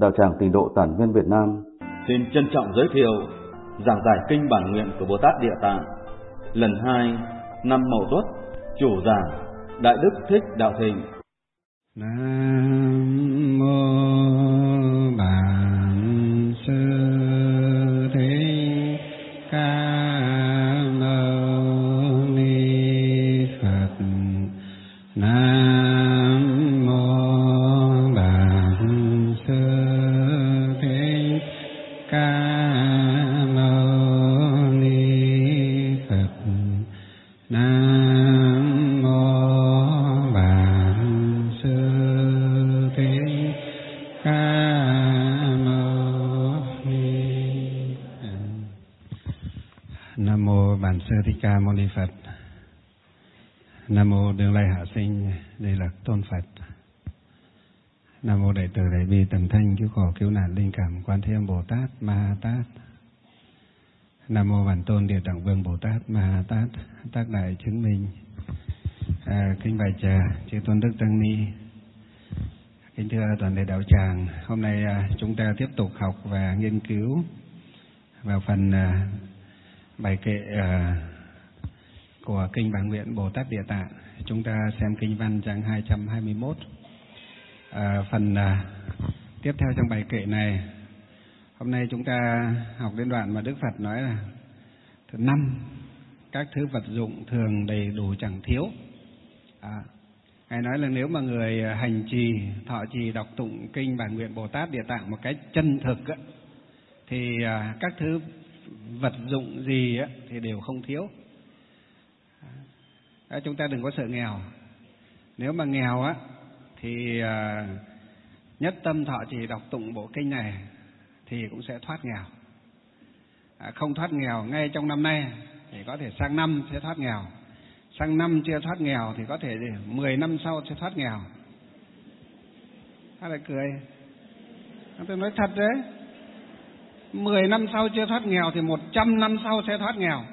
Đạo tràng Tịnh độ Tản Viên Việt Nam xin trân trọng giới thiệu giảng giải kinh bản nguyện của Bồ Tát Địa Tạng lần 2 năm Mậu Tuất. Chủ giảng Đại Đức Thích Đạo Thịnh. Nam mô Bản Sư Thích Ca Mâu Ni Phật. Nam mô Bản Sư Thích Ca Mâu Ni Phật. Nam mô Bản Sư Thích Ca Mâu Ni Phật. Nam mô Bản Sư Thích Ca Mâu Ni Phật. Nam mô Đương Lai Hạ Sinh Đây Lạc Tôn Phật. Nam mô Đại Từ Đại Bi Tầm Thanh Cứu Khổ Cứu Nạn Linh Cảm Quan Thế Âm Bồ Tát Ma Ha Tát. Nam mô Bản Tôn Địa Tạng Vương Bồ Tát Ma Ha Tát tác đại chứng minh. Kính bạch chư tôn đức tăng ni, kính thưa toàn thể đạo tràng, hôm nay chúng ta tiếp tục học và nghiên cứu vào phần bài kệ của kinh bản nguyện Bồ Tát Địa Tạng. Chúng ta xem kinh văn trang 221. Phần tiếp theo trong bài kệ này, hôm nay chúng ta học đến đoạn mà Đức Phật nói là thứ 5, các thứ vật dụng thường đầy đủ chẳng thiếu. Ngài nói là nếu mà người hành trì, thọ trì, đọc tụng kinh bản nguyện Bồ Tát Địa Tạng một cách chân thực thì các thứ vật dụng gì thì đều không thiếu. Chúng ta đừng có sợ nghèo. Nếu mà nghèo thì nhất tâm thọ trì đọc tụng bộ kinh này thì cũng sẽ thoát nghèo. Không thoát nghèo ngay trong năm nay thì có thể sang năm sẽ thoát nghèo. Sang năm chưa thoát nghèo thì có thể 10 năm sau sẽ thoát nghèo. Lại cười. Tôi nói thật đấy. 10 năm sau chưa thoát nghèo thì 100 năm sau sẽ thoát nghèo.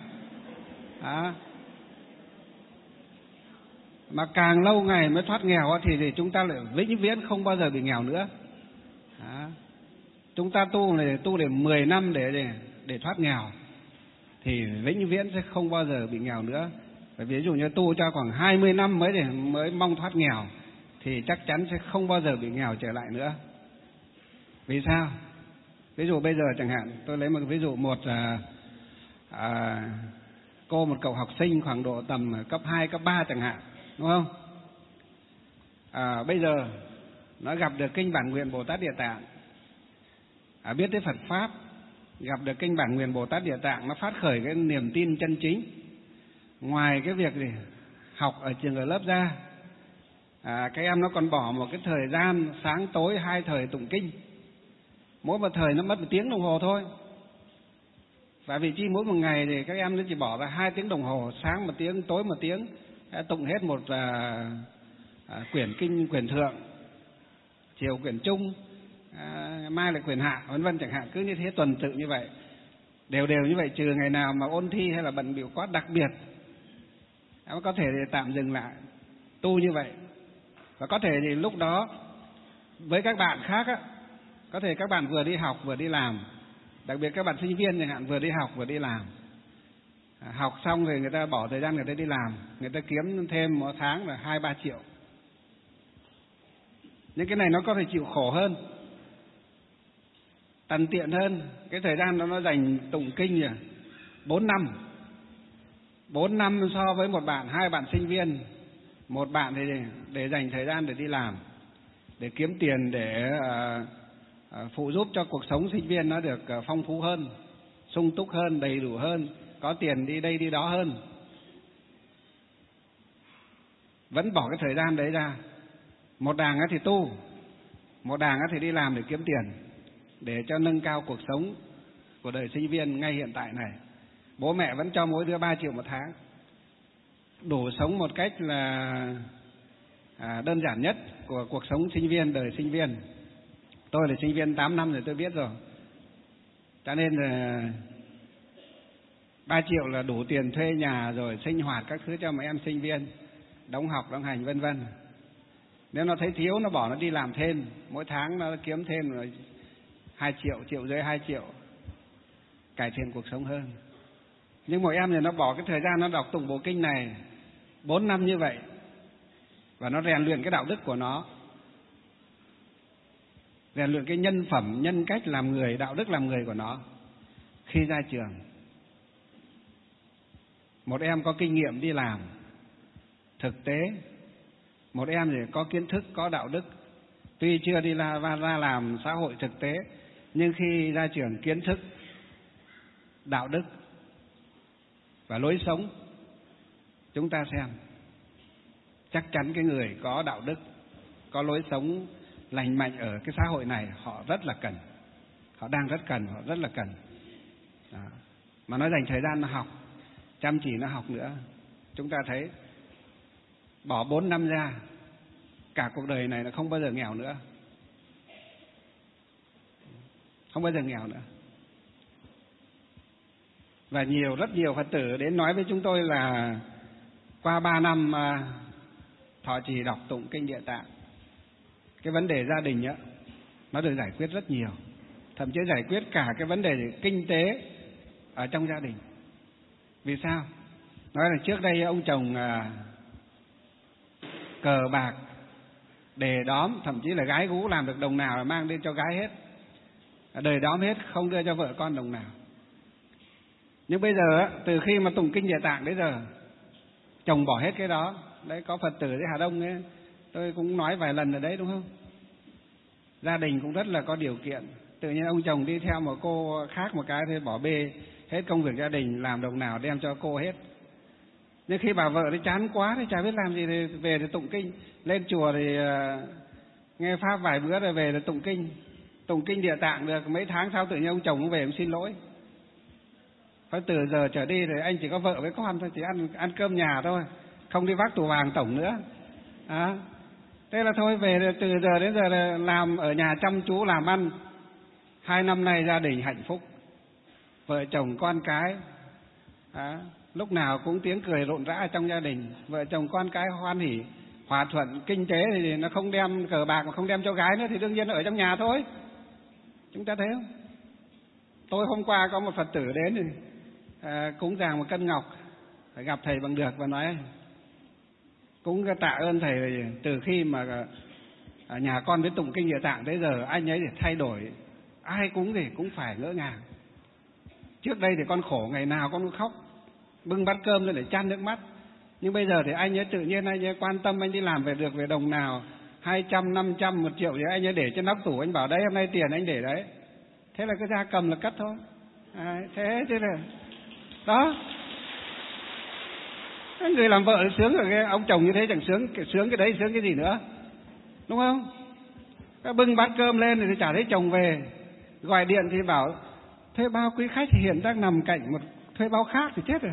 Mà càng lâu ngày mới thoát nghèo thì chúng ta lại vĩnh viễn không bao giờ bị nghèo nữa. Chúng ta tu để 10 năm để thoát nghèo thì vĩnh viễn sẽ không bao giờ bị nghèo nữa. Bởi vì ví dụ như tu cho khoảng 20 năm mới mong thoát nghèo thì chắc chắn sẽ không bao giờ bị nghèo trở lại nữa. Vì sao? Ví dụ bây giờ chẳng hạn, tôi lấy một ví dụ, một cậu học sinh khoảng độ tầm cấp 2, cấp 3 chẳng hạn, đúng không? Bây giờ nó gặp được kinh bản nguyện Bồ Tát Địa Tạng, biết tới Phật Pháp, gặp được kinh bản nguyện Bồ Tát Địa Tạng, nó phát khởi cái niềm tin chân chính. Ngoài cái việc học ở trường ở lớp ra, các em nó còn bỏ một cái thời gian sáng tối 2 thời tụng kinh. Mỗi một thời nó mất 1 tiếng đồng hồ thôi. Và vì chi mỗi một ngày thì các em nó chỉ bỏ ra 2 tiếng đồng hồ, sáng 1 tiếng, tối 1 tiếng, tụng hết một quyển kinh, quyển thượng, chiều quyển trung, mai lại quyển hạ, vân vân chẳng hạn, cứ như thế tuần tự như vậy, đều như vậy, trừ ngày nào mà ôn thi hay là bận bịu quá đặc biệt, có thể thì tạm dừng lại tu như vậy. Và có thể thì lúc đó với các bạn khác có thể các bạn vừa đi học vừa đi làm, đặc biệt các bạn sinh viên chẳng hạn, vừa đi học vừa đi làm. Học xong rồi người ta bỏ thời gian người ta đi làm, người ta kiếm thêm một tháng là 2-3 triệu. Nhưng cái này nó có thể chịu khổ hơn, tần tiện hơn. Cái thời gian nó dành tụng kinh 4 năm. 4 năm so với một bạn, 2 bạn sinh viên. Một bạn thì để dành thời gian để đi làm, để kiếm tiền, để phụ giúp cho cuộc sống sinh viên nó được phong phú hơn, sung túc hơn, đầy đủ hơn, có tiền đi đây đi đó hơn. Vẫn bỏ cái thời gian đấy ra. Một đàng thì tu, một đàng thì đi làm để kiếm tiền, để cho nâng cao cuộc sống của đời sinh viên ngay hiện tại này. Bố mẹ vẫn cho mỗi đứa 3 triệu một tháng, đủ sống một cách là đơn giản nhất của cuộc sống sinh viên, đời sinh viên. Tôi là sinh viên 8 năm rồi, tôi biết rồi. Cho nên là 3 triệu là đủ tiền thuê nhà rồi sinh hoạt các thứ cho mấy em sinh viên, đóng học, đóng hành vân vân. Nếu nó thấy thiếu nó bỏ nó đi làm thêm, mỗi tháng nó kiếm thêm rồi 2 triệu, 1,5 triệu, 2 triệu, cải thiện cuộc sống hơn. Nhưng mỗi em thì nó bỏ cái thời gian nó đọc tụng bộ kinh này 4 năm như vậy, và nó rèn luyện cái đạo đức của nó, rèn luyện cái nhân phẩm, nhân cách làm người, đạo đức làm người của nó. Khi ra trường, một em có kinh nghiệm đi làm thực tế, một em thì có kiến thức, có đạo đức, tuy chưa đi ra làm xã hội thực tế, nhưng khi ra trường kiến thức, đạo đức và lối sống, chúng ta xem, chắc chắn cái người có đạo đức, có lối sống lành mạnh ở cái xã hội này họ rất là cần, họ đang rất cần, họ rất là cần. Đó. Mà nó dành thời gian nó học, chăm chỉ nó học nữa. Chúng ta thấy bỏ 4 năm ra, cả cuộc đời này nó không bao giờ nghèo nữa, không bao giờ nghèo nữa. Và rất nhiều Phật tử đến nói với chúng tôi là qua 3 năm thọ trì đọc tụng kinh Địa Tạng, cái vấn đề gia đình á, nó được giải quyết rất nhiều, thậm chí giải quyết cả cái vấn đề kinh tế ở trong gia đình. Vì sao? Nói là trước đây ông chồng cờ bạc, đề đóm, thậm chí là gái gú, làm được đồng nào là mang đi cho gái hết, đời đóm hết, không đưa cho vợ con đồng nào. Nhưng bây giờ từ khi mà tụng kinh Địa Tạng đến giờ, chồng bỏ hết cái đó. Đấy, có Phật tử ở Hà Đông ấy, tôi cũng nói vài lần ở đấy, đúng không? Gia đình cũng rất là có điều kiện, tự nhiên ông chồng đi theo một cô khác một cái thì bỏ bê hết công việc gia đình, làm đồng nào đem cho cô hết. Nhưng khi bà vợ thì chán quá thì chả biết làm gì thì về thì tụng kinh, lên chùa thì nghe pháp vài bữa rồi về thì tụng kinh Địa Tạng được mấy tháng sau tự nhiên ông chồng cũng về ông xin lỗi. Phải từ giờ trở đi thì anh chỉ có vợ với con thôi, chỉ ăn cơm nhà thôi, không đi vác tù vàng tổng nữa. Thế là thôi, về từ giờ đến giờ là làm ở nhà chăm chú làm ăn. 2 năm nay gia đình hạnh phúc, vợ chồng con cái, lúc nào cũng tiếng cười rộn rã trong gia đình, vợ chồng con cái hoan hỉ, hòa thuận. Kinh tế thì nó không đem cờ bạc mà không đem cho gái nữa thì đương nhiên ở trong nhà thôi. Chúng ta thấy không? Tôi hôm qua có một Phật tử đến thì cúng dường 1 cân ngọc, phải gặp thầy bằng được và nói cũng tạ ơn thầy, từ khi mà nhà con biết tụng kinh Địa Tạng tới giờ anh ấy để thay đổi, ai cúng thì cũng phải ngỡ ngàng. Trước đây thì con khổ, ngày nào con cũng khóc, bưng bát cơm lên để chan nước mắt. Nhưng bây giờ thì anh ấy tự nhiên anh ấy quan tâm, anh đi làm về được về đồng nào 200, 500, 1 triệu thì anh ấy để trên nắp tủ, anh bảo đấy hôm nay tiền anh để đấy. Thế là cái gia cầm là cất thôi. Thế là đó. Người làm vợ sướng rồi, cái ông chồng như thế chẳng sướng cái đấy, sướng cái gì nữa, đúng không? Cái bưng bát cơm lên thì chả thấy chồng về, gọi điện thì bảo thuê bao quý khách hiện đang nằm cạnh một thuê bao khác thì chết rồi.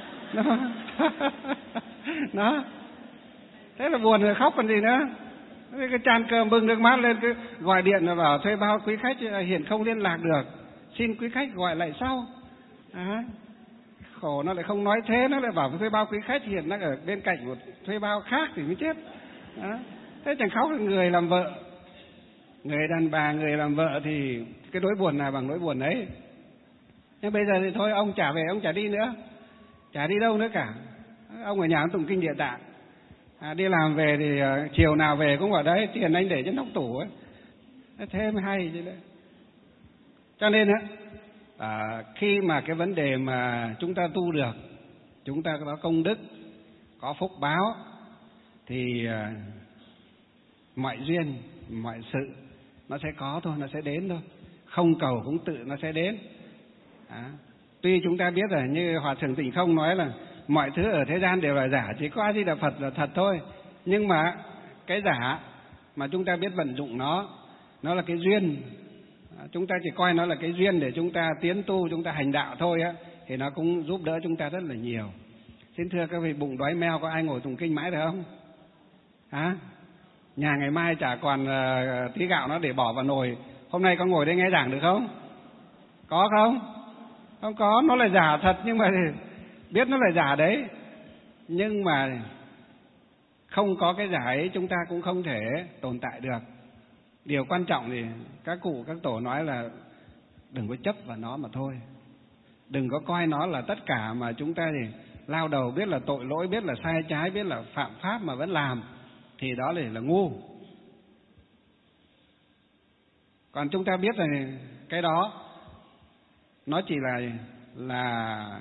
Đó. Thế là buồn rồi, khóc còn gì nữa. Cái chan cơm bưng nước mát lên, cái gọi điện là bảo thuê bao quý khách hiện không liên lạc được, xin quý khách gọi lại sau. Khổ, nó lại không nói thế, nó lại bảo thuê bao quý khách hiện đang ở bên cạnh một thuê bao khác thì mới chết. Thế chẳng khóc. Người làm vợ, người đàn bà, người làm vợ thì cái nỗi buồn nào bằng nỗi buồn ấy. Nhưng bây giờ thì thôi, ông chả về, ông chả đi nữa, chả đi đâu nữa cả. Ông ở nhà ông tụng kinh Địa Tạng, đi làm về thì chiều nào về cũng ở đấy, tiền anh để trên nóc tủ ấy. Thế mới hay chứ đấy. Cho nên khi mà cái vấn đề mà chúng ta tu được, chúng ta có công đức, có phúc báo, thì mọi duyên, mọi sự nó sẽ có thôi, nó sẽ đến thôi. Không cầu cũng tự nó sẽ đến. Tuy chúng ta biết là như Hòa Thượng Tịnh Không nói là mọi thứ ở thế gian đều là giả, chỉ có A Di Đà Phật là thật thôi. Nhưng mà cái giả mà chúng ta biết vận dụng nó là cái duyên. Chúng ta chỉ coi nó là cái duyên để chúng ta tiến tu, chúng ta hành đạo thôi á, thì nó cũng giúp đỡ chúng ta rất là nhiều. Xin thưa các vị, bụng đói meo có ai ngồi tụng kinh mãi được không? Nhà ngày mai chả còn tí gạo nó để bỏ vào nồi, hôm nay có ngồi đây nghe giảng được không? Có không? Không có, nó là giả thật, nhưng mà biết nó là giả đấy. Nhưng mà không có cái giả ấy chúng ta cũng không thể tồn tại được. Điều quan trọng thì các cụ các tổ nói là đừng có chấp vào nó mà thôi. Đừng có coi nó là tất cả mà chúng ta thì lao đầu biết là tội lỗi, biết là sai trái, biết là phạm pháp mà vẫn làm, thì đó là ngu. Còn chúng ta biết là cái đó nó chỉ là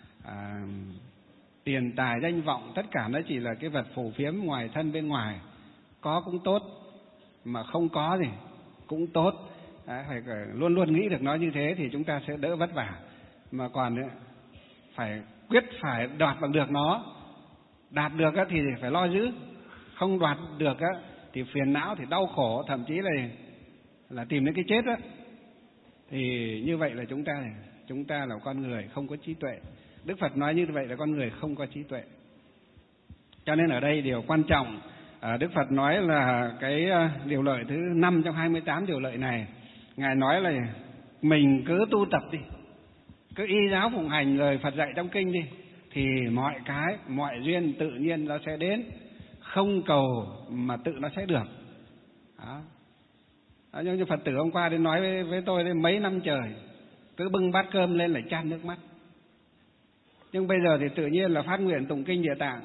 tiền tài danh vọng, tất cả nó chỉ là cái vật phù phiếm ngoài thân bên ngoài. Có cũng tốt, mà không có thì cũng tốt. Phải luôn luôn nghĩ được nó như thế thì chúng ta sẽ đỡ vất vả. Mà còn phải quyết phải đoạt bằng được nó. Đạt được thì phải lo giữ, không đoạt được thì phiền não, thì đau khổ, thậm chí là tìm đến cái chết đó. Thì như vậy là chúng ta là con người không có trí tuệ. Đức Phật nói như vậy là con người không có trí tuệ. Cho nên ở đây điều quan trọng, Đức Phật nói là cái điều lợi thứ 5 trong 28 điều lợi này, Ngài nói là mình cứ tu tập đi, cứ y giáo phụng hành lời Phật dạy trong kinh đi, thì mọi duyên tự nhiên nó sẽ đến, không cầu mà tự nó sẽ được. Đó. Nhưng như Phật tử hôm qua đến nói với tôi đến mấy năm trời, cứ bưng bát cơm lên lại chan nước mắt. Nhưng bây giờ thì tự nhiên là phát nguyện tụng kinh Địa Tạng.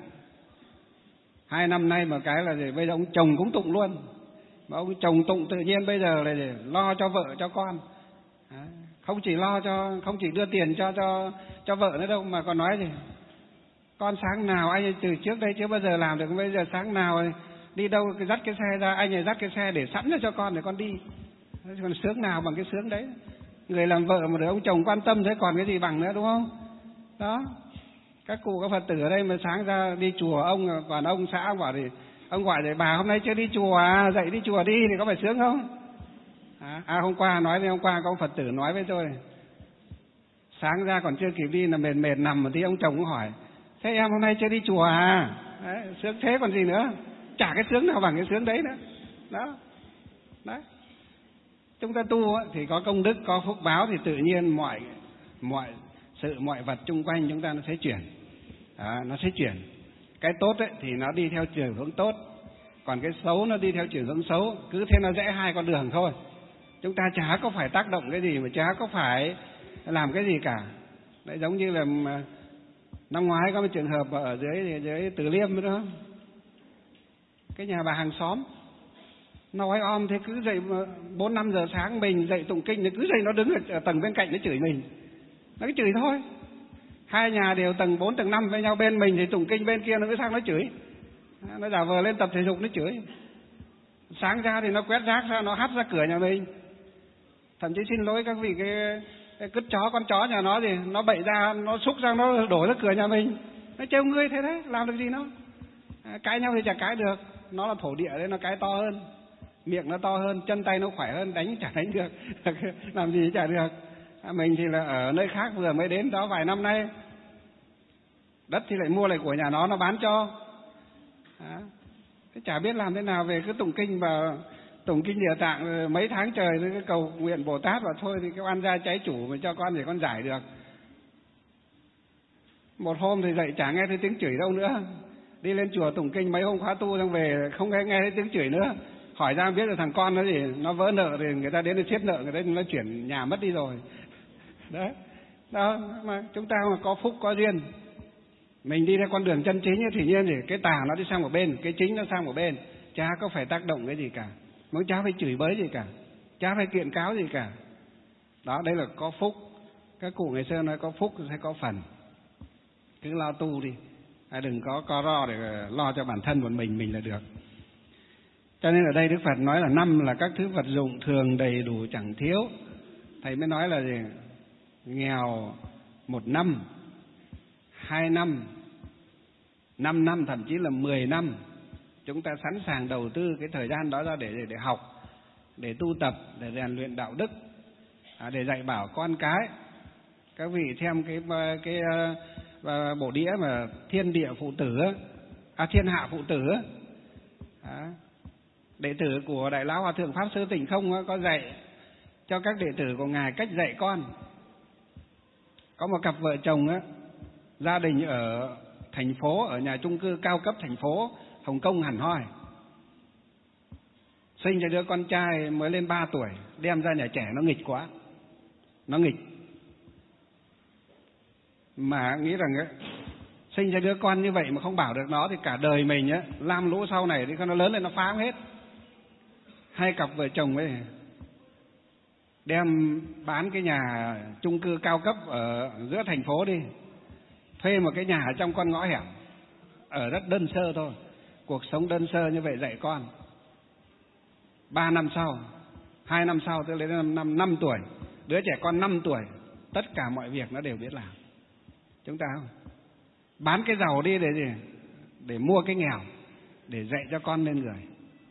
2 năm nay mà cái là bây giờ ông chồng cũng tụng luôn. Mà ông chồng tụng tự nhiên bây giờ là lo cho vợ cho con. Không chỉ đưa tiền cho vợ nữa đâu, mà còn nói gì con sáng nào anh từ trước đây chưa bao giờ làm được, bây giờ sáng nào đi đâu dắt cái xe ra, anh ấy dắt cái xe để sẵn cho con để con đi. Còn sướng nào bằng cái sướng đấy. Người làm vợ mà được ông chồng quan tâm thế còn cái gì bằng nữa, đúng không? Đó. Các cụ các Phật tử ở đây mà sáng ra đi chùa, còn ông xã bảo thì ông gọi để bà hôm nay chưa đi chùa dậy đi chùa đi, thì có phải sướng không? Hôm qua có ông Phật tử nói với tôi, sáng ra còn chưa kịp đi là mệt nằm một tí, ông chồng cũng hỏi thế em hôm nay chưa đi chùa Đấy, sướng thế còn gì nữa, chả cái sướng nào bằng cái sướng đấy nữa. Đó. Chúng ta tu thì có công đức, có phúc báo, thì tự nhiên mọi sự, mọi vật chung quanh chúng ta nó sẽ chuyển. Nó sẽ chuyển. Cái tốt thì nó đi theo chiều hướng tốt, còn cái xấu nó đi theo chiều hướng xấu. Cứ thế nó rẽ hai con đường thôi. Chúng ta chả có phải tác động cái gì, mà chả có phải làm cái gì cả. Đấy, giống như là năm ngoái có một trường hợp ở dưới Từ Liêm đó, cái nhà bà hàng xóm nói om thế, cứ dậy 4-5 giờ sáng mình dậy tụng kinh, thì cứ dậy nó đứng ở tầng bên cạnh nó chửi mình. Nó cứ chửi thôi. Hai nhà đều tầng 4, tầng 5 với nhau, bên mình thì tụng kinh, bên kia nó cứ sang nó chửi. Nó giả vờ lên tập thể dục nó chửi. Sáng ra thì nó quét rác ra, nó hắt ra cửa nhà mình. Thậm chí xin lỗi các vị, cái cứt chó, con chó nhà nó thì nó bậy ra, nó xúc ra, nó đổ ra cửa nhà mình. Nó trêu ngươi thế đấy, làm được gì nó? Cãi nhau thì chả cãi được. Nó là thổ địa đấy, nó cãi to hơn, miệng nó to hơn, chân tay nó khỏe hơn, đánh chả đánh được. Làm gì chả được. Mình thì là ở nơi khác vừa mới đến đó vài năm nay, đất thì lại mua lại của nhà nó bán cho. Chả biết làm thế nào, về cứ tụng kinh và tụng kinh Địa Tạng mấy tháng trời, cứ cầu nguyện Bồ Tát và thôi thì cái oan gia trái chủ mà cho con để con giải được. Một hôm thì dậy chả nghe thấy tiếng chửi đâu nữa, đi lên chùa tụng kinh mấy hôm khóa tu xong về không nghe thấy tiếng chửi nữa. Hỏi ra biết là thằng con nó gì, nó vỡ nợ thì người ta đến để siết nợ, người ta nó chuyển nhà mất đi rồi. Đấy. Đó, mà chúng ta mà có phúc có duyên, mình đi theo con đường chân chính thì nhiên thì cái tà nó đi sang một bên, cái chính nó sang một bên, chả có phải tác động cái gì cả, cũng chả phải chửi bới gì cả, chả phải kiện cáo gì cả. Đó, đây là có phúc. Các cụ ngày xưa nói có phúc sẽ có phần. Cứ lo tu đi, đừng có ro để lo cho bản thân của mình là được. Cho nên ở đây Đức Phật nói là 5 là các thứ vật dụng thường đầy đủ chẳng thiếu. Thầy mới nói là gì? Nghèo 1 năm, 2 năm, 5 năm, thậm chí là 10 năm, chúng ta sẵn sàng đầu tư cái thời gian đó ra để học, để tu tập, để rèn luyện đạo đức, để dạy bảo con cái. Các vị xem cái bộ đĩa mà Thiên Địa Phụ Tử, Thiên Hạ Phụ Tử, đệ tử của Đại Lão Hòa Thượng Pháp Sư Tịnh Không có dạy cho các đệ tử của Ngài cách dạy con. Có một cặp vợ chồng gia đình ở thành phố, ở nhà chung cư cao cấp thành phố Hồng Kông hẳn hoi. Sinh cho đứa con trai mới lên 3 tuổi, đem ra nhà trẻ nó nghịch quá. Nó nghịch. Mà nghĩ rằng ấy, sinh cho đứa con như vậy mà không bảo được nó thì cả đời mình á, lam lũ sau này thì nó lớn lên nó phá hết. Hai cặp vợ chồng ấy đem bán cái nhà chung cư cao cấp ở giữa thành phố đi, thuê một cái nhà ở trong con ngõ hẻm, ở rất đơn sơ thôi, cuộc sống đơn sơ như vậy dạy con. 3 năm sau, 2 năm sau, tức là năm tuổi, đứa trẻ con 5 tuổi, tất cả mọi việc nó đều biết làm. Chúng ta không? Bán cái giàu đi để gì? Để mua cái nghèo, để dạy cho con lên người.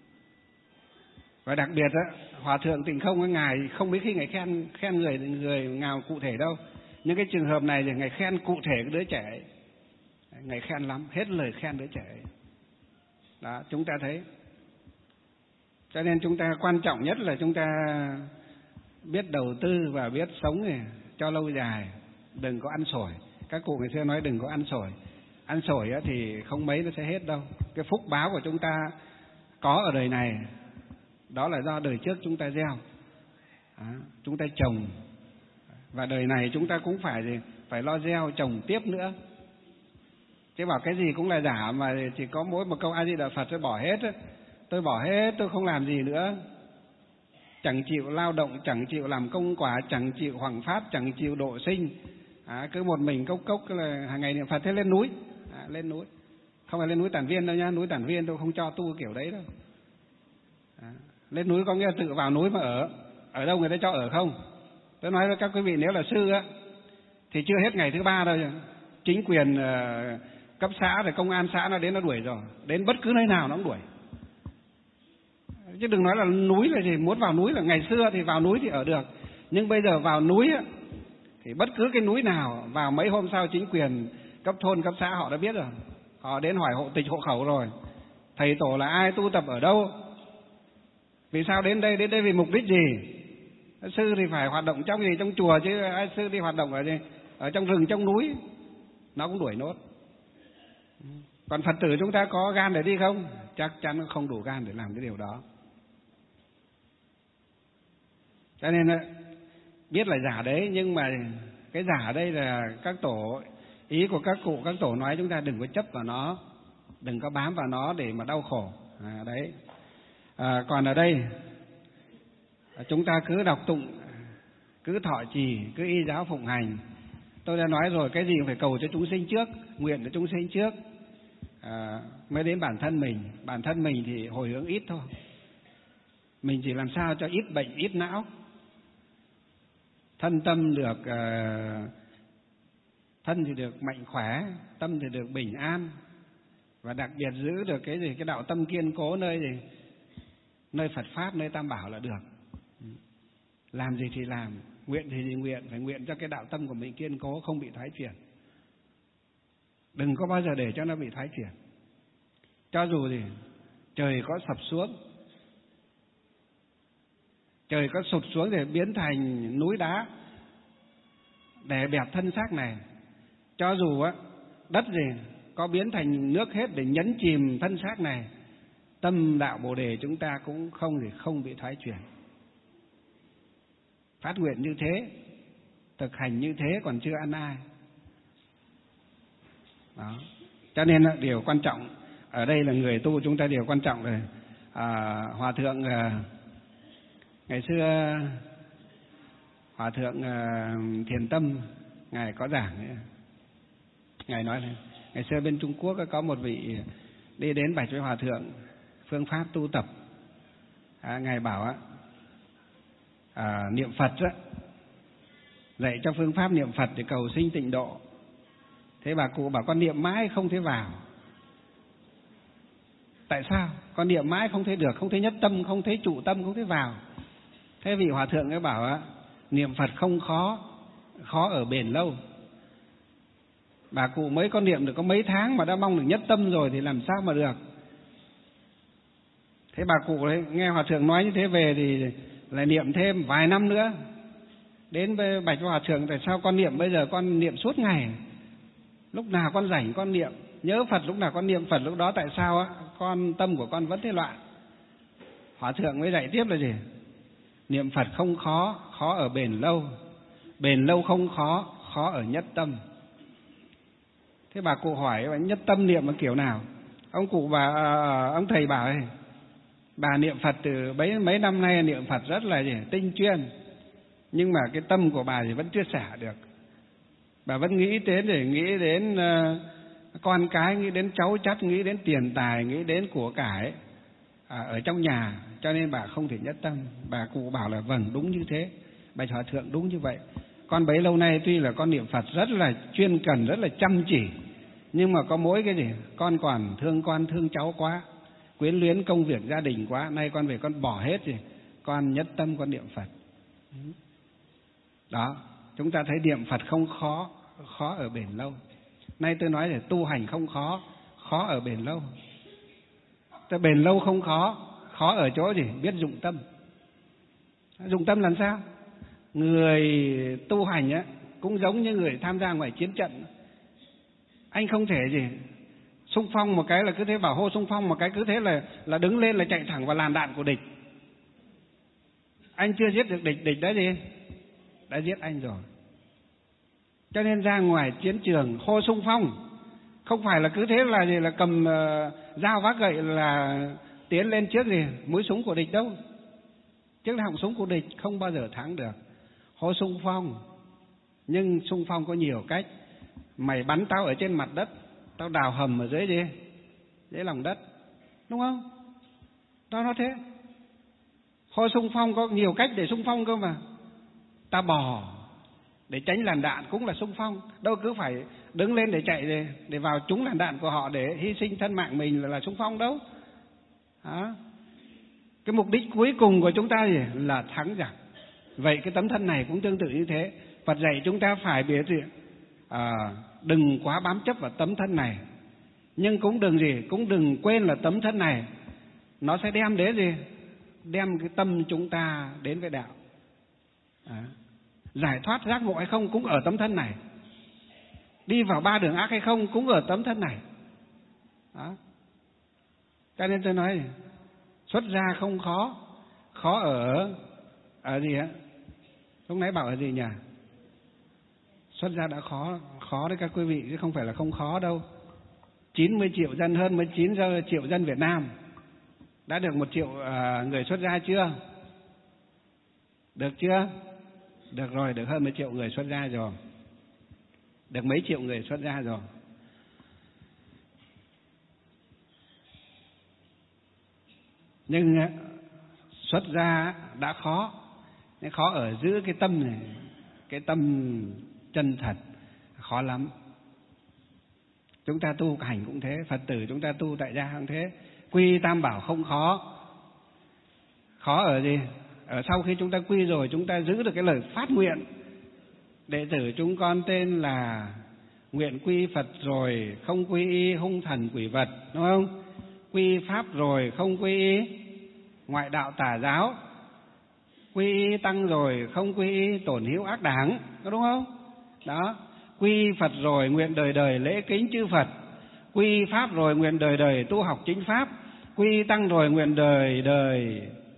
Và đặc biệt á, Hòa thượng Tịnh Không, ngài không mấy khi ngài khen người nào cụ thể đâu. Những cái trường hợp này thì ngài khen cụ thể cái đứa trẻ ấy. Ngài khen lắm, hết lời khen đứa trẻ ấy. Đó, chúng ta thấy. Cho nên chúng ta quan trọng nhất là chúng ta biết đầu tư và biết sống này cho lâu dài, đừng có ăn xổi. Các cụ ngày xưa nói đừng có ăn xổi. Ăn xổi thì không mấy nó sẽ hết đâu. Cái phúc báo của chúng ta có ở đời này, đó là do đời trước chúng ta gieo, chúng ta trồng, và đời này chúng ta cũng phải lo gieo trồng tiếp nữa. Chứ bảo cái gì cũng là giả mà chỉ có mỗi một câu A Di Đà Phật tôi bỏ hết, tôi bỏ hết, tôi không làm gì nữa, chẳng chịu lao động, chẳng chịu làm công quả, chẳng chịu hoằng pháp, chẳng chịu độ sinh, cứ một mình cốc là hàng ngày niệm Phật. Thế lên núi, lên núi, không phải lên núi Tản Viên đâu nhá, núi Tản Viên tôi không cho tu kiểu đấy đâu. Lên núi có nghĩa là tự vào núi mà ở đâu người ta cho ở không? Tôi nói với các quý vị, nếu là sư á thì chưa hết ngày thứ 3 đâu, chính quyền cấp xã rồi công an xã nó đến nó đuổi rồi, đến bất cứ nơi nào nó cũng đuổi. Chứ đừng nói là núi là gì, muốn vào núi là ngày xưa thì vào núi thì ở được, nhưng bây giờ vào núi á, thì bất cứ cái núi nào vào mấy hôm sau chính quyền cấp thôn cấp xã họ đã biết rồi, họ đến hỏi hộ tịch hộ khẩu rồi, thầy tổ là ai, tu tập ở đâu, vì sao đến đây vì mục đích gì. Sư thì phải hoạt động trong gì, trong chùa, chứ ai sư đi hoạt động ở gì, ở trong rừng trong núi nó cũng đuổi nốt. Còn Phật tử chúng ta có gan để đi không? Chắc chắn không đủ gan để làm cái điều đó. Cho nên biết là giả đấy, nhưng mà cái giả đây là các tổ, ý của các cụ, các tổ nói chúng ta đừng có chấp vào nó, đừng có bám vào nó để mà đau khổ. Đấy. Còn ở đây chúng ta cứ đọc tụng, cứ thọ trì, cứ y giáo phụng hành. Tôi đã nói rồi, cái gì cũng phải cầu cho chúng sinh trước, nguyện cho chúng sinh trước, mới đến bản thân mình. Bản thân mình thì hồi hướng ít thôi, mình chỉ làm sao cho ít bệnh ít não, thân tâm được, thân thì được mạnh khỏe, tâm thì được bình an, và đặc biệt giữ được cái gì, cái đạo tâm kiên cố nơi gì, nơi Phật pháp, nơi Tam Bảo là được. Làm gì thì làm, nguyện thì nguyện, phải nguyện cho cái đạo tâm của mình kiên cố, không bị thoái chuyển. Đừng có bao giờ để cho nó bị thoái chuyển. Cho dù gì trời có sập xuống, trời có sụt xuống để biến thành núi đá để bẹp thân xác này, cho dù đất gì có biến thành nước hết để nhấn chìm thân xác này, tâm đạo Bồ Đề chúng ta cũng không bị thoái chuyển. Phát nguyện như thế, thực hành như thế còn chưa ăn ai. Đó. Cho nên điều quan trọng ở đây là người tu chúng ta điều quan trọng rồi. Hòa thượng ngày xưa, Hòa thượng Thiền Tâm ngài có giảng ấy. Ngài nói là ngày xưa bên Trung Quốc có một vị đi đến bạch với Hòa thượng phương pháp tu tập. Ngài bảo niệm Phật á, dạy cho phương pháp niệm Phật để cầu sinh tịnh độ. Thế bà cụ bảo con niệm mãi không thấy vào. Tại sao? Con niệm mãi không thấy được, không thấy nhất tâm, không thấy trụ tâm, không thấy vào. Thế vị Hòa thượng ấy bảo niệm Phật không khó ở bền lâu. Bà cụ mới có niệm được có mấy tháng mà đã mong được nhất tâm rồi thì làm sao mà được. Thế bà cụ ấy, nghe Hòa thượng nói như thế về thì lại niệm thêm vài năm nữa. Đến bạch Hòa thượng, tại sao con niệm bây giờ con niệm suốt ngày, lúc nào con rảnh con niệm, nhớ Phật lúc nào con niệm Phật lúc đó, tại sao con tâm của con vẫn thế loạn? Hòa thượng mới dạy tiếp là gì? Niệm Phật không khó, khó ở bền lâu. Bền lâu không khó, khó ở nhất tâm. Thế bà cụ hỏi nhất tâm niệm là kiểu nào? Ông thầy bảo ấy, bà niệm Phật từ mấy năm nay niệm Phật rất là gì? Tinh chuyên. Nhưng mà cái tâm của bà thì vẫn chưa xả được. Bà vẫn nghĩ đến con cái, nghĩ đến cháu chắt, nghĩ đến tiền tài, nghĩ đến của cải ở trong nhà, cho nên bà không thể nhất tâm. Bà cụ bảo là vâng, đúng như thế. Bạch Hòa thượng đúng như vậy. Con bấy lâu nay tuy là con niệm Phật rất là chuyên cần, rất là chăm chỉ, nhưng mà có mỗi cái gì? Con còn con thương cháu quá, quyến luyến công việc gia đình quá, nay con về con bỏ hết gì, con nhất tâm con niệm Phật. Đó, chúng ta thấy niệm Phật không khó, khó ở bền lâu. Nay tôi nói là tu hành không khó, khó ở bền lâu. Ta bền lâu không khó, khó ở chỗ gì? Biết dụng tâm. Dụng tâm làm sao? Người tu hành á cũng giống như người tham gia ngoài chiến trận. Anh không thể gì xung phong một cái là cứ thế bảo hô xung phong, một cái cứ thế là đứng lên là chạy thẳng vào làn đạn của địch. Anh chưa giết được địch, địch đã gì? Đã giết anh rồi. Cho nên ra ngoài chiến trường hô xung phong, không phải là cứ thế là gì là cầm dao vác gậy là tiến lên trước gì mũi súng của địch đâu. Trước họng súng của địch không bao giờ thắng được. Hô xung phong, nhưng xung phong có nhiều cách. Mày bắn tao ở trên mặt đất, tao đào hầm ở dưới gì? Dưới lòng đất, đúng không? Tao nói thế. Hô xung phong có nhiều cách để xung phong cơ mà. Ta bò để tránh làn đạn cũng là xung phong, đâu cứ phải đứng lên để chạy để vào trúng làn đạn của họ để hy sinh thân mạng mình là xung phong đâu. Đó. Cái mục đích cuối cùng của chúng ta là thắng giặc. Vậy cái tấm thân này cũng tương tự như thế. Phật dạy chúng ta phải biết đừng quá bám chấp vào tấm thân này, nhưng cũng đừng quên là tấm thân này nó sẽ đem đến gì? Đem cái tâm chúng ta đến với đạo. Giải thoát giác ngộ hay không cũng ở tấm thân này. Đi vào ba đường ác hay không cũng ở tấm thân này. Đó. Cho nên tôi nói xuất gia không khó, khó ở gì á? Lúc nãy bảo ở gì nhỉ? Xuất gia đã khó đấy các quý vị, chứ không phải là không khó đâu. 90 triệu dân, hơn 19 triệu dân Việt Nam đã được 1 triệu người xuất gia chưa? Được chưa? Được rồi, được hơn 1 triệu người xuất gia rồi. Được mấy triệu người xuất gia rồi. Nhưng xuất gia đã khó. Nhưng khó ở giữ cái tâm này, cái tâm chân thật, khó lắm. Chúng ta tu hành cũng thế, Phật tử chúng ta tu tại gia cũng thế. Quy tam bảo không khó. Khó ở gì? Ở sau khi chúng ta quy rồi, chúng ta giữ được cái lời phát nguyện. Đệ tử chúng con tên là nguyện quy Phật rồi, không quy y hung thần quỷ vật, đúng không? Quy Pháp rồi, không quy y ngoại đạo tà giáo. Quy y Tăng rồi, không quy y tổn hữu ác đảng, có đúng không? Đó. Quy Phật rồi, nguyện đời đời lễ kính chư Phật. Quy Pháp rồi, nguyện đời đời tu học chính Pháp. Quy Tăng rồi, nguyện đời đời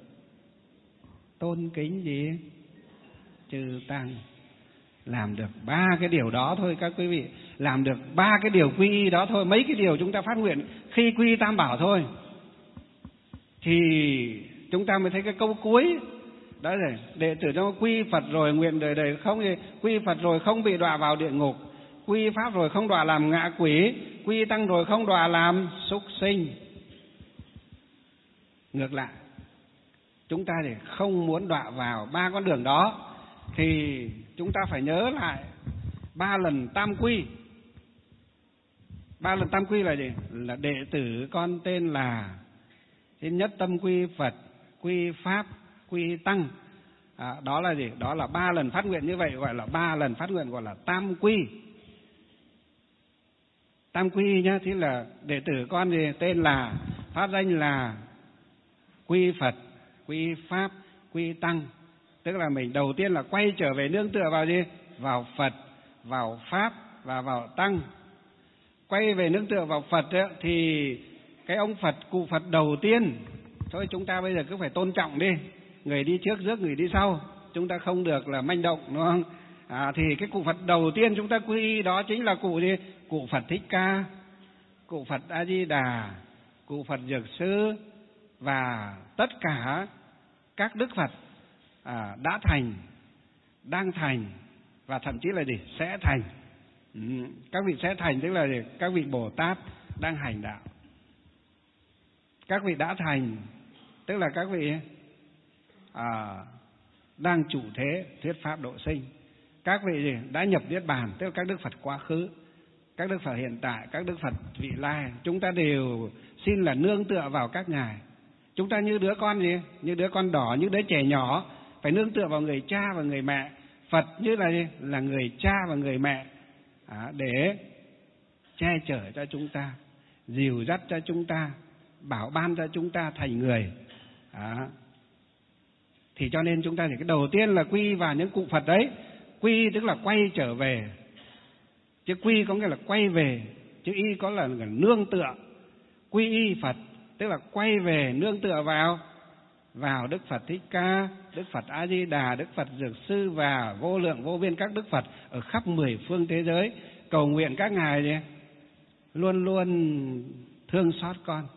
tôn kính gì? Chư Tăng. Làm được 3 cái điều đó thôi các quý vị. Làm được 3 cái điều quy y đó thôi. Mấy cái điều chúng ta phát nguyện khi quy tam bảo thôi, thì chúng ta mới thấy cái câu cuối. Đó rồi, đệ tử nó quy Phật rồi, nguyện đời đời không gì? Quy Phật rồi không bị đọa vào địa ngục. Quy Pháp rồi không đọa làm ngạ quỷ. Quy Tăng rồi không đọa làm súc sinh. Ngược lại, chúng ta thì không muốn đọa vào 3 con đường đó, thì chúng ta phải nhớ lại 3 lần tam quy. 3 lần tam quy là gì? Là đệ tử con tên là thứ nhất tâm quy Phật, quy Pháp, quy Tăng. Đó là gì? Đó là 3 lần phát nguyện như vậy, gọi là 3 lần phát nguyện, gọi là tam quy. Tam quy nhá, thì là đệ tử con gì? Tên là, pháp danh là quy Phật, quy Pháp, quy Tăng. Tức là mình đầu tiên là quay trở về nương tựa vào gì? Vào Phật, vào Pháp và vào Tăng. Quay về nương tựa vào Phật ấy, thì cái ông Phật, cụ Phật đầu tiên Thôi chúng ta bây giờ cứ phải tôn trọng đi, người đi trước rước người đi sau, chúng ta không được là manh động, đúng không? Thì cái cụ Phật đầu tiên chúng ta quy y đó chính là cụ gì? Cụ Phật Thích Ca, cụ Phật A Di Đà, cụ Phật Dược Sư và tất cả các đức Phật đã thành, đang thành và thậm chí là gì? Sẽ thành. Các vị sẽ thành tức là gì? Các vị Bồ Tát đang hành đạo. Các vị đã thành tức là các vị đang trụ thế thuyết pháp độ sinh. Các vị gì? Đã nhập niết bàn tức là các đức Phật quá khứ, các đức Phật hiện tại, các đức Phật vị lai. Chúng ta đều xin là nương tựa vào các ngài. Chúng ta như đứa con gì? Như đứa con đỏ, như đứa trẻ nhỏ, phải nương tựa vào người cha và người mẹ. Phật như là gì? Là người cha và người mẹ để che chở cho chúng ta, dìu dắt cho chúng ta, bảo ban cho chúng ta thành người. Thì cho nên chúng ta thì cái đầu tiên là quy vào những cụ Phật đấy. Quy tức là quay trở về, chứ quy có nghĩa là quay về, chứ y có là nương tựa. Quy y Phật tức là quay về nương tựa vào Đức Phật Thích Ca, Đức Phật A Di Đà, Đức Phật Dược Sư và vô lượng vô biên các đức Phật ở khắp 10 phương thế giới. Cầu nguyện các ngài gì? Luôn luôn thương xót con,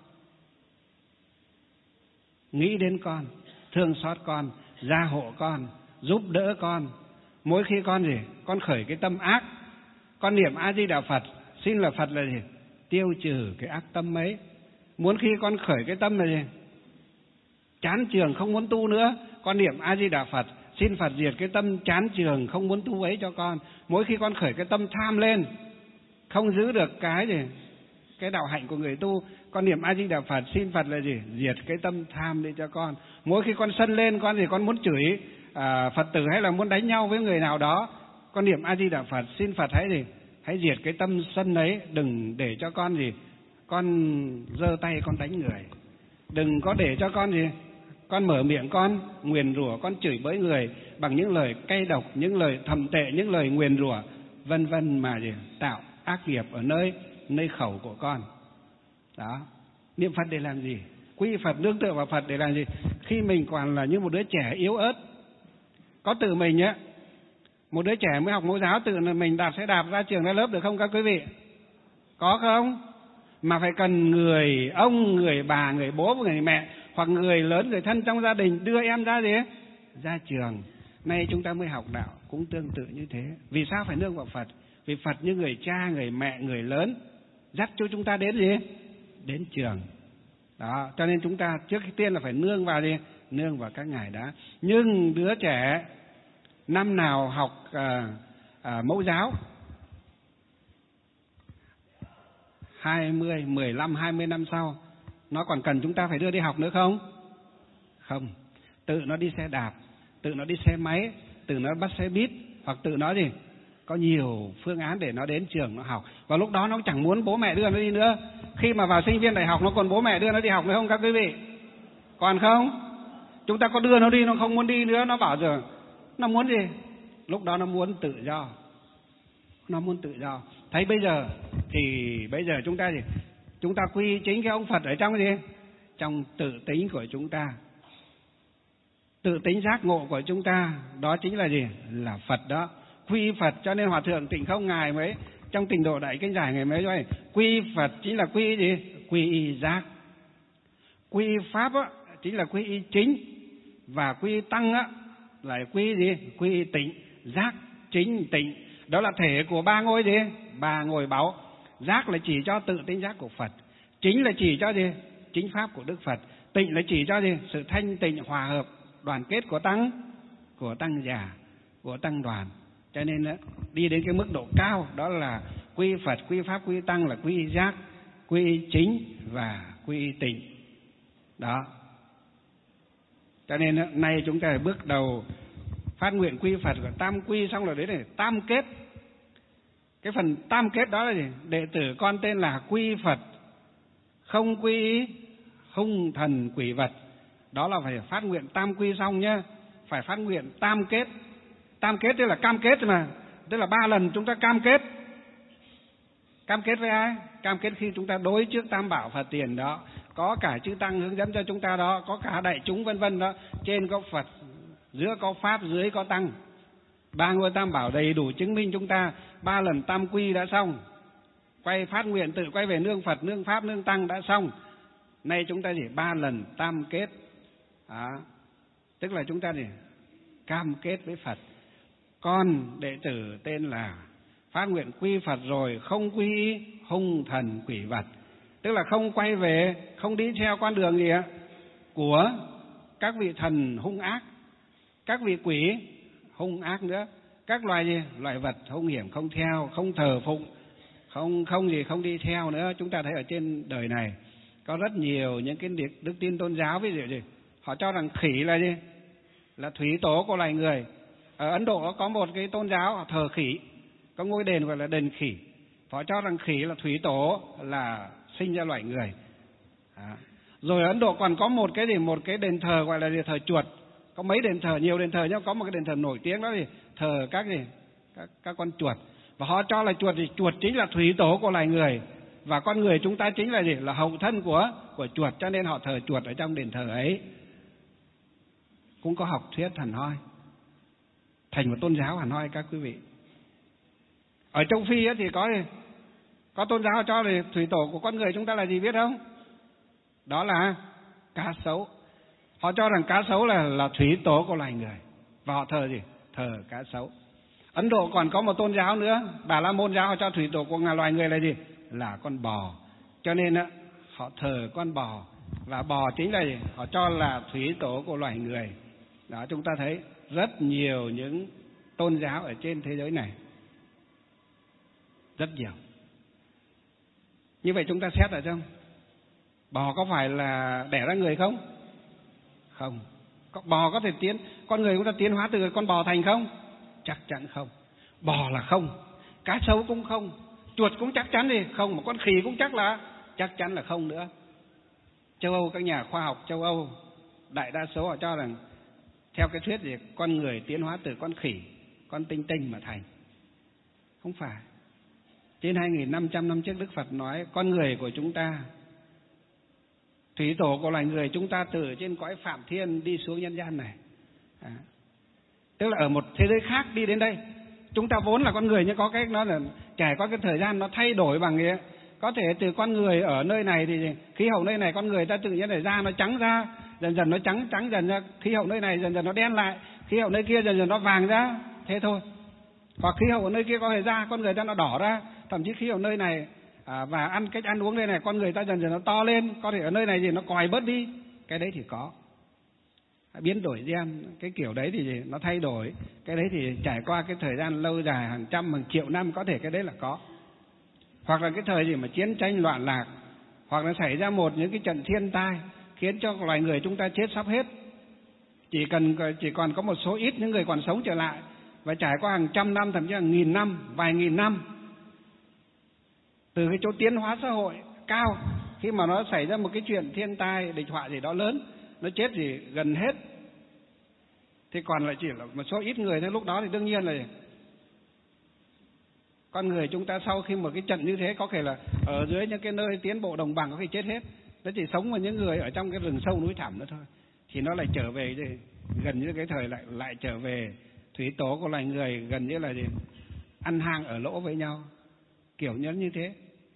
nghĩ đến con, thương xót con, gia hộ con, giúp đỡ con. Mỗi khi con gì? Con khởi cái tâm ác, con niệm A Di Đà Phật, xin là Phật là gì? Tiêu trừ cái ác tâm ấy. Muốn khi con khởi cái tâm là gì? Chán chường không muốn tu nữa, con niệm A Di Đà Phật, xin Phật diệt cái tâm chán chường không muốn tu ấy cho con. Mỗi khi con khởi cái tâm tham lên, không giữ được cái gì? Cái đạo hạnh của người tu, con niệm A Di Đà Phật, xin Phật là gì? Diệt cái tâm tham đi cho con. Mỗi khi con sân lên, con gì? Con muốn chửi Phật tử hay là muốn đánh nhau với người nào đó, con niệm A Di Đà Phật, xin Phật hãy gì? Hãy diệt cái tâm sân ấy, đừng để cho con gì? Con giơ tay con đánh người. Đừng có để cho con gì? Con mở miệng con nguyền rủa, con chửi bới người bằng những lời cay độc, những lời thậm tệ, những lời nguyền rủa, vân vân mà gì? Tạo ác nghiệp ở nơi khẩu của con. Đó. Niệm Phật để làm gì? Quy Phật, nương tựa vào Phật để làm gì? Khi mình còn là như một đứa trẻ yếu ớt, có tự mình á, một đứa trẻ mới học mẫu giáo tự mình đạp xe đạp ra trường ra lớp được không các quý vị? Có không? Mà phải cần người ông, người bà, người bố, người mẹ hoặc người lớn, người thân trong gia đình đưa em ra gì? Ra trường. Nay chúng ta mới học đạo cũng tương tự như thế. Vì sao phải nương vào Phật? Vì Phật như người cha, người mẹ, người lớn dắt cho chúng ta đến gì? Đến trường. Đó, cho nên chúng ta trước khi tiên là phải nương vào gì? Nương vào các ngài đã. Nhưng đứa trẻ năm nào học mẫu giáo 20, 15, 20 năm sau nó còn cần chúng ta phải đưa đi học nữa không? Không. Tự nó đi xe đạp, tự nó đi xe máy, tự nó bắt xe buýt, hoặc tự nó gì? Có nhiều phương án để nó đến trường nó học. Và lúc đó nó chẳng muốn bố mẹ đưa nó đi nữa. Khi mà vào sinh viên đại học nó còn bố mẹ đưa nó đi học nữa không các quý vị? Còn không? Chúng ta có đưa nó đi nó không muốn đi nữa, nó bảo rồi nó muốn gì? Lúc đó nó muốn tự do. Nó muốn tự do. Thấy bây giờ thì bây giờ chúng ta gì? Chúng ta quy chính cái ông Phật ở trong cái gì? Trong tự tính của chúng ta. Tự tính giác ngộ của chúng ta, đó chính là gì? Là Phật đó. Quy Phật, cho nên Hòa Thượng Tịnh Không ngài mới trong Tịnh Độ Đại Kinh Giải ngài mới nói quy Phật chính là quy gì? Quy y giác. Quy Pháp á, chính là quy y chính. Và quy Tăng á, là quy gì? Quy y tịnh. Giác, chính, tịnh. Đó là thể của ba ngôi gì? Ba ngôi báu. Giác là chỉ cho tự tính giác của Phật. Chính là chỉ cho gì? Chính Pháp của Đức Phật. Tịnh là chỉ cho gì? Sự thanh tịnh hòa hợp đoàn kết của tăng già, của tăng đoàn. Cho nên đi đến cái mức độ cao đó là quy Phật, quy Pháp, quy Tăng là quy giác, quy chính và quy tịnh. Đó. Cho nên nay chúng ta bước đầu phát nguyện quy Phật và tam quy, xong rồi đến này tam kết. Cái phần tam kết đó là gì? Đệ tử con tên là quy Phật, không quy hung thần quỷ vật. Đó là phải phát nguyện tam quy xong nhá. Phải phát nguyện tam kết. Tam kết tức là cam kết mà. Tức là 3 lần chúng ta cam kết. Cam kết với ai? Cam kết khi chúng ta đối trước Tam Bảo Phật tiền đó. có cả chư tăng hướng dẫn cho chúng ta đó, có cả đại chúng vân vân đó, trên có Phật, giữa có Pháp, dưới có Tăng. Ba ngôi Tam Bảo đầy đủ chứng minh chúng ta. 3 lần tam quy đã xong, quay phát nguyện tự quay về nương Phật, nương Pháp, nương Tăng đã xong. Nay chúng ta chỉ 3 lần tam kết, tức là chúng ta chỉ cam kết với Phật. Con đệ tử tên là phát nguyện quy Phật rồi, không quy hung thần quỷ vật, tức là không quay về, không đi theo con đường gì của các vị thần hung ác, các vị quỷ hung ác nữa, các loài gì, loài vật hung hiểm không theo, không thờ phụng, không đi theo nữa. Chúng ta thấy ở trên đời này có rất nhiều những cái đức tin tôn giáo, ví dụ gì họ cho rằng khỉ là gì, là thủy tổ của loài người. Ở Ấn Độ có một cái tôn giáo họ thờ khỉ, có ngôi đền gọi là đền khỉ, họ cho rằng khỉ là thủy tổ, là sinh ra loài người. Rồi ở Ấn Độ còn có một cái đền thờ gọi là thờ chuột. Có mấy đền thờ, nhiều đền thờ, nhưng có một cái đền thờ nổi tiếng đó thì thờ các con chuột. Và họ cho là chuột chính là thủy tổ của loài người, và con người chúng ta chính là gì, là hậu thân của chuột, cho nên họ thờ chuột ở trong đền thờ ấy. Cũng có học thuyết hẳn hoi, thành một tôn giáo hẳn hoi các quý vị. Ở châu Phi thì có tôn giáo cho là thủy tổ của con người chúng ta là gì biết không? Đó là cá sấu. Họ cho rằng cá sấu là thủy tổ của loài người, và họ thờ gì? Thờ cá sấu. Ấn Độ còn có một tôn giáo nữa, Bà La Môn giáo, họ cho thủy tổ của loài người là gì? Là con bò. Cho nên họ thờ con bò, và bò chính là gì? Họ cho là thủy tổ của loài người. Đó, chúng ta thấy rất nhiều những tôn giáo ở trên thế giới này, rất nhiều. Như vậy chúng ta xét ở trong bò có phải là đẻ ra người không? Không. Bò có thể con người chúng ta tiến hóa từ con bò thành không? Chắc chắn không. Bò là không, cá sấu cũng không, chuột cũng chắc chắn gì không, mà con khỉ cũng chắc chắn là không nữa. Châu Âu, các nhà khoa học châu Âu đại đa số họ cho rằng theo cái thuyết gì con người tiến hóa từ con khỉ, con tinh tinh mà thành. Không phải. Trên 2.500 năm trước Đức Phật nói con người của chúng ta, thủy tổ của loài người chúng ta từ trên cõi Phạm Thiên đi xuống nhân gian này. Tức là ở một thế giới khác đi đến đây. Chúng ta vốn là con người, nhưng có cái nó là trải qua cái thời gian nó thay đổi bằng cái, có thể từ con người ở nơi này thì khí hậu nơi này con người ta tự nhiên để da nó trắng ra, dần dần nó trắng dần ra, khí hậu nơi này dần dần nó đen lại, khí hậu nơi kia dần dần nó vàng ra, thế thôi. Hoặc khí hậu ở nơi kia có thể da con người ta nó đỏ ra, thậm chí khí hậu nơi này và cách ăn uống nơi này con người ta dần dần nó to lên, có thể ở nơi này thì nó còi bớt đi, cái đấy thì có. Biến đổi gen, cái kiểu đấy thì nó thay đổi, cái đấy thì trải qua cái thời gian lâu dài, hàng trăm, hàng triệu năm, có thể cái đấy là có. Hoặc là cái thời gì mà chiến tranh loạn lạc, hoặc là xảy ra những cái trận thiên tai khiến cho loài người chúng ta chết sắp hết, chỉ còn có một số ít những người còn sống trở lại, và trải qua hàng trăm năm, thậm chí hàng nghìn năm, vài nghìn năm, từ cái chỗ tiến hóa xã hội cao, khi mà nó xảy ra một cái chuyện thiên tai địch họa gì đó lớn, nó chết gì gần hết, thì còn lại chỉ là một số ít người thôi. Lúc đó thì đương nhiên là con người chúng ta sau khi một cái trận như thế, có thể là ở dưới những cái nơi tiến bộ đồng bằng có thể chết hết, nó chỉ sống với những người ở trong cái rừng sâu núi thẳm nữa thôi, thì nó lại trở về gần như cái thời lại trở về thủy tổ của loài người, gần như là ăn hang ở lỗ với nhau, kiểu như thế.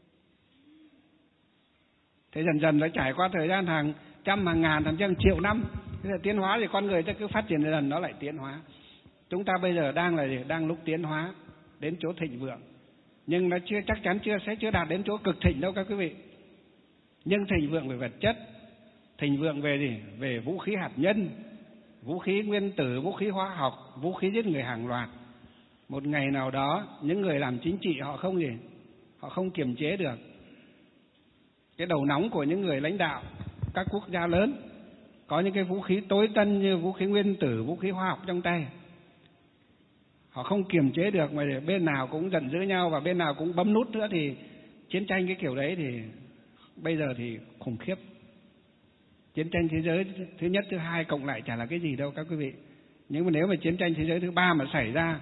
Thế dần dần nó trải qua thời gian hàng trăm, hàng ngàn, thậm chí hàng triệu năm, thế là tiến hóa thì con người sẽ cứ phát triển dần, nó lại tiến hóa. Chúng ta bây giờ đang lúc tiến hóa đến chỗ thịnh vượng, nhưng nó chắc chắn sẽ chưa đạt đến chỗ cực thịnh đâu các quý vị. Nhưng thịnh vượng về vật chất, thịnh vượng về gì? Về vũ khí hạt nhân, vũ khí nguyên tử, vũ khí hóa học, vũ khí giết người hàng loạt. Một ngày nào đó những người làm chính trị họ không kiềm chế được cái đầu nóng của những người lãnh đạo các quốc gia lớn, có những cái vũ khí tối tân như vũ khí nguyên tử, vũ khí hóa học trong tay, họ không kiềm chế được, mà bên nào cũng giận dữ nhau và bên nào cũng bấm nút nữa, thì chiến tranh cái kiểu đấy thì bây giờ thì khủng khiếp. Chiến tranh thế giới thứ nhất, thứ hai cộng lại chả là cái gì đâu các quý vị. Nhưng mà nếu mà chiến tranh thế giới thứ ba mà xảy ra,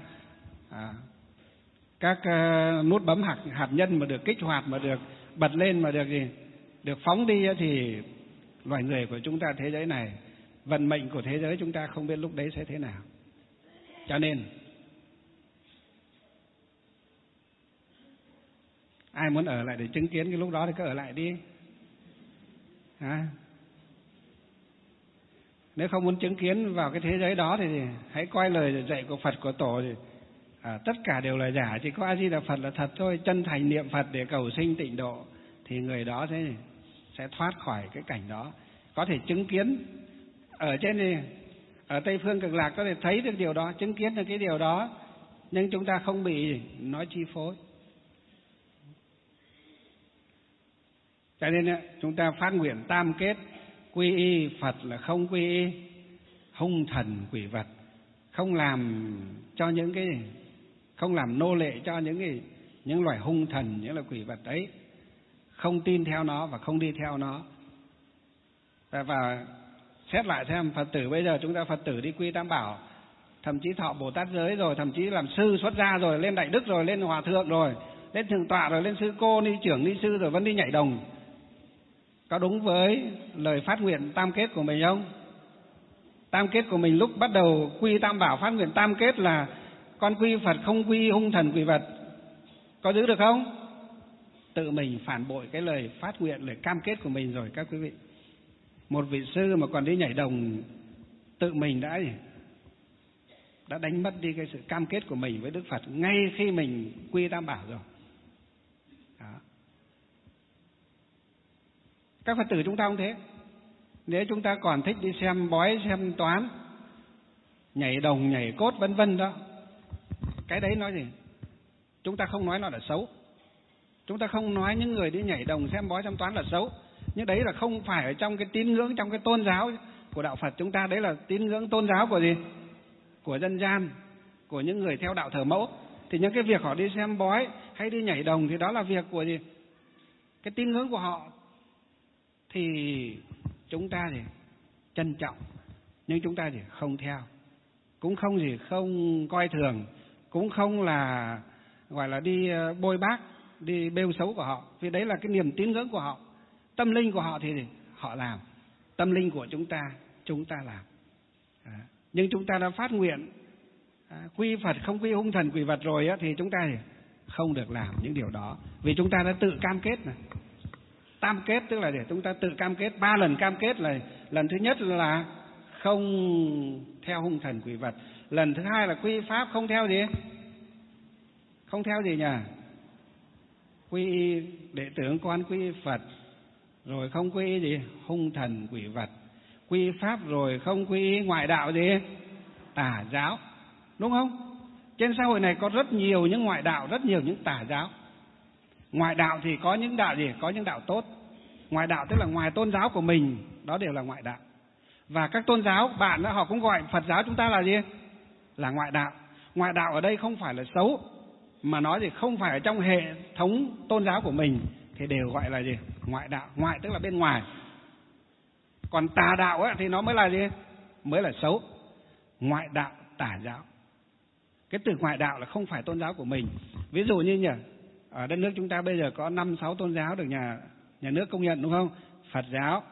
các nút bấm hạt nhân mà được kích hoạt, mà được bật lên, mà được được phóng đi thì loài người của chúng ta, thế giới này, vận mệnh của thế giới chúng ta không biết lúc đấy sẽ thế nào. Cho nên ai muốn ở lại để chứng kiến cái lúc đó thì cứ ở lại đi. Nếu không muốn chứng kiến vào cái thế giới đó thì hãy coi lời dạy của Phật của Tổ thì tất cả đều là giả, chỉ có A Di Đà Phật là thật thôi. Chân thành niệm Phật để cầu sinh tịnh độ thì người đó sẽ thoát khỏi cái cảnh đó, có thể chứng kiến ở trên thì ở Tây Phương Cực Lạc có thể thấy được điều đó, chứng kiến được cái điều đó, nhưng chúng ta không bị nó chi phối. Cho nên chúng ta phát nguyện tam kết, quy y Phật là không quy y hung thần quỷ vật, không làm cho những cái, không làm nô lệ cho những loài hung thần, những loài quỷ vật ấy, không tin theo nó và không đi theo nó. Và xét lại xem Phật tử bây giờ chúng ta Phật tử đi quy Tam Bảo, thậm chí thọ Bồ Tát giới rồi, thậm chí làm sư xuất gia rồi, lên đại đức rồi, lên hòa thượng rồi, lên thượng tọa rồi, lên sư cô, ni trưởng, ni sư rồi, vẫn đi nhảy đồng, có đúng với lời phát nguyện tam kết của mình không? Tam kết của mình lúc bắt đầu quy Tam Bảo phát nguyện tam kết là con quy Phật không quy hung thần quỷ vật, có giữ được không? Tự mình phản bội cái lời phát nguyện, lời cam kết của mình rồi các quý vị. Một vị sư mà còn đi nhảy đồng, tự mình đã đánh mất đi cái sự cam kết của mình với Đức Phật ngay khi mình quy Tam Bảo rồi. Đó. Các Phật tử chúng ta không thế. Nếu chúng ta còn thích đi xem bói, xem toán, nhảy đồng, nhảy cốt vân vân đó, cái đấy nói gì? Chúng ta không nói nó là xấu. Chúng ta không nói những người đi nhảy đồng, xem bói, xem toán là xấu. Nhưng đấy là không phải ở trong cái tín ngưỡng, trong cái tôn giáo của đạo Phật chúng ta. Đấy là tín ngưỡng tôn giáo của gì? Của dân gian, của những người theo đạo thờ mẫu. Thì những cái việc họ đi xem bói hay đi nhảy đồng thì đó là việc của gì? Cái tín ngưỡng của họ. Thì chúng ta thì trân trọng, nhưng chúng ta thì không theo, cũng không coi thường, cũng không là gọi là đi bôi bác, đi bêu xấu của họ, vì đấy là cái niềm tín ngưỡng của họ. Tâm linh của họ thì họ làm, tâm linh của chúng ta làm. Nhưng chúng ta đã phát nguyện quy Phật không quy hung thần quỷ vật rồi thì chúng ta thì không được làm những điều đó, vì chúng ta đã tự cam kết này. Tam kết tức là để chúng ta tự cam kết 3 lần cam kết là lần thứ nhất là không theo hung thần quỷ vật, lần thứ hai là quy pháp không theo gì? Không theo gì nhỉ? Quy y đệ tử con quy y Phật, rồi không quy y gì? Hung thần quỷ vật. Quy pháp rồi không quy y ngoại đạo gì? Tà giáo. Đúng không? Trên xã hội này có rất nhiều những ngoại đạo, rất nhiều những tà giáo. Ngoại đạo thì có những đạo gì? Có những đạo tốt. Ngoại đạo tức là ngoài tôn giáo của mình, đó đều là ngoại đạo. Và các tôn giáo bạn họ cũng gọi Phật giáo chúng ta là gì? Là ngoại đạo. Ngoại đạo ở đây không phải là xấu, mà nói gì không phải ở trong hệ thống tôn giáo của mình thì đều gọi là gì? Ngoại đạo. Ngoại tức là bên ngoài. Còn tà đạo thì nó mới là gì? Mới là xấu. Ngoại đạo, tà giáo. Cái từ ngoại đạo là không phải tôn giáo của mình. Ví dụ như ở đất nước chúng ta bây giờ có 5-6 tôn giáo được nhà nước công nhận, đúng không? Phật giáo,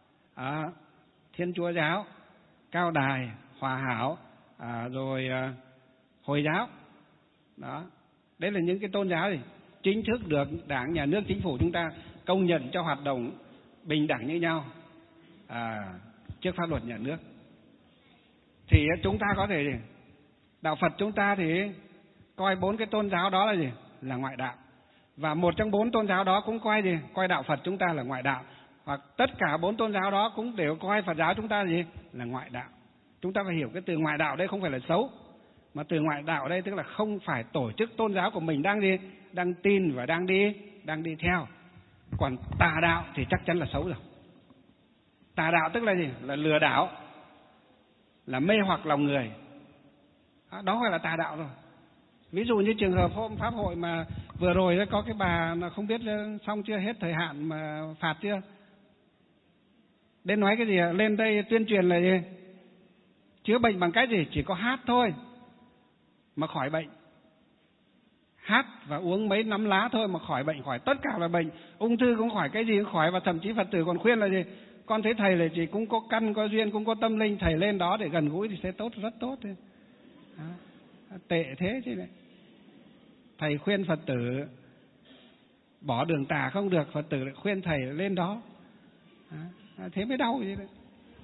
Thiên Chúa giáo, Cao Đài, Hòa Hảo, rồi Hồi giáo. Đó. Đấy là những cái tôn giáo gì chính thức được Đảng, Nhà nước, Chính phủ chúng ta công nhận cho hoạt động bình đẳng như nhau trước pháp luật nhà nước. Thì chúng ta có thể đạo Phật chúng ta thì coi 4 cái tôn giáo đó là gì? Là ngoại đạo. Và một trong 4 tôn giáo đó cũng coi gì? Coi đạo Phật chúng ta là ngoại đạo. Hoặc tất cả 4 tôn giáo đó cũng đều coi Phật giáo chúng ta là gì? Là ngoại đạo. Chúng ta phải hiểu cái từ ngoại đạo đây không phải là xấu, mà từ ngoại đạo ở đây tức là không phải tổ chức tôn giáo của mình đang gì? Đang tin và đang đi theo. Còn tà đạo thì chắc chắn là xấu rồi. Tà đạo tức là gì? Là lừa đảo, là mê hoặc lòng người. Đó gọi là tà đạo rồi. Ví dụ như trường hợp hôm Pháp hội mà vừa rồi có cái bà mà không biết xong chưa, hết thời hạn mà phạt chưa. Đến nói cái gì? Lên đây tuyên truyền là gì? Chữa bệnh bằng cách gì? Chỉ có hát thôi mà khỏi bệnh. hát và uống mấy nắm lá thôi mà khỏi bệnh, khỏi tất cả là bệnh, ung thư cũng khỏi, cái gì cũng khỏi. Và thậm chí Phật tử còn khuyên là gì? Con thấy thầy là chỉ cũng có căn, có duyên, cũng có tâm linh, thầy lên đó để gần gũi thì sẽ tốt, rất tốt thôi. Tệ thế chứ này. Thầy khuyên Phật tử bỏ đường tà không được, Phật tử lại khuyên thầy lên đó. Thế mới đau chứ đấy.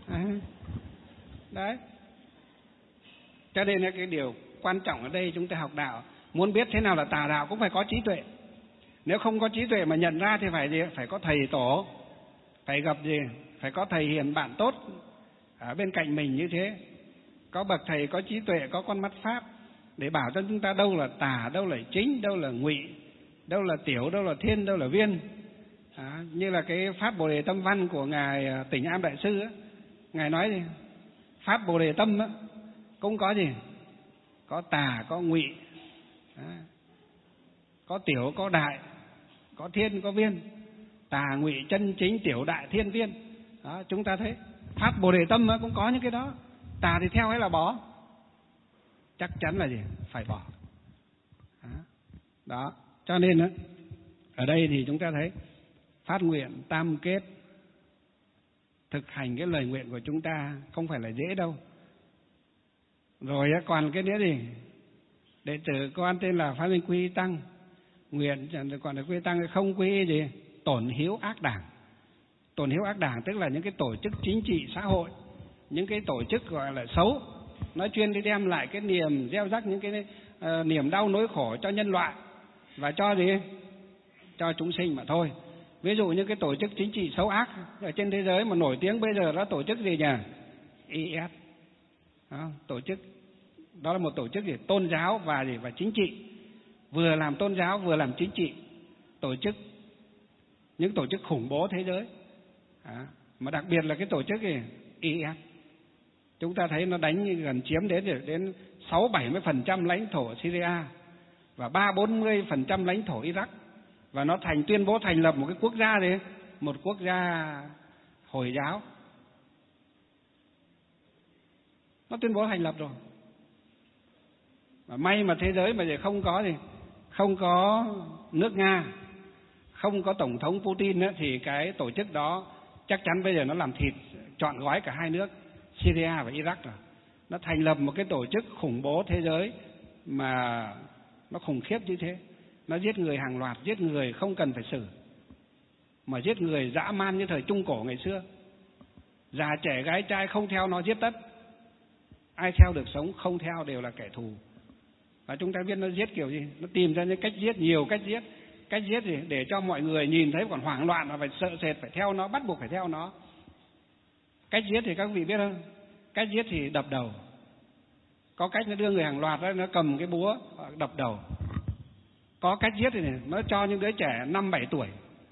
Đấy. Cho nên là cái điều quan trọng ở đây chúng ta học đạo, muốn biết thế nào là tà đạo cũng phải có trí tuệ. Nếu không có trí tuệ mà nhận ra thì phải gì? Phải có thầy tổ, phải gặp gì? Phải có thầy hiền bạn tốt ở bên cạnh mình như thế. Có bậc thầy có trí tuệ, có con mắt pháp để bảo cho chúng ta đâu là tà, đâu là chính, đâu là ngụy, đâu là tiểu, đâu là thiên, đâu là viên. Như là cái pháp Bồ Đề Tâm Văn của ngài Tỉnh Am Đại Sư á, ngài nói gì? Pháp Bồ Đề Tâm á, cũng có gì? Có tà, có ngụy, có tiểu, có đại, có thiên, có viên. Tà, ngụy, chân, chính, tiểu, đại, thiên, viên. Đó, chúng ta thấy pháp Bồ Đề Tâm cũng có những cái đó. Tà thì theo hay là bỏ? Chắc chắn là gì? Phải bỏ. Đó, cho nên đó, ở đây thì chúng ta thấy phát nguyện tam kết, thực hành cái lời nguyện của chúng ta không phải là dễ đâu. Rồi còn cái nữa gì? Đệ tử con tên là Phát Minh Quy Tăng, nguyện còn là Quy Tăng không quy gì? Tổn hiếu ác đảng. Tổn hiếu ác đảng tức là những cái tổ chức chính trị xã hội, những cái tổ chức gọi là xấu, nó chuyên đi đem lại cái niềm gieo rắc những cái niềm đau nỗi khổ cho nhân loại và cho gì? Cho chúng sinh mà thôi. Ví dụ như cái tổ chức chính trị xấu ác ở trên thế giới mà nổi tiếng bây giờ đó tổ chức gì nhỉ? IS. Đó, tổ chức đó là một tổ chức gì? Tôn giáo và gì? Và chính trị. Vừa làm tôn giáo vừa làm chính trị. Tổ chức những tổ chức khủng bố thế giới. Mà đặc biệt là cái tổ chức gì? IS. Chúng ta thấy nó đánh gần chiếm đến 6-70% lãnh thổ Syria và 30-40% lãnh thổ Iraq. Và nó tuyên bố thành lập một cái quốc gia đấy, một quốc gia Hồi giáo. Nó tuyên bố thành lập rồi. Và may mà thế giới mà không có gì, không có nước Nga, không có Tổng thống Putin nữa, thì cái tổ chức đó chắc chắn bây giờ nó làm thịt trọn gói cả hai nước Syria và Iraq rồi. Nó thành lập một cái tổ chức khủng bố thế giới mà nó khủng khiếp như thế. Nó giết người hàng loạt, giết người không cần phải xử, mà giết người dã man như thời Trung Cổ ngày xưa. Già trẻ gái trai không theo nó giết tất. Ai theo được sống, không theo đều là kẻ thù. Và chúng ta biết nó giết kiểu gì? Nó tìm ra những cách giết, nhiều cách giết. Cách giết gì? Để cho mọi người nhìn thấy còn hoảng loạn và phải sợ sệt, phải theo nó, bắt buộc phải theo nó. Cách giết thì các vị biết không? Cách giết thì đập đầu. Có cách nó đưa người hàng loạt ra, nó cầm cái búa đập đầu. Có cách giết thì nó cho những đứa trẻ 5-7 tuổi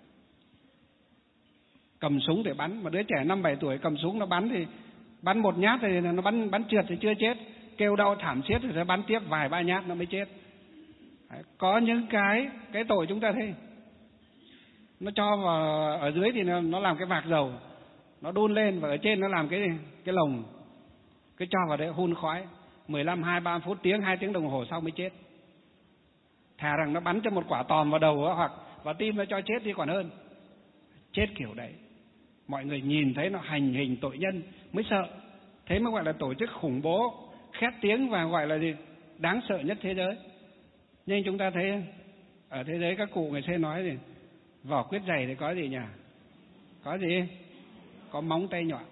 cầm súng để bắn. Mà đứa trẻ 5-7 tuổi cầm súng nó bắn thì bắn một nhát thì nó bắn trượt thì chưa chết, kêu đau thảm thiết thì sẽ bắn tiếp vài ba nhát nó mới chết. Đấy, có những cái tội chúng ta thấy nó cho vào ở dưới thì nó làm cái vạc dầu, nó đun lên, và ở trên nó làm cái lồng, cái cho vào đấy hun khói 15-20-30 phút, tiếng 2 tiếng đồng hồ sau mới chết. Thà rằng nó bắn cho một quả tòm vào đầu đó, hoặc vào tim nó cho chết đi còn hơn. Chết kiểu đấy, mọi người nhìn thấy nó hành hình tội nhân mới sợ. Thế mới gọi là tổ chức khủng bố, khét tiếng và gọi là gì? Đáng sợ nhất thế giới. Nhưng chúng ta thấy ở thế giới các cụ ngày xưa nói gì? Vỏ quyết dày thì có gì nhỉ? Có gì? Có móng tay nhọn.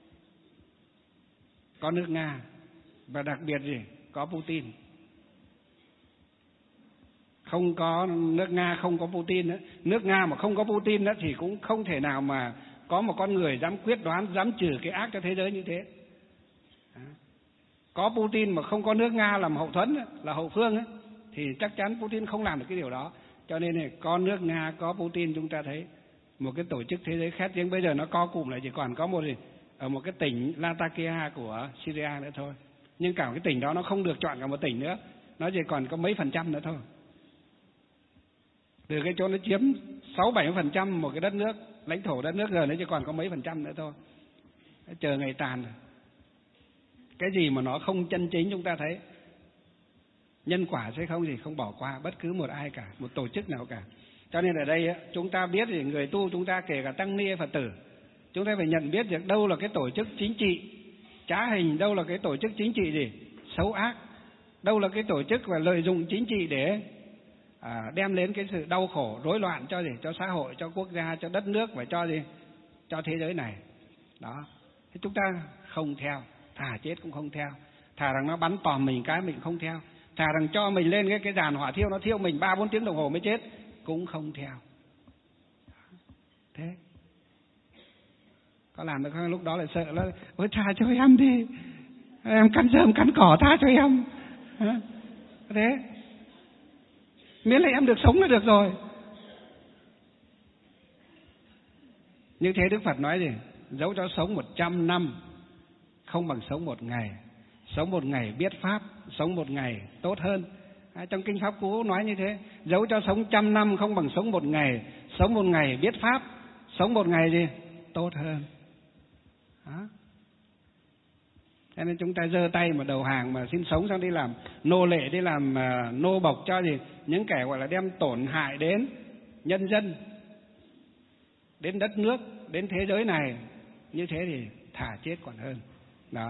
Có nước Nga. Và đặc biệt gì? Có Putin. Không có nước Nga, không có Putin nữa. Nước Nga mà không có Putin nữa thì cũng không thể nào mà có một con người dám quyết đoán, dám trừ cái ác cho thế giới như thế. Có Putin mà không có nước Nga làm hậu thuẫn, là hậu phương ấy, thì chắc chắn Putin không làm được cái điều đó. Cho nên này, có nước Nga, có Putin, chúng ta thấy một cái tổ chức thế giới khét tiếng. Bây giờ nó co cụm lại chỉ còn có một gì? Ở một cái tỉnh Latakia của Syria nữa thôi. Nhưng cả cái tỉnh đó nó không được chọn cả một tỉnh nữa, nó chỉ còn có mấy % nữa thôi. Từ cái chỗ nó chiếm 6-7% một cái đất nước, lãnh thổ đất nước giờ nó chỉ còn có mấy % nữa thôi. Chờ ngày tàn rồi. Cái gì mà nó không chân chính chúng ta thấy nhân quả sẽ không bỏ qua bất cứ một ai cả, một tổ chức nào cả. Cho nên ở đây chúng ta biết thì người tu chúng ta, kể cả tăng ni Phật tử, chúng ta phải nhận biết được đâu là cái tổ chức chính trị trá hình, đâu là cái tổ chức chính trị gì xấu ác, đâu là cái tổ chức và lợi dụng chính trị để đem đến cái sự đau khổ rối loạn cho xã hội, cho quốc gia, cho đất nước và cho thế giới này. Đó, thế chúng ta không theo, thà chết cũng không theo, thà rằng nó bắn tòm mình cái mình không theo, thà rằng cho mình lên cái giàn hỏa thiêu, nó thiêu mình 3-4 tiếng đồng hồ mới chết cũng không theo. Thế có làm được không? Lúc đó lại sợ là ôi tha cho em đi, em cắn rơm cắn cỏ tha cho em. Thế miễn là em được sống là được rồi. Như thế Đức Phật nói gì? Dẫu cho sống 100 năm không bằng sống một ngày. Sống một ngày biết pháp, sống một ngày tốt hơn. Trong Kinh Pháp Cú nói như thế. Dẫu cho sống 100 năm không bằng sống một ngày. Sống một ngày biết pháp, sống một ngày gì? Tốt hơn. Đó. Cho nên chúng ta giơ tay mà đầu hàng mà xin sống, xong đi làm nô lệ, đi làm nô bộc cho gì? Những kẻ gọi là đem tổn hại đến nhân dân, đến đất nước, đến thế giới này. Như thế thì thà chết còn hơn. Đó.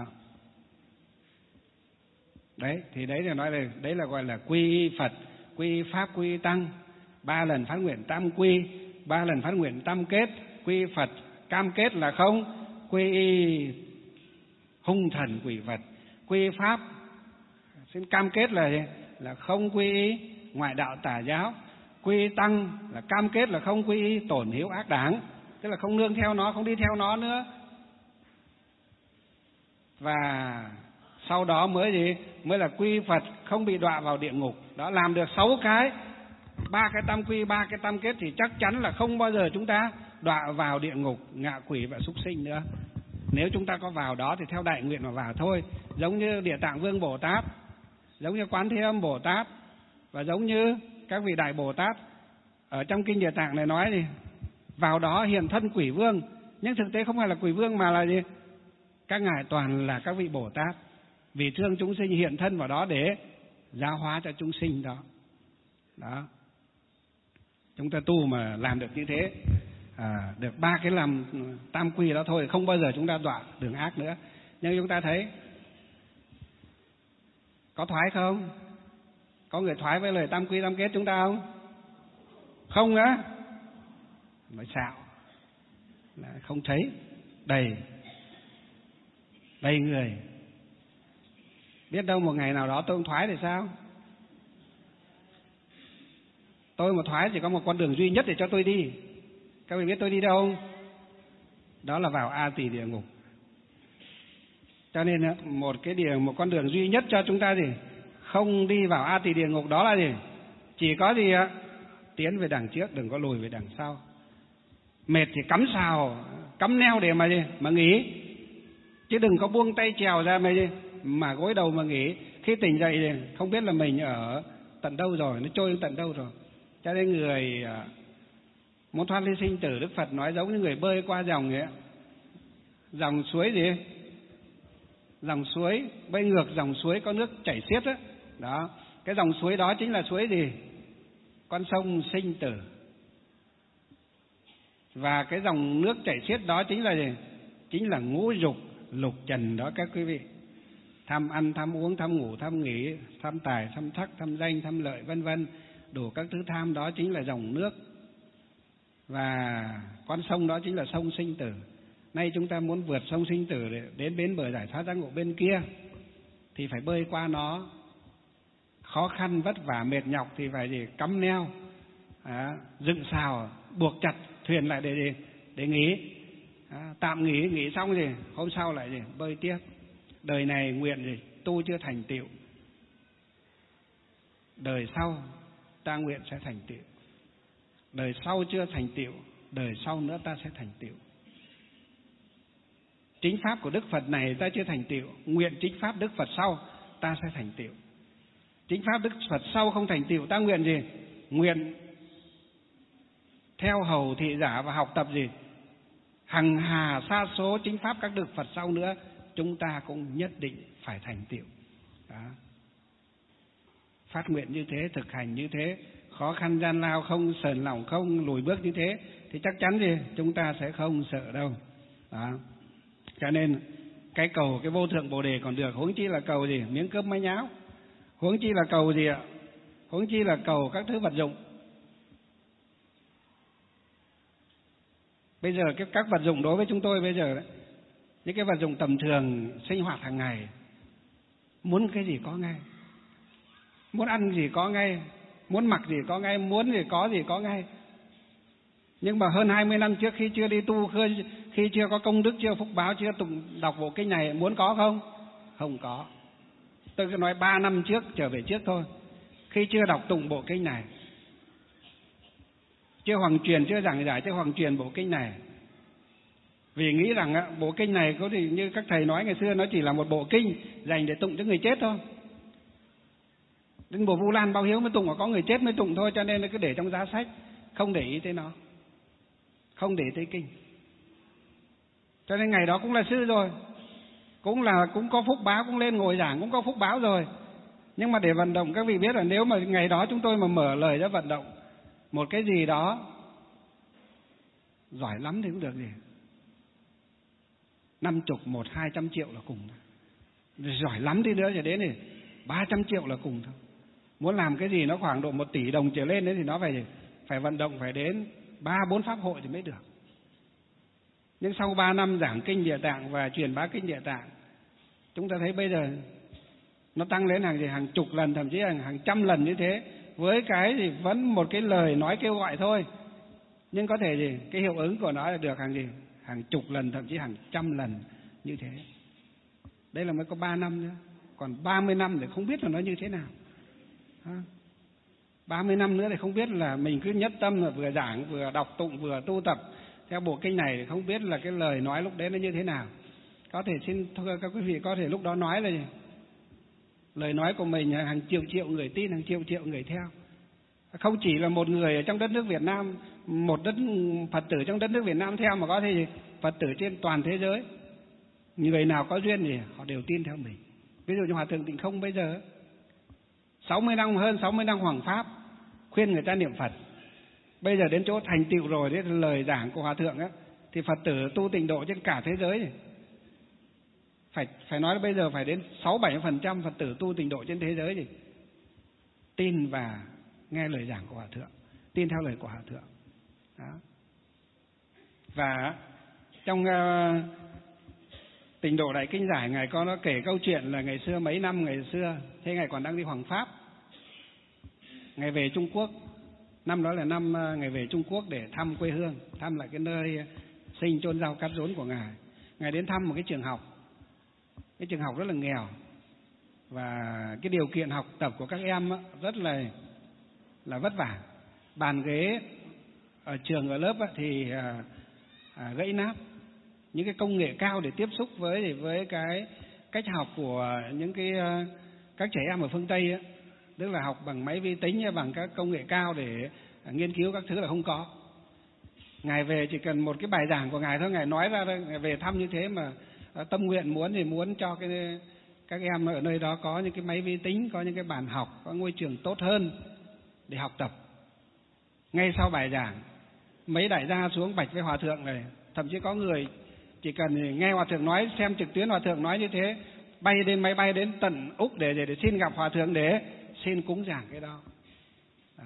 Đấy, thì đấy là nói là đấy là gọi là quy y Phật, quy y Pháp, quy y Tăng. 3 lần phát nguyện tam quy, 3 lần phát nguyện tam kết. Quy y Phật cam kết là không quy y hung thần quỷ vật. Quy y Pháp xin cam kết là không quy y ngoại đạo tà giáo. Quy y Tăng là cam kết là không quy y tổn hiếu ác đảng, tức là không nương theo nó, không đi theo nó nữa. Và sau đó mới là quy Phật, không bị đọa vào địa ngục. Đó, làm được 6 cái, 3 cái tam quy, 3 cái tam kết thì chắc chắn là không bao giờ chúng ta đọa vào địa ngục, ngạ quỷ và súc sinh nữa. Nếu chúng ta có vào đó thì theo đại nguyện mà vào thôi. Giống như Địa Tạng Vương Bồ Tát, giống như Quán Thế Âm Bồ Tát, và giống như các vị đại Bồ Tát. Ở trong Kinh Địa Tạng này nói thì vào đó hiện thân quỷ vương, nhưng thực tế không phải là quỷ vương mà là gì? Các ngài toàn là các vị Bồ Tát, vì thương chúng sinh hiện thân vào đó để giáo hóa cho chúng sinh đó. Đó. Chúng ta tu mà làm được như thế, được 3 cái làm tam quy đó thôi, không bao giờ chúng ta đọa đường ác nữa. Nhưng chúng ta thấy có thoái không? Có người thoái với lời tam quy tam kết chúng ta không? Không á? Nói xạo, không thấy, đầy người. Biết đâu một ngày nào đó tôi không thoái thì sao? Tôi mà thoái chỉ có một con đường duy nhất để cho tôi đi. Các vị biết tôi đi đâu không? Đó là vào A Tỳ địa ngục. Cho nên một con đường duy nhất cho chúng ta gì? Không đi vào A Tỳ địa ngục đó là gì? Chỉ có gì ạ? Tiến về đằng trước, đừng có lùi về đằng sau. Mệt thì cắm sào, cắm neo để mà gì? Mà nghỉ. Chứ đừng có buông tay trèo ra mà gối đầu mà nghỉ. Khi tỉnh dậy thì không biết là mình ở tận đâu rồi, nó trôi đến tận đâu rồi. Cho nên người muốn thoát ly sinh tử, Đức Phật nói giống như người bơi qua dòng ấy. Dòng suối gì? Dòng suối, bơi ngược dòng suối có nước chảy xiết đó. Đó, cái dòng suối đó chính là suối gì? Con sông sinh tử. Và cái dòng nước chảy xiết đó chính là gì? Chính là ngũ dục lục trần đó các quý vị. Tham ăn, tham uống, tham ngủ, tham nghỉ, tham tài, tham sắc, tham danh, tham lợi, vân vân. Đủ các thứ tham đó chính là dòng nước. Và con sông đó chính là sông sinh tử. Nay chúng ta muốn vượt sông sinh tử để đến bến bờ giải thoát giác ngộ bên kia thì phải bơi qua nó. Khó khăn, vất vả, mệt nhọc thì phải gì? Cắm neo, dựng sào, buộc chặt thuyền lại để nghỉ. Tạm nghỉ xong gì? Hôm sau lại gì? Bơi tiếp. Đời này nguyện gì? Tu chưa thành tựu. Đời sau ta nguyện sẽ thành tựu. Đời sau chưa thành tựu, đời sau nữa ta sẽ thành tựu. Chính pháp của Đức Phật này ta chưa thành tựu, nguyện chính pháp Đức Phật sau ta sẽ thành tựu. Chính pháp Đức Phật sau không thành tựu, ta nguyện gì? Nguyện theo hầu thị giả và học tập gì? Hằng hà sa số chính pháp các Đức Phật sau nữa, chúng ta cũng nhất định phải thành tựu. Đó. phát nguyện như thế, thực hành như thế, khó khăn gian lao không sờn lòng, không lùi bước như thế, thì chắc chắn gì chúng ta sẽ không sợ đâu. Đó. Cho nên cái cầu cái vô thượng Bồ đề còn được, huống chi là cầu gì miếng cơm manh áo, huống chi là cầu gì ạ, huống chi là cầu các thứ vật dụng. Bây giờ các vật dụng đối với chúng tôi bây giờ đấy, những cái vật dụng tầm thường sinh hoạt hàng ngày, muốn cái gì có ngay, muốn ăn gì có ngay, muốn mặc gì có ngay, muốn gì có ngay. Nhưng mà hơn 20 năm trước khi chưa đi tu, khi chưa có công đức, chưa phúc báo, chưa đọc bộ kinh này, muốn có không? Không có. Tôi cứ nói 3 năm trước trở về trước thôi, khi chưa đọc tụng bộ kinh này, chưa hoàng truyền, chưa giảng giải, chưa hoàng truyền bộ kinh này, vì nghĩ rằng bộ kinh này có thì như các thầy nói ngày xưa, nó chỉ là một bộ kinh dành để tụng cho người chết thôi. Đến bộ Vu Lan Báo Hiếu mới tụng, có người chết mới tụng thôi, cho nên nó cứ để trong giá sách, không để ý tới nó, không để ý tới kinh. Cho nên ngày đó cũng là sư rồi, cũng có phúc báo, cũng lên ngồi giảng cũng có phúc báo rồi. Nhưng mà để vận động, các vị biết là nếu mà ngày đó chúng tôi mà mở lời ra vận động một cái gì đó giỏi lắm thì cũng được gì, 50, 200 triệu là cùng. Giỏi lắm đi nữa thì đến thì 300 triệu là cùng thôi. Muốn làm cái gì nó khoảng độ 1 tỷ đồng trở lên đấy thì nó phải vận động phải đến 3-4 pháp hội thì mới được. Nhưng sau 3 năm giảng kinh Địa Tạng và truyền bá kinh Địa Tạng, chúng ta thấy bây giờ nó tăng lên hàng chục lần, thậm chí hàng trăm lần như thế, với cái gì vẫn một cái lời nói kêu gọi thôi, nhưng có thể gì cái hiệu ứng của nó là được hàng chục lần, thậm chí hàng trăm lần như thế. Đây là mới có 3 năm nữa, còn 30 năm thì không biết là nó như thế nào. 30 năm nữa thì không biết là mình cứ nhất tâm là vừa giảng, vừa đọc tụng, vừa tu tập theo bộ kinh này, thì không biết là cái lời nói lúc đấy nó như thế nào. Có thể xin thưa các quý vị, có thể lúc đó nói là gì? Lời nói của mình hàng triệu người tin, hàng triệu người theo. Không chỉ là một người ở trong đất nước Việt Nam, một Phật tử trong đất nước Việt Nam theo, mà có thể Phật tử trên toàn thế giới. Người nào có duyên thì họ đều tin theo mình. Ví dụ như Hòa Thượng Tịnh Không bây giờ hơn 60 năm hoằng pháp khuyên người ta niệm Phật. Bây giờ đến chỗ thành tựu rồi đấy, lời giảng của Hòa Thượng á, thì Phật tử tu tịnh độ trên cả thế giới. Phải nói là bây giờ phải đến 6-7% Phật tử tu tịnh độ trên thế giới thì tin và nghe lời giảng của Hòa Thượng, tin theo lời của Hòa Thượng. Đó. Và trong Tịnh Độ Đại Kinh Giải, Ngài có nó kể câu chuyện là ngày xưa, mấy năm ngày xưa, thế Ngài còn đang đi hoằng pháp, Ngài về Trung Quốc. Năm đó là năm Ngài về Trung Quốc để thăm quê hương, thăm lại cái nơi sinh chôn rau cắt rốn của Ngài. Ngài đến thăm một cái trường học, cái trường học rất là nghèo, và cái điều kiện học tập của các em rất là vất vả. Bàn ghế ở trường, ở lớp thì gãy nát. Những cái công nghệ cao để tiếp xúc với cái cách học của những các trẻ em ở phương Tây ấy, tức là học bằng máy vi tính, bằng các công nghệ cao để nghiên cứu các thứ là không có. Ngài về chỉ cần một cái bài giảng của Ngài thôi, Ngài nói ra, Ngài về thăm như thế mà tâm nguyện muốn cho các em ở nơi đó có những cái máy vi tính, có những cái bàn học, có ngôi trường tốt hơn để học tập. Ngay sau bài giảng, mấy đại gia xuống bạch với Hòa Thượng này, thậm chí có người chỉ cần nghe Hòa Thượng nói, xem trực tuyến Hòa Thượng nói như thế, bay đến máy bay đến tận Úc để xin gặp Hòa Thượng để xin cúng giảng cái đó. Đó.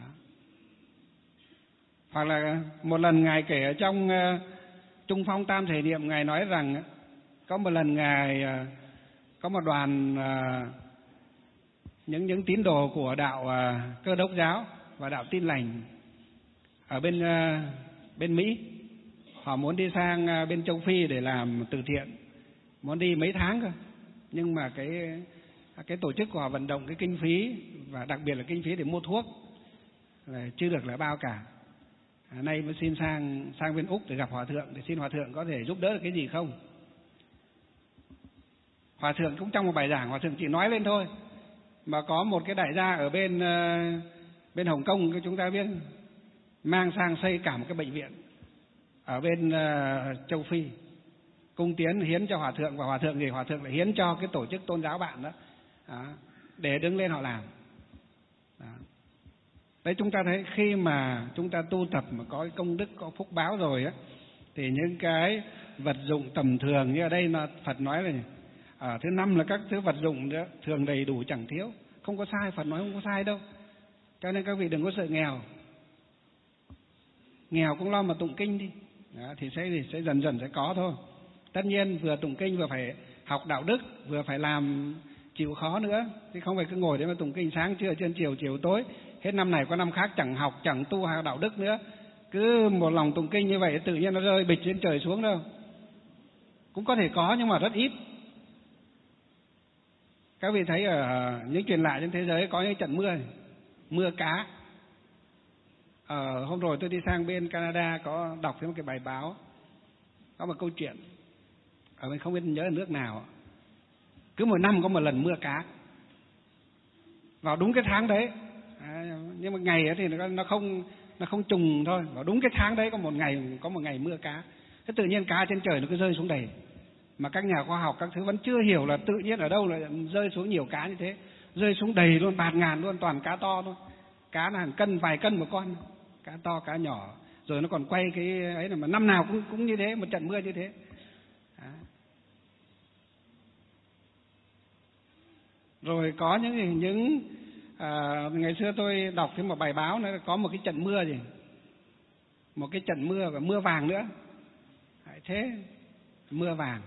Hoặc là một lần Ngài kể ở trong Trung Phong Tam Thể Niệm, Ngài nói rằng có một lần Ngài có một đoàn những tín đồ của đạo Cơ Đốc giáo và đạo Tin Lành ở bên Mỹ, họ muốn đi sang bên châu Phi để làm từ thiện, muốn đi mấy tháng cơ, nhưng mà cái tổ chức của họ vận động cái kinh phí, và đặc biệt là kinh phí để mua thuốc là chưa được là bao cả. Nay mới xin sang bên Úc để gặp Hòa Thượng, để xin Hòa Thượng có thể giúp đỡ được cái gì không. Hòa Thượng cũng trong một bài giảng, Hòa Thượng chỉ nói lên thôi, mà có một cái đại gia ở bên Hồng Kông, chúng ta biết, mang sang xây cả một cái bệnh viện ở bên châu Phi, cung tiến hiến cho Hòa Thượng, và Hòa Thượng lại hiến cho cái tổ chức tôn giáo bạn đó, để đứng lên họ làm. Đấy, chúng ta thấy khi mà chúng ta tu tập mà có cái công đức, có phúc báo rồi á, thì những cái vật dụng tầm thường như ở đây mà Phật nói là thứ năm là các thứ vật dụng đó, thường đầy đủ chẳng thiếu, không có sai. Phật nói không có sai đâu. Cho nên các vị đừng có sợ nghèo. Nghèo cũng lo mà tụng kinh đi. Đó, thì sẽ dần dần sẽ có thôi. Tất nhiên vừa tụng kinh vừa phải học đạo đức, vừa phải làm chịu khó nữa, chứ không phải cứ ngồi đấy mà tụng kinh sáng trưa trưa chiều chiều tối, hết năm này qua năm khác chẳng học chẳng tu đạo đức nữa, cứ một lòng tụng kinh như vậy tự nhiên nó rơi bịch trên trời xuống đâu. Cũng có thể có nhưng mà rất ít. Các vị thấy ở những truyền lại trên thế giới có những trận mưa cá. Hôm rồi tôi đi sang bên Canada có đọc thấy một cái bài báo, có một câu chuyện ở bên không biết nhớ ở nước nào, cứ một năm có một lần mưa cá vào đúng cái tháng đấy. Nhưng mà ngày ấy thì nó không trùng thôi, vào đúng cái tháng đấy có một ngày mưa cá. Thế tự nhiên cá trên trời nó cứ rơi xuống đầy, mà các nhà khoa học các thứ vẫn chưa hiểu là tự nhiên ở đâu lại rơi xuống nhiều cá như thế, rơi xuống đầy luôn, bạt ngàn luôn, toàn cá to thôi, cá là hàng cân, vài cân một con, cá to cá nhỏ, rồi nó còn quay cái ấy là mà năm nào cũng như thế, một trận mưa như thế. Rồi có những ngày xưa tôi đọc thêm một bài báo nữa, có một cái trận mưa gì, một cái trận mưa và mưa vàng nữa. Thế mưa vàng,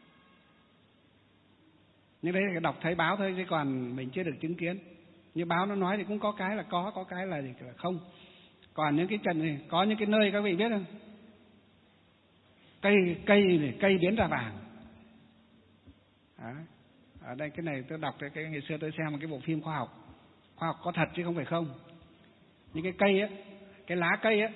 nhưng đấy là đọc thấy báo thôi chứ còn mình chưa được chứng kiến. Như báo nó nói thì cũng có cái là có cái là không. Còn những cái trận này, có những cái nơi các vị biết không, cây biến ra vàng. Ở đây cái này tôi đọc cái ngày xưa tôi xem một cái bộ phim khoa học có thật chứ không phải không. Những cái cây á, cái lá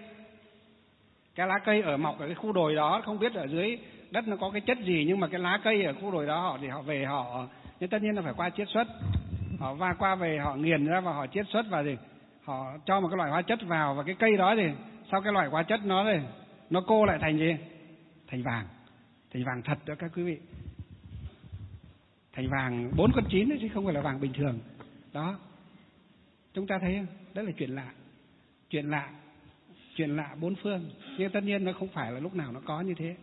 cây ở mọc ở cái khu đồi đó, không biết ở dưới đất nó có cái chất gì, nhưng mà cái lá cây ở khu đồi đó họ về họ, nhưng tất nhiên là phải qua chiết xuất, họ qua về họ nghiền ra và họ chiết xuất và gì, họ cho một cái loại hóa chất vào, và cái cây đó thì sau cái loại hóa chất nó cô lại thành gì, thành vàng thật đó các quý vị, thành vàng 4 con 9 đấy, chứ không phải là vàng bình thường đó. Chúng ta thấy đó là chuyện lạ bốn phương, nhưng tất nhiên nó không phải là lúc nào nó có như thế.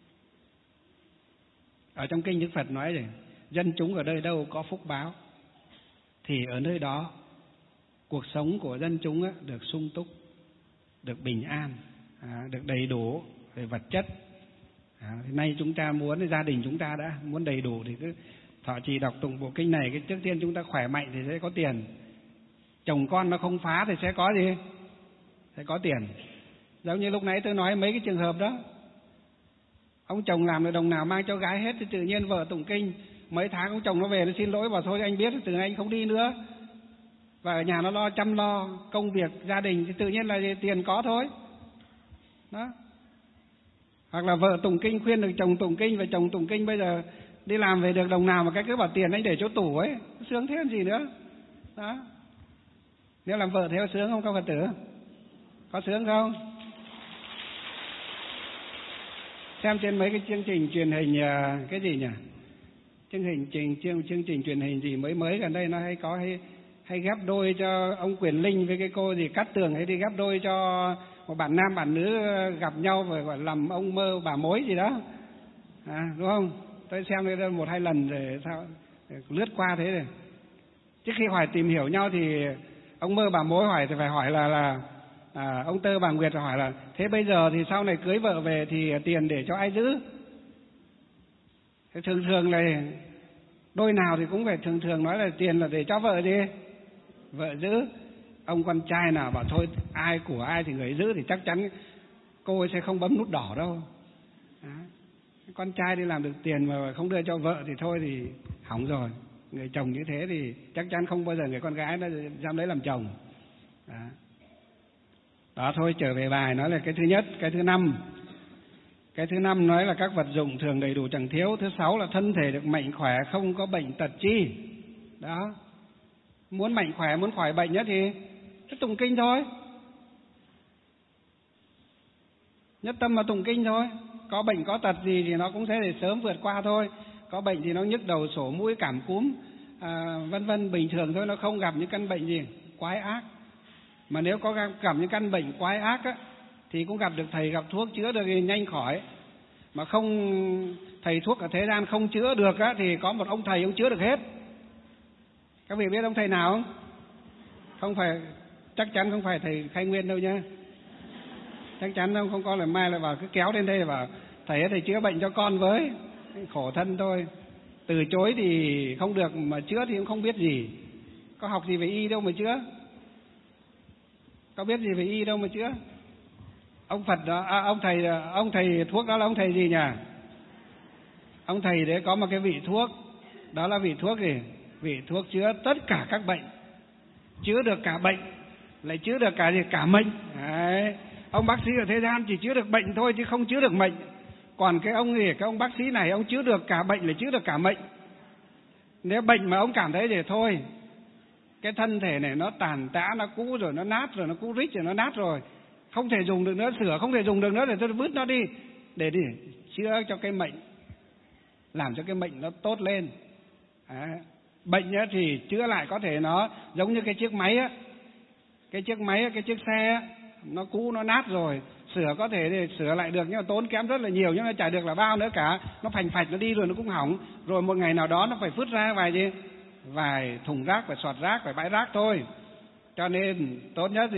Ở trong kinh Đức Phật nói rồi, dân chúng ở nơi đâu có phúc báo thì ở nơi đó cuộc sống của dân chúng được sung túc, được bình an, được đầy đủ về vật chất. Nay chúng ta muốn, gia đình chúng ta đã muốn đầy đủ thì cứ thọ trì đọc tụng bộ kinh này, cái trước tiên chúng ta khỏe mạnh thì sẽ có tiền, chồng con nó không phá thì sẽ có gì, sẽ có tiền. Giống như lúc nãy tôi nói mấy cái trường hợp đó, ông chồng làm được đồng nào mang cho gái hết, thì tự nhiên vợ tụng kinh mấy tháng ông chồng nó về nó xin lỗi, bảo thôi anh biết từ nay anh không đi nữa, và ở nhà nó chăm lo công việc gia đình thì tự nhiên là tiền có thôi đó. Hoặc là vợ tụng kinh khuyên được chồng tụng kinh, và chồng tụng kinh bây giờ đi làm về được đồng nào mà cái cứ bảo tiền anh để chỗ tủ ấy, sướng thế làm gì nữa đó. Nếu làm vợ thế có sướng không các Phật tử? Có sướng không? Xem trên mấy cái chương trình truyền hình cái gì nhỉ, chương trình truyền hình gì mới gần đây nó hay ghép đôi cho ông Quyền Linh với cái cô gì Cát Tường, hay đi ghép đôi cho một bạn nam bạn nữ gặp nhau và gọi làm ông mơ bà mối gì đó, đúng không? Tôi xem đây 1-2 lần rồi sao lướt qua thế rồi. Trước khi hỏi tìm hiểu nhau thì ông mơ bà mối hỏi thì phải hỏi là ông Tơ bà Nguyệt hỏi là thế bây giờ thì sau này cưới vợ về thì tiền để cho ai giữ? Thế thường là đôi nào thì cũng phải thường nói là tiền là để cho vợ gì, vợ giữ. Ông con trai nào bảo thôi ai của ai thì người ấy giữ thì chắc chắn cô ấy sẽ không bấm nút đỏ đâu. Con trai đi làm được tiền mà không đưa cho vợ thì thôi thì hỏng rồi. Người chồng như thế thì chắc chắn không bao giờ người con gái nó dám lấy làm chồng. Đó thôi, trở về bài nói là cái thứ nhất. Cái thứ năm, nói là các vật dụng thường đầy đủ chẳng thiếu. Thứ 6 là thân thể được mạnh khỏe, không có bệnh tật chi. Đó, muốn mạnh khỏe, muốn khỏi bệnh nhất thì cứ tụng kinh thôi, nhất tâm mà tụng kinh thôi. Có bệnh có tật gì thì nó cũng sẽ để sớm vượt qua thôi. Có bệnh thì nó nhức đầu sổ mũi cảm cúm vân vân bình thường thôi, nó không gặp những căn bệnh gì quái ác. Mà nếu có gặp những căn bệnh quái ác á, thì cũng gặp được thầy gặp thuốc chữa được thì nhanh khỏi. Mà không, thầy thuốc ở thế gian không chữa được á, thì có một ông thầy ông chữa được hết. Các vị biết ông thầy nào không? Không phải, chắc chắn không phải thầy Khai Nguyên đâu nha. Chắc chắn không có là mai lại vào cứ kéo lên đây và thầy thầy chữa bệnh cho con với. Khổ thân thôi. Từ chối thì không được, mà chữa thì cũng không biết gì. Có học gì về y đâu mà chữa. Có biết gì về y đâu mà chữa. Ông Phật đó, ông thầy thuốc đó là ông thầy gì nhỉ? Ông thầy đấy có một cái vị thuốc, đó là vị thuốc gì? Vị thuốc chữa tất cả các bệnh. Chữa được cả bệnh, lại chữa được cả gì? Cả mệnh. Đấy. Ông bác sĩ ở thế gian chỉ chữa được bệnh thôi chứ không chữa được mệnh. Còn cái ông bác sĩ này ông chữa được cả bệnh, lại chữa được cả mệnh. Nếu bệnh mà ông cảm thấy thì thôi, cái thân thể này nó tàn tã, nó cũ rồi, nó nát rồi, nó cũ rích rồi, nó nát rồi, không thể dùng được nữa, sửa không thể dùng được nữa, để tôi vứt nó đi, để chữa cho cái mệnh, làm cho cái mệnh nó tốt lên. Bệnh thì chữa lại có thể nó giống như cái chiếc máy á, cái chiếc xe á, nó cũ nó nát rồi, sửa có thể để sửa lại được, nhưng mà tốn kém rất là nhiều, nhưng mà chả được là bao nữa cả. Nó phành phạch nó đi rồi nó cũng hỏng, rồi một ngày nào đó nó phải vứt ra vài thùng rác, phải xoạt rác, phải bãi rác thôi. Cho nên tốt nhất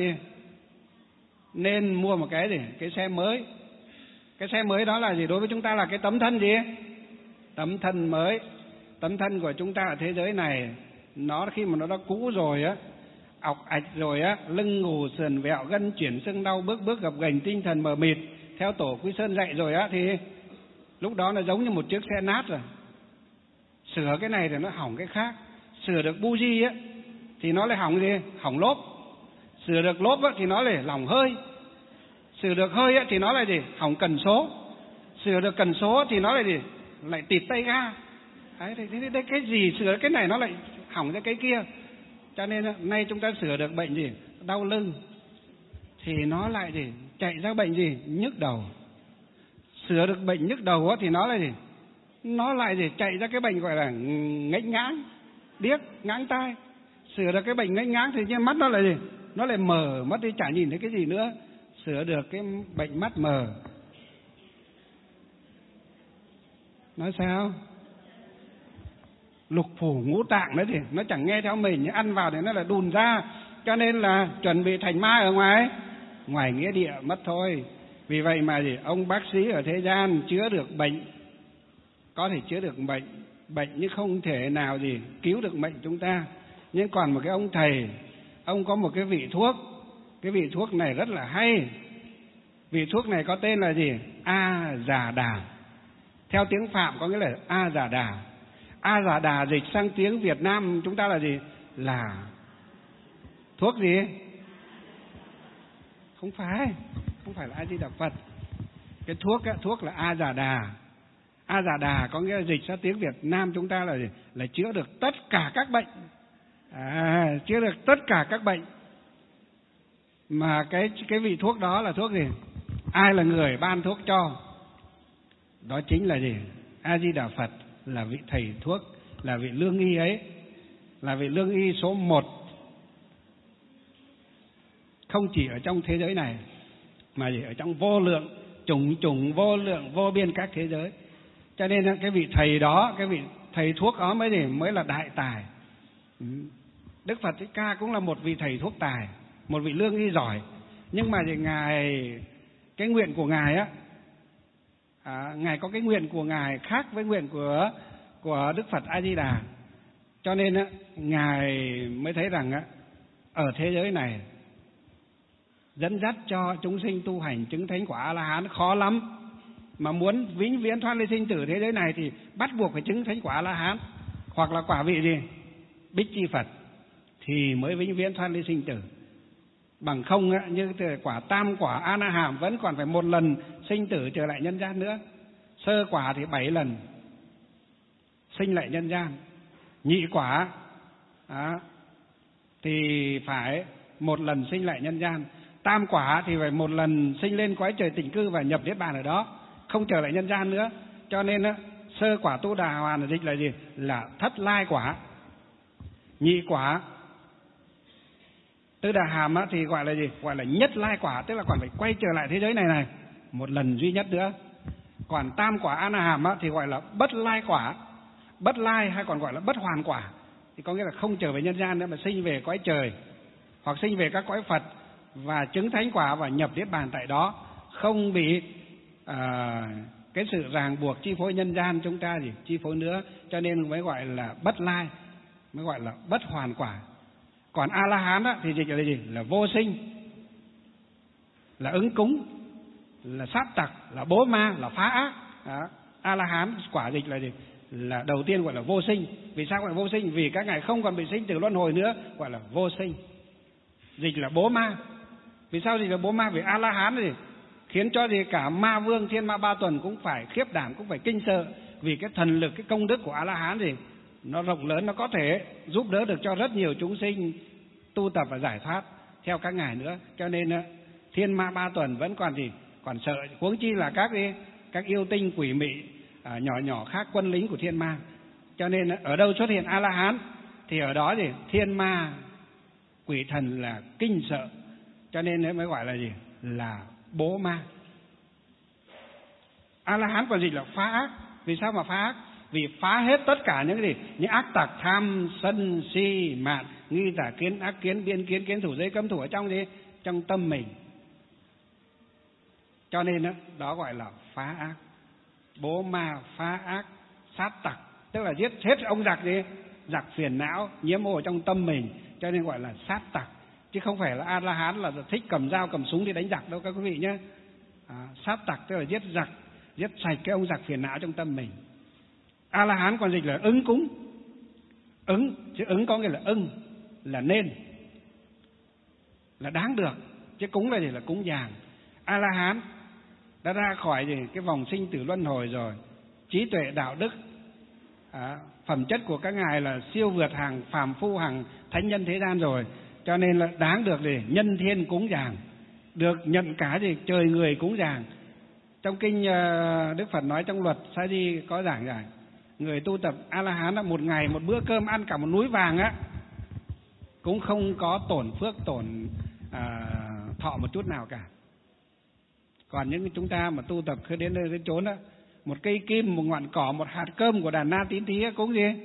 nên mua một cái xe mới. Cái xe mới đó là gì? Đối với chúng ta là cái tấm thân gì? Tấm thân mới. Tấm thân của chúng ta ở thế giới này, nó khi mà nó đã cũ rồi á, ọc ạch rồi á, lưng gù sườn vẹo, gân chuyển xương đau, bước bước gập ghềnh, tinh thần mờ mịt, theo tổ Quý Sơn dạy rồi á, thì lúc đó nó giống như một chiếc xe nát rồi. Sửa cái này thì nó hỏng cái khác. Sửa được buji á thì nó lại hỏng gì? Hỏng lốp. Sửa được lốp á thì nó lại hỏng hơi. Sửa được hơi á thì nó lại gì? Hỏng cần số. Sửa được cần số thì nó lại gì? Lại tịt tay ga. Đấy, cái gì sửa cái này nó lại hỏng ra cái kia. Cho nên nay chúng ta sửa được bệnh gì? Đau lưng thì nó lại gì? Chạy ra bệnh gì? Nhức đầu. Sửa được bệnh nhức đầu á thì nó lại gì? Nó lại gì? Chạy ra cái bệnh gọi là ngách ngáng, điếc, ngáng tai. Sửa được cái bệnh ngách ngáng thì trên mắt nó lại gì? Nó lại mờ mắt đi, chả nhìn thấy cái gì nữa. Sửa được cái bệnh mắt mờ, nói sao? Lục phủ ngũ tạng đấy thì nó chẳng nghe theo mình, ăn vào thì nó là đùn ra. Cho nên là chuẩn bị thành ma ở ngoài nghĩa địa mất thôi. Vì vậy mà gì? Ông bác sĩ ở thế gian chữa được bệnh, có thể chữa được bệnh nhưng không thể nào gì cứu được mệnh chúng ta. Nhưng còn một cái ông thầy, ông có một cái vị thuốc. Cái vị thuốc này rất là hay. Vị thuốc này có tên là gì? A Già Đà. Theo tiếng Phạm có nghĩa là A Già Đà. A Già Đà dịch sang tiếng Việt Nam chúng ta là gì? Là thuốc gì? Không phải là A Di Đà Phật. Cái thuốc là A Già Đà. A Già Đà có nghĩa là dịch sang tiếng Việt Nam chúng ta là gì? Là chữa được tất cả các bệnh. Chữa được tất cả các bệnh. Mà cái vị thuốc đó là thuốc gì? Ai là người ban thuốc cho? Đó chính là gì? A Di Đà Phật là vị thầy thuốc, là vị lương y ấy, là vị lương y số 1. Không chỉ ở trong thế giới này mà chỉ ở trong vô lượng chủng vô lượng vô biên các thế giới. Cho nên cái vị thầy đó, cái vị thầy thuốc đó mới là đại tài. Đức Phật Thích Ca cũng là một vị thầy thuốc tài, một vị lương y giỏi. Nhưng mà thì ngài, cái nguyện của ngài á, ngài có cái nguyện của ngài khác với nguyện của Đức Phật A Di Đà. Cho nên á, ngài mới thấy rằng á, ở thế giới này dẫn dắt cho chúng sinh tu hành chứng thánh quả A La Hán khó lắm. Mà muốn vĩnh viễn thoát ly sinh tử thế giới này thì bắt buộc phải chứng thánh quả A La Hán, hoặc là quả vị gì? Bích Chi Phật, thì mới vĩnh viễn thoát ly sinh tử. Bằng không á, như quả tam quả A Na Hàm vẫn còn phải một lần sinh tử trở lại nhân gian nữa. Sơ quả thì 7 lần sinh lại nhân gian. Nhị quả thì phải 1 lần sinh lại nhân gian. Tam quả thì phải 1 lần sinh lên cõi trời tịnh cư và nhập niết bàn ở đó, không trở lại nhân gian nữa. Cho nên á, sơ quả Tu Đà Hoàn là dịch là gì? Là thất lai quả. Nhị quả Tứ Đà Hàm á, thì gọi là gì? Gọi là nhất lai quả, tức là còn phải quay trở lại thế giới này một lần duy nhất nữa. Còn Tam Quả A Na Hàm á, thì gọi là bất lai quả, bất lai hay còn gọi là bất hoàn quả, thì có nghĩa là không trở về nhân gian nữa mà sinh về cõi trời hoặc sinh về các cõi Phật và chứng thánh quả và nhập niết bàn tại đó, không bị cái sự ràng buộc chi phối nhân gian chúng ta gì chi phối nữa, cho nên mới gọi là bất lai, mới gọi là bất hoàn quả. Còn A La Hán á, thì dịch là gì? Là vô sinh, là ứng cúng, là sát tặc, là bố ma, là phá ác. A La Hán quả dịch là gì? Là đầu tiên gọi là vô sinh. Vì sao gọi là vô sinh? Vì các ngài không còn bị sinh tử luân hồi nữa, gọi là vô sinh. Dịch là bố ma. Vì sao dịch là bố ma? Vì A La Hán thì khiến cho gì cả ma vương thiên ma ba tuần cũng phải khiếp đảm, cũng phải kinh sợ, vì cái thần lực, cái công đức của A La Hán thì nó rộng lớn, nó có thể giúp đỡ được cho rất nhiều chúng sinh tu tập và giải thoát theo các ngài nữa. Cho nên thiên ma ba tuần vẫn còn gì, còn sợ, huống chi là các yêu tinh quỷ mị nhỏ nhỏ khác, quân lính của thiên ma. Cho nên ở đâu xuất hiện A La Hán thì ở đó thì thiên ma quỷ thần là kinh sợ, cho nên mới gọi là gì? Là bố ma. A La Hán còn dịch là phá ác. Vì sao mà phá ác? Vì phá hết tất cả những cái gì? Những ác tặc tham sân si mạn, nghi tà kiến, ác kiến, biên kiến, kiến thủ, giới cấm thủ ở trong gì? Trong tâm mình. Cho nên đó gọi là phá ác. Bố ma, phá ác, sát tặc, tức là giết hết ông giặc gì? Giặc phiền não nhiễm ô trong tâm mình, cho nên gọi là sát tặc, chứ không phải là A La Hán là thích cầm dao cầm súng đi đánh giặc đâu các quý vị nhé. Sát tặc tức là giết giặc, giết sạch cái ông giặc phiền não trong tâm mình. A La Hán còn dịch là ứng cúng. Ứng, chứ ứng có nghĩa là ưng, là nên, là đáng được, chứ cúng là gì? Là cúng dường. A La Hán đã ra khỏi gì? Cái vòng sinh tử luân hồi rồi, trí tuệ đạo đức, phẩm chất của các ngài là siêu vượt hàng phàm phu, hàng thánh nhân thế gian rồi, cho nên là đáng được để nhân thiên cúng dường, được nhận cả gì trời người cúng dường. Trong kinh Đức Phật nói trong luật Sa Di có giảng rằng người tu tập A La Hán là một ngày một bữa cơm ăn cả một núi vàng á, cũng không có tổn phước tổn thọ một chút nào cả. Còn những chúng ta mà tu tập cứ đến nơi đến chốn á, một cây kim, một ngọn cỏ, một hạt cơm của đàn na tín thí cũng gì?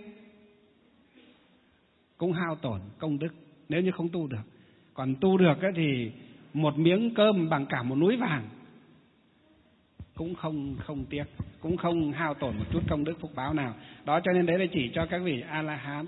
Cũng hao tổn công đức nếu như không tu được. Còn tu được thì một miếng cơm bằng cả một núi vàng cũng không tiếc, cũng không hao tổn một chút công đức phúc báo nào. Đó, cho nên đấy là chỉ cho các vị A La Hán.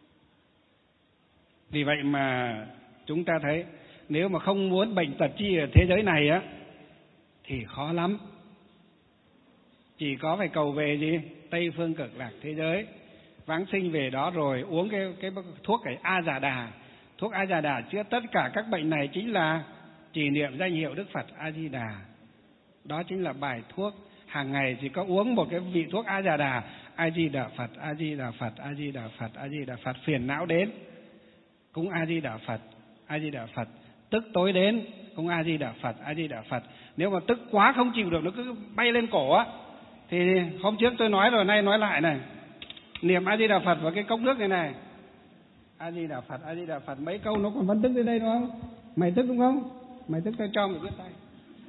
Vì vậy mà chúng ta thấy nếu mà không muốn bệnh tật chi ở thế giới này á thì khó lắm. Chỉ có phải cầu về gì? Tây phương cực lạc thế giới, vãng sinh về đó rồi uống cái thuốc A Già Đà. Thuốc A Già Đà chữa tất cả các bệnh này chính là trì niệm danh hiệu Đức Phật A Di Đà. Đó chính là bài thuốc hàng ngày, chỉ có uống một cái vị thuốc A Già Đà, A Di Đà Phật, A Di Đà Phật, A Di Đà Phật, A Di Đà Phật. Phiền não đến cũng A Di Đà Phật, A Di Đà Phật. Tức tối đến cũng A Di Đà Phật, A Di Đà Phật. Nếu mà tức quá không chịu được, nó cứ bay lên cổ á, thì hôm trước tôi nói rồi, nay nói lại này, niệm A Di Đà Phật vào cái cốc nước này A Di Đà Phật, A Di Đà Phật, mấy câu nó còn vẫn tức đến đây đúng không? Mày tức đúng không? Mày tức tao cho mày biết tay.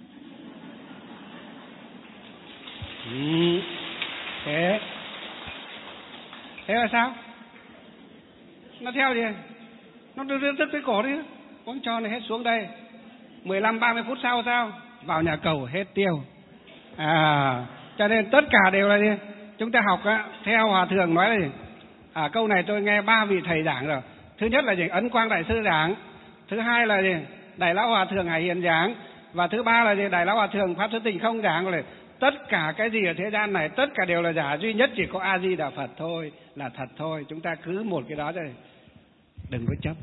Thế là sao? Nó theo gì? Nó đưa tức tới cổ đi, uống cho này hết xuống đây. 15-30 phút sau sao? Vào nhà cầu hết tiêu. Cho nên tất cả đều là gì? Chúng ta học á, theo Hòa Thượng nói là gì? Câu này tôi nghe 3 vị thầy giảng rồi. Thứ nhất là gì? Ấn Quang Đại Sư giảng. Thứ hai là gì? Đại Lão Hòa Thượng Hải Hiền giảng. Và thứ ba là gì? Đại Lão Hòa Thượng Pháp Sư Tịnh Không giảng. Rồi tất cả cái gì ở thế gian này, tất cả đều là giả, duy nhất chỉ có A Di Đà Phật thôi là thật thôi. Chúng ta cứ một cái đó thôi, đừng có chấp,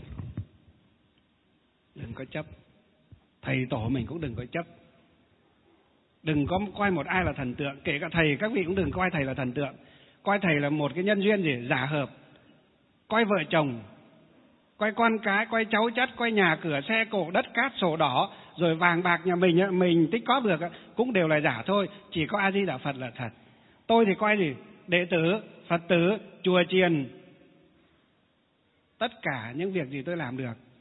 đừng có chấp. Thầy tổ mình cũng đừng có chấp, đừng có coi một ai là thần tượng. Kể cả thầy, các vị cũng đừng coi thầy là thần tượng, coi thầy là một cái nhân duyên gì giả hợp. Coi vợ chồng, coi con cái, coi cháu chắt, coi nhà cửa xe cộ đất cát sổ đỏ, rồi vàng bạc nhà mình tích cóp được cũng đều là giả thôi, chỉ có A Di Đà Phật là thật. Tôi thì coi gì? Đệ tử, Phật tử, chùa chiền, tất cả những việc gì tôi làm được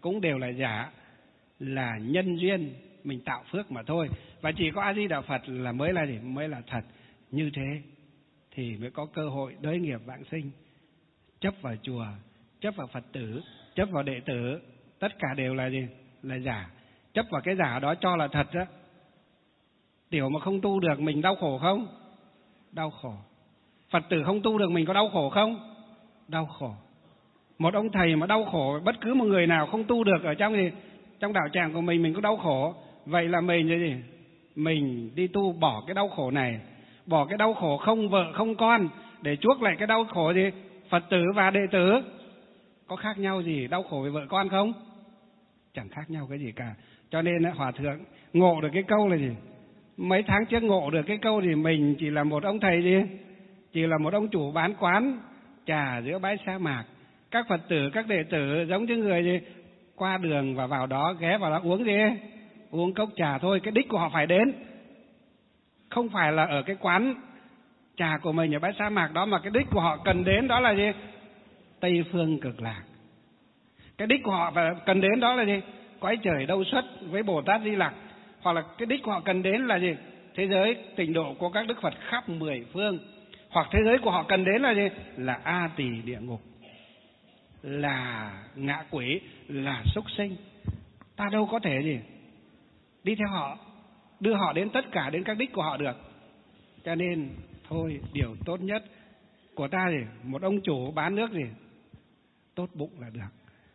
cũng đều là giả, là nhân duyên mình tạo phước mà thôi. Và chỉ có A Di Đà Phật là mới là gì? Mới là thật. Như thế thì mới có cơ hội đới nghiệp vãng sinh. Chấp vào chùa, chấp vào Phật tử, chấp vào đệ tử, tất cả đều là gì? Là giả. Chấp vào cái giả đó cho là thật đó. Tiểu mà không tu được mình đau khổ không? Đau khổ. Phật tử không tu được mình có đau khổ không? Đau khổ. Một ông thầy mà đau khổ, bất cứ một người nào không tu được ở trong gì? Trong đạo tràng của mình có đau khổ. Vậy là mình gì? Mình đi tu bỏ cái đau khổ này, bỏ cái đau khổ không vợ không con để chuốc lại cái đau khổ gì? Phật tử và đệ tử. Có khác nhau gì đau khổ về vợ con không? Chẳng khác nhau cái gì cả. Cho nên Hòa Thượng ngộ được cái câu là gì? Mấy tháng trước ngộ được cái câu thì mình chỉ là một ông thầy gì? Chỉ là một ông chủ bán quán trà giữa bãi sa mạc. Các Phật tử, các đệ tử giống như người gì? Qua đường và vào đó, ghé vào đó uống gì? Uống cốc trà thôi. Cái đích của họ phải đến không phải là ở cái quán trà của mình ở bãi sa mạc đó, mà cái đích của họ cần đến đó là gì? Tây phương cực lạc. Cái đích của họ cần đến đó là gì? Cõi trời đâu xuất với Bồ Tát Di Lặc. Hoặc là cái đích của họ cần đến là gì? Thế giới tịnh độ của các Đức Phật khắp 10 phương. Hoặc thế giới của họ cần đến là gì? Là A Tỳ địa ngục, là ngạ quỷ, là súc sinh. Ta đâu có thể gì đi theo họ, đưa họ đến tất cả đến các đích của họ được. Cho nên thôi, điều tốt nhất của ta gì? Một ông chủ bán nước gì? Tốt bụng là được.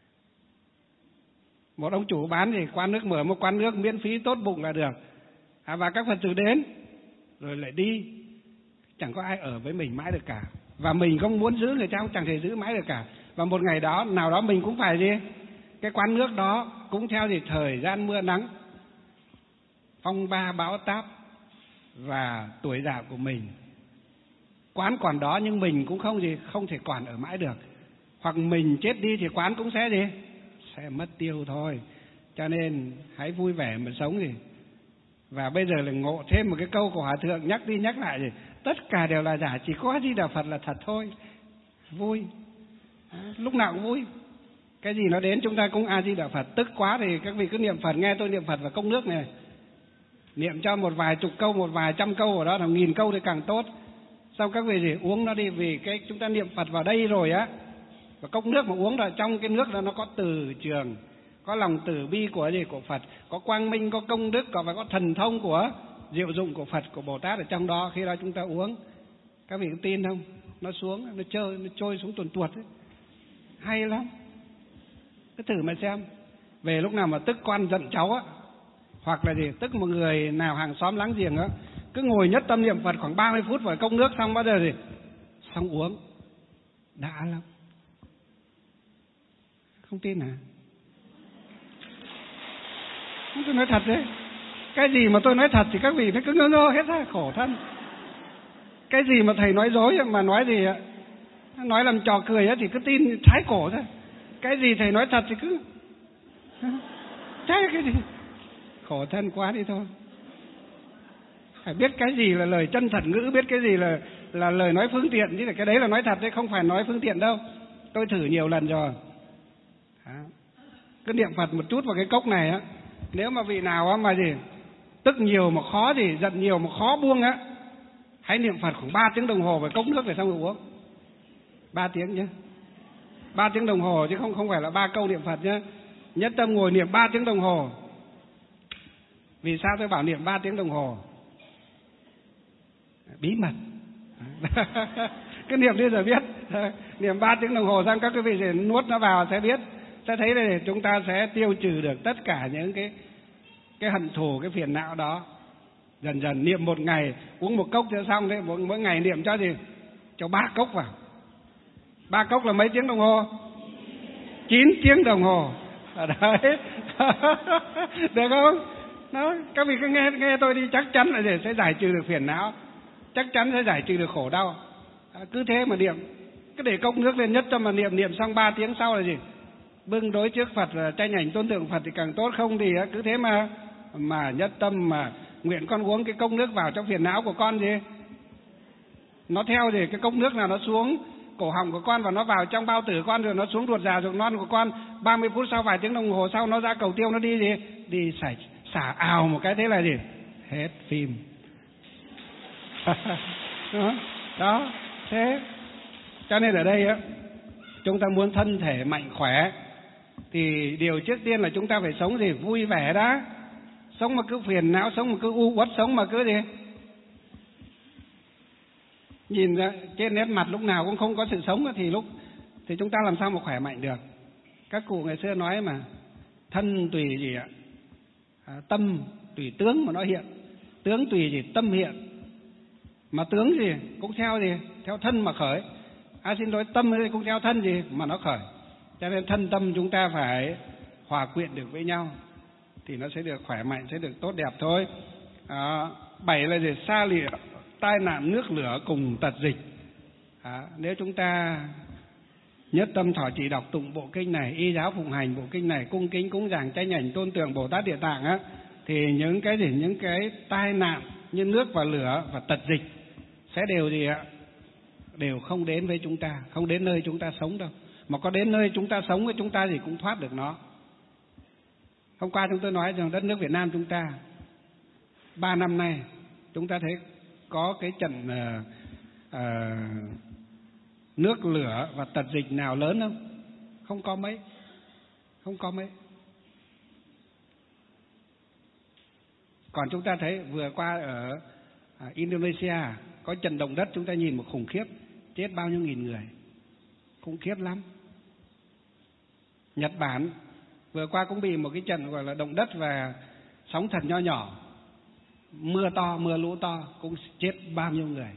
Một ông chủ bán gì? Quán nước, mở một quán nước miễn phí tốt bụng là được. Và các Phật tử đến rồi lại đi. Chẳng có ai ở với mình mãi được cả. Và mình không muốn giữ người ta chẳng thể giữ mãi được cả. Và một ngày đó nào đó mình cũng phải gì? Cái quán nước đó cũng theo gì? Thời gian mưa nắng, phong ba bão táp và tuổi già của mình. Quán còn đó nhưng mình cũng không thể còn ở mãi được. Hoặc mình chết đi thì quán cũng sẽ gì? Sẽ mất tiêu thôi. Cho nên hãy vui vẻ mà sống gì. Và bây giờ là ngộ thêm một cái câu của Hòa Thượng nhắc đi nhắc lại gì? Tất cả đều là giả, chỉ có A Di Đà Phật là thật thôi. Vui, lúc nào cũng vui. Cái gì nó đến chúng ta cũng A Di Đà Phật. Tức quá thì các vị cứ niệm Phật, nghe tôi niệm Phật và công nước này. Niệm cho một vài chục câu, một vài trăm câu ở đó, là 1000 câu thì càng tốt. Sau các vị gì uống nó đi, vì cái chúng ta niệm Phật vào đây rồi á, và cốc nước mà uống là trong cái nước đó nó có từ trường, có lòng từ bi của gì? Của Phật, có quang minh, có công đức, có thần thông của diệu dụng của Phật, của Bồ Tát ở trong đó. Khi đó chúng ta uống, các vị có tin không? Nó xuống, nó trôi xuống tuồn tuột ấy. Hay lắm. Cứ thử mà xem. Về lúc nào mà tức con giận cháu á, hoặc là gì, tức một người nào hàng xóm láng giềng á, cứ ngồi nhất tâm niệm Phật khoảng 30 phút vào cốc nước xong bao giờ gì? Xong uống. Đã lắm. Không tin à? Không, tôi nói thật đấy. Cái gì mà tôi nói thật thì các vị nó cứ ngơ ngơ hết ra, khổ thân. Cái gì mà thầy nói dối mà nói gì ạ? Nói làm trò cười á thì cứ tin thái cổ ra. Cái gì thầy nói thật thì cứ trái cái gì. Khổ thân quá đi thôi. Phải biết cái gì là lời chân thật ngữ, biết cái gì là lời nói phương tiện, chứ là cái đấy là nói thật đấy, không phải nói phương tiện đâu. Tôi thử nhiều lần rồi. Cứ niệm Phật một chút vào cái cốc này á. Nếu mà vị nào á mà gì tức nhiều mà khó gì, giận nhiều mà khó buông á, hãy niệm Phật khoảng 3 tiếng đồng hồ vào cốc nước để xong rồi uống. 3 tiếng nhé. 3 tiếng đồng hồ chứ không phải là 3 câu niệm Phật nhé. Nhất tâm ngồi niệm 3 tiếng đồng hồ. Vì sao tôi bảo niệm 3 tiếng đồng hồ? Bí mật. Cứ niệm đi rồi biết. Niệm 3 tiếng đồng hồ xong các quý vị sẽ nuốt nó vào sẽ biết. Sẽ thấy là chúng ta sẽ tiêu trừ được tất cả những cái hận thù, cái phiền não đó. Dần dần niệm một ngày, uống một cốc cho xong đấy. Mỗi ngày niệm cho gì? Cho 3 cốc vào. 3 cốc là mấy tiếng đồng hồ? 9 tiếng đồng hồ. Đấy. Được không? Đó, các vị cứ nghe tôi đi, chắc chắn là sẽ giải trừ được phiền não, chắc chắn sẽ giải trừ được khổ đau. Cứ thế mà niệm, cứ để cốc nước lên nhất tâm mà niệm xong 3 tiếng sau là gì? Bưng đối trước Phật, tranh ảnh tôn tượng Phật thì càng tốt, không thì cứ thế mà nhất tâm mà nguyện con uống cái cốc nước vào trong phiền não của con gì? Nó theo gì? Cái cốc nước nào nó xuống cổ họng của con và nó vào trong bao tử con, rồi nó xuống ruột già ruột non của con. 30 phút sau, vài tiếng đồng hồ sau nó ra cầu tiêu, nó đi gì? Đi xả ào một cái, thế là gì? Hết phim. Đó, thế cho nên ở đây á, chúng ta muốn thân thể mạnh khỏe thì điều trước tiên là chúng ta phải sống gì? Vui vẻ đã. Sống mà cứ phiền não, sống mà cứ u uất, sống mà cứ gì? Nhìn ra trên nét mặt lúc nào cũng không có sự sống thì chúng ta làm sao mà khỏe mạnh được. Các cụ ngày xưa nói mà thân tùy gì ạ? Tâm tùy tướng mà nó hiện, tướng tùy gì? Tâm hiện. Mà tướng gì cũng theo gì? Theo thân mà khởi. Xin lỗi, tâm cũng theo thân gì mà nó khởi. Cho nên thân tâm chúng ta phải hòa quyện được với nhau thì nó sẽ được khỏe mạnh, sẽ được tốt đẹp thôi. 7 là gì? Xa lìa tai nạn nước lửa cùng tật dịch. Nếu chúng ta nhất tâm thọ trì đọc tụng bộ kinh này, y giáo phụng hành bộ kinh này, cung kính cúng dường tranh ảnh tôn tượng Bồ Tát Địa Tạng á, thì những cái tai nạn như nước và lửa và tật dịch sẽ đều gì ạ? Đều không đến với chúng ta, không đến nơi chúng ta sống đâu. Mà có đến nơi chúng ta sống với chúng ta thì cũng thoát được nó. Hôm qua chúng tôi nói rằng đất nước Việt Nam chúng ta 3 năm nay chúng ta thấy có cái trận nước lửa và tật dịch nào lớn không? Không có mấy. Không có mấy. Còn chúng ta thấy vừa qua ở Indonesia có trận động đất, chúng ta nhìn một khủng khiếp, chết bao nhiêu nghìn người, khủng khiếp lắm. Nhật Bản vừa qua cũng bị một cái trận gọi là động đất và sóng thần nho nhỏ, mưa to, mưa lũ to, cũng chết bao nhiêu người.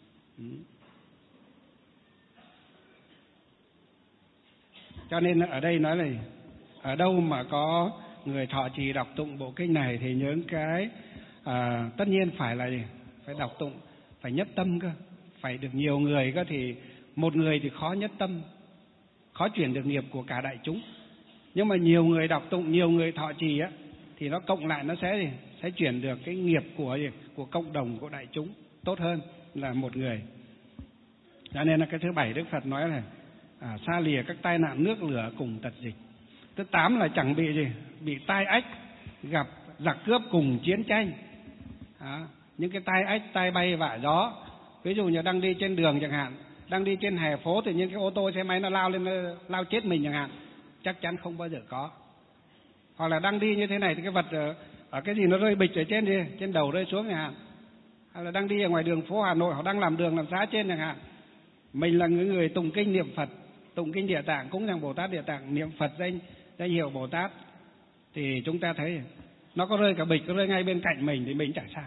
Cho nên ở đây nói là ở đâu mà có người thọ trì đọc tụng bộ kinh này thì những cái tất nhiên phải là gì? Phải đọc tụng, phải nhất tâm cơ, phải được nhiều người cơ. Thì một người thì khó nhất tâm, khó chuyển được nghiệp của cả đại chúng. Nhưng mà nhiều người đọc tụng, nhiều người thọ trì á, thì nó cộng lại nó sẽ chuyển được cái nghiệp của cộng đồng, của đại chúng tốt hơn là một người. Cho nên là cái thứ 7 Đức Phật nói là xa lìa các tai nạn nước lửa cùng tật dịch. Thứ 8 là chẳng bị gì? Bị tai ách, gặp giặc cướp cùng chiến tranh. Những cái tai ách, tai bay vạ gió. Ví dụ như đang đi trên đường chẳng hạn, đang đi trên hè phố thì những cái ô tô xe máy nó lao lên, nó lao chết mình chẳng hạn, chắc chắn không bao giờ có. Hoặc là đang đi như thế này thì cái vật ở cái gì nó rơi bịch ở trên đầu rơi xuống chẳng hạn. Hoặc là đang đi ở ngoài đường phố Hà Nội, họ đang làm đường làm xá trên chẳng hạn. Mình là người tụng kinh niệm Phật, tụng kinh Địa Tạng, cúng dường Bồ Tát Địa Tạng, niệm Phật danh hiệu Bồ Tát, thì chúng ta thấy nó có rơi cả bịch, có rơi ngay bên cạnh mình thì mình chẳng sao.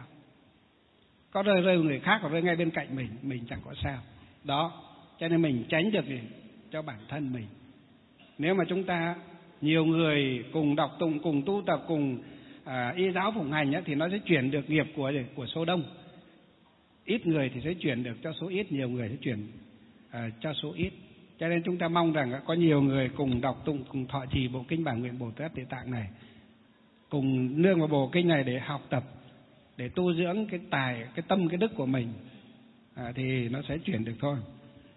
Có rơi người khác, có rơi ngay bên cạnh mình chẳng có sao. Đó, cho nên mình tránh được gì cho bản thân mình. Nếu mà chúng ta nhiều người cùng đọc tụng, cùng tu tập, cùng y giáo phụng hành thì nó sẽ chuyển được nghiệp của số đông. Ít người thì sẽ chuyển được cho số ít, nhiều người sẽ chuyển cho số ít. Cho nên chúng ta mong rằng có nhiều người cùng đọc tụng, cùng thọ trì bộ kinh Bản Nguyện Bồ Tát Địa Tạng này, cùng nương vào bộ kinh này để học tập, để tu dưỡng cái tâm, cái đức của mình, thì nó sẽ chuyển được thôi.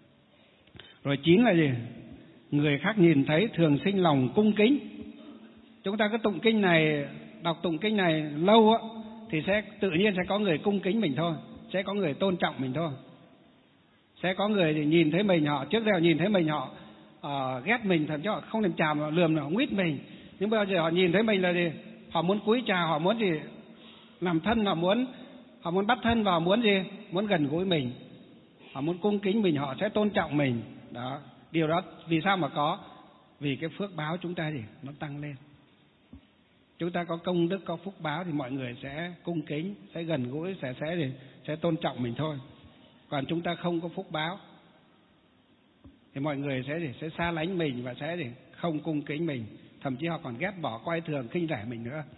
Rồi 9 là gì? Người khác nhìn thấy thường sinh lòng cung kính. Chúng ta cứ tụng kinh này, đọc tụng kinh này lâu á, thì sẽ tự nhiên sẽ có người cung kính mình thôi, sẽ có người tôn trọng mình thôi. Sẽ có người thì nhìn thấy mình, họ trước đây nhìn thấy mình họ ghét mình, thậm chí họ không thèm chào mà lườm, họ nguyết mình. Nhưng bây giờ họ nhìn thấy mình là gì? Họ muốn cúi chào, họ muốn gì? Làm thân, họ muốn bắt thân và họ muốn gì? Muốn gần gũi mình. Họ muốn cung kính mình, họ sẽ tôn trọng mình. Đó, điều đó vì sao mà có? Vì cái phước báo chúng ta gì? Nó tăng lên. Chúng ta có công đức, có phúc báo thì mọi người sẽ cung kính, sẽ gần gũi, sẽ tôn trọng mình thôi. Còn chúng ta không có phúc báo thì mọi người sẽ xa lánh mình và sẽ không cung kính mình, thậm chí họ còn ghét bỏ, coi thường, khinh rẻ mình nữa.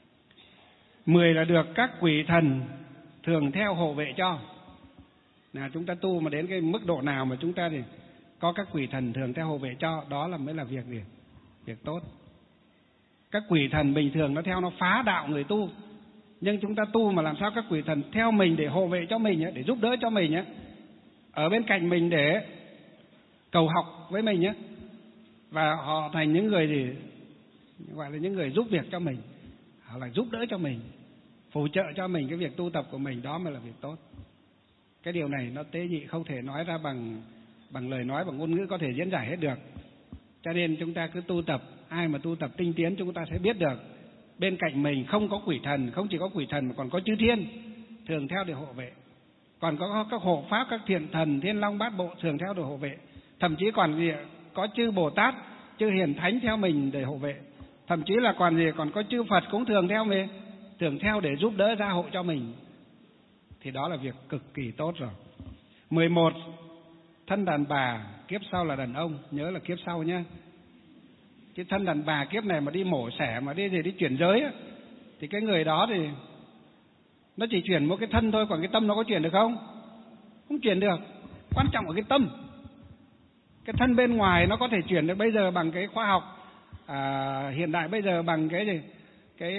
10 là được các quỷ thần thường theo hộ vệ cho. Chúng ta tu mà đến cái mức độ nào mà chúng ta thì có các quỷ thần thường theo hộ vệ cho, đó là mới là việc tốt. Các quỷ thần bình thường nó theo, nó phá đạo người tu. Nhưng chúng ta tu mà làm sao các quỷ thần theo mình để hộ vệ cho mình, để giúp đỡ cho mình, ở bên cạnh mình để cầu học với mình nhé, và họ thành những người gì gọi là những người giúp việc cho mình, họ là giúp đỡ cho mình, phù trợ cho mình cái việc tu tập của mình, đó mới là việc tốt. Cái điều này nó tế nhị, không thể nói ra bằng lời nói, bằng ngôn ngữ có thể diễn giải hết được. Cho nên chúng ta cứ tu tập, ai mà tu tập tinh tiến chúng ta sẽ biết được bên cạnh mình không có quỷ thần, không chỉ có quỷ thần mà còn có chư thiên thường theo để hộ vệ, còn có các hộ pháp, các thiện thần, thiên long bát bộ thường theo để hộ vệ, thậm chí còn gì có chư Bồ Tát, chư hiền thánh theo mình để hộ vệ, thậm chí là còn có chư Phật cũng thường theo để giúp đỡ gia hộ cho mình, thì đó là việc cực kỳ tốt rồi. 11. Thân đàn bà kiếp sau là đàn ông, nhớ là kiếp sau nhé. Chứ thân đàn bà kiếp này mà đi mổ xẻ mà đi chuyển giới á, thì cái người đó thì nó chỉ chuyển một cái thân thôi, còn cái tâm nó có chuyển được không? Không chuyển được. Quan trọng ở cái tâm. Cái thân bên ngoài nó có thể chuyển được bây giờ bằng cái khoa học hiện đại, bây giờ bằng cái gì? Cái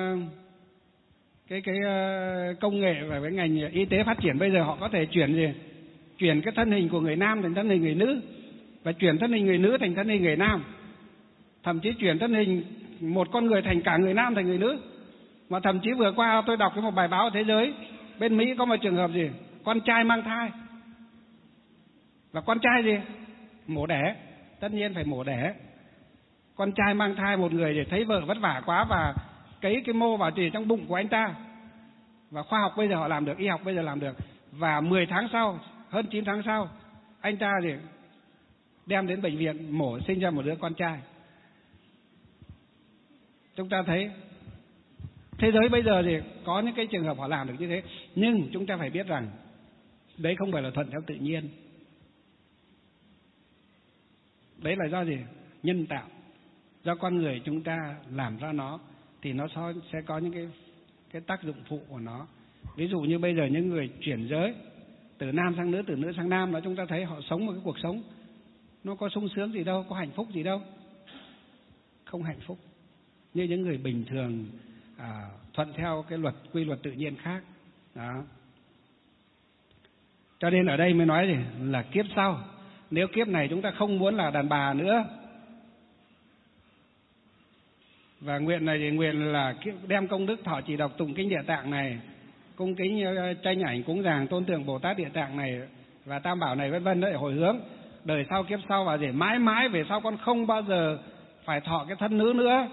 công nghệ và cái ngành y tế phát triển, bây giờ họ có thể chuyển cái thân hình của người nam thành thân hình người nữ, và chuyển thân hình người nữ thành thân hình người nam, thậm chí chuyển thân hình một con người thành cả người nam thành người nữ. Mà thậm chí vừa qua tôi đọc một bài báo ở thế giới, bên Mỹ có một trường hợp gì con trai mang thai, và con trai gì mổ đẻ, tất nhiên phải mổ đẻ. Con trai mang thai một người để thấy vợ vất vả quá và cấy cái mô vào chỉ trong bụng của anh ta, và khoa học bây giờ họ làm được, y học bây giờ làm được, và 10 tháng sau, hơn 9 tháng sau, anh ta thì đem đến bệnh viện mổ sinh ra một đứa con trai. Chúng ta thấy thế giới bây giờ thì có những cái trường hợp họ làm được như thế, nhưng chúng ta phải biết rằng đấy không phải là thuận theo tự nhiên, đấy là do gì? Nhân tạo, do con người chúng ta làm ra nó, thì nó sẽ có những cái tác dụng phụ của nó. Ví dụ như bây giờ những người chuyển giới từ nam sang nữ, từ nữ sang nam, đó chúng ta thấy họ sống một cái cuộc sống nó có sung sướng gì đâu, có hạnh phúc gì đâu, không hạnh phúc như những người bình thường thuận theo cái quy luật tự nhiên khác đó. Cho nên ở đây mới nói gì là kiếp sau, nếu kiếp này chúng ta không muốn là đàn bà nữa, và nguyện này thì nguyện là đem công đức thọ trì đọc tụng kinh Địa Tạng này, cung kính tranh ảnh cúng dường tôn tượng Bồ Tát Địa Tạng này và Tam Bảo này vân vân để hồi hướng đời sau kiếp sau, và để mãi mãi về sau con không bao giờ phải thọ cái thân nữ nữa.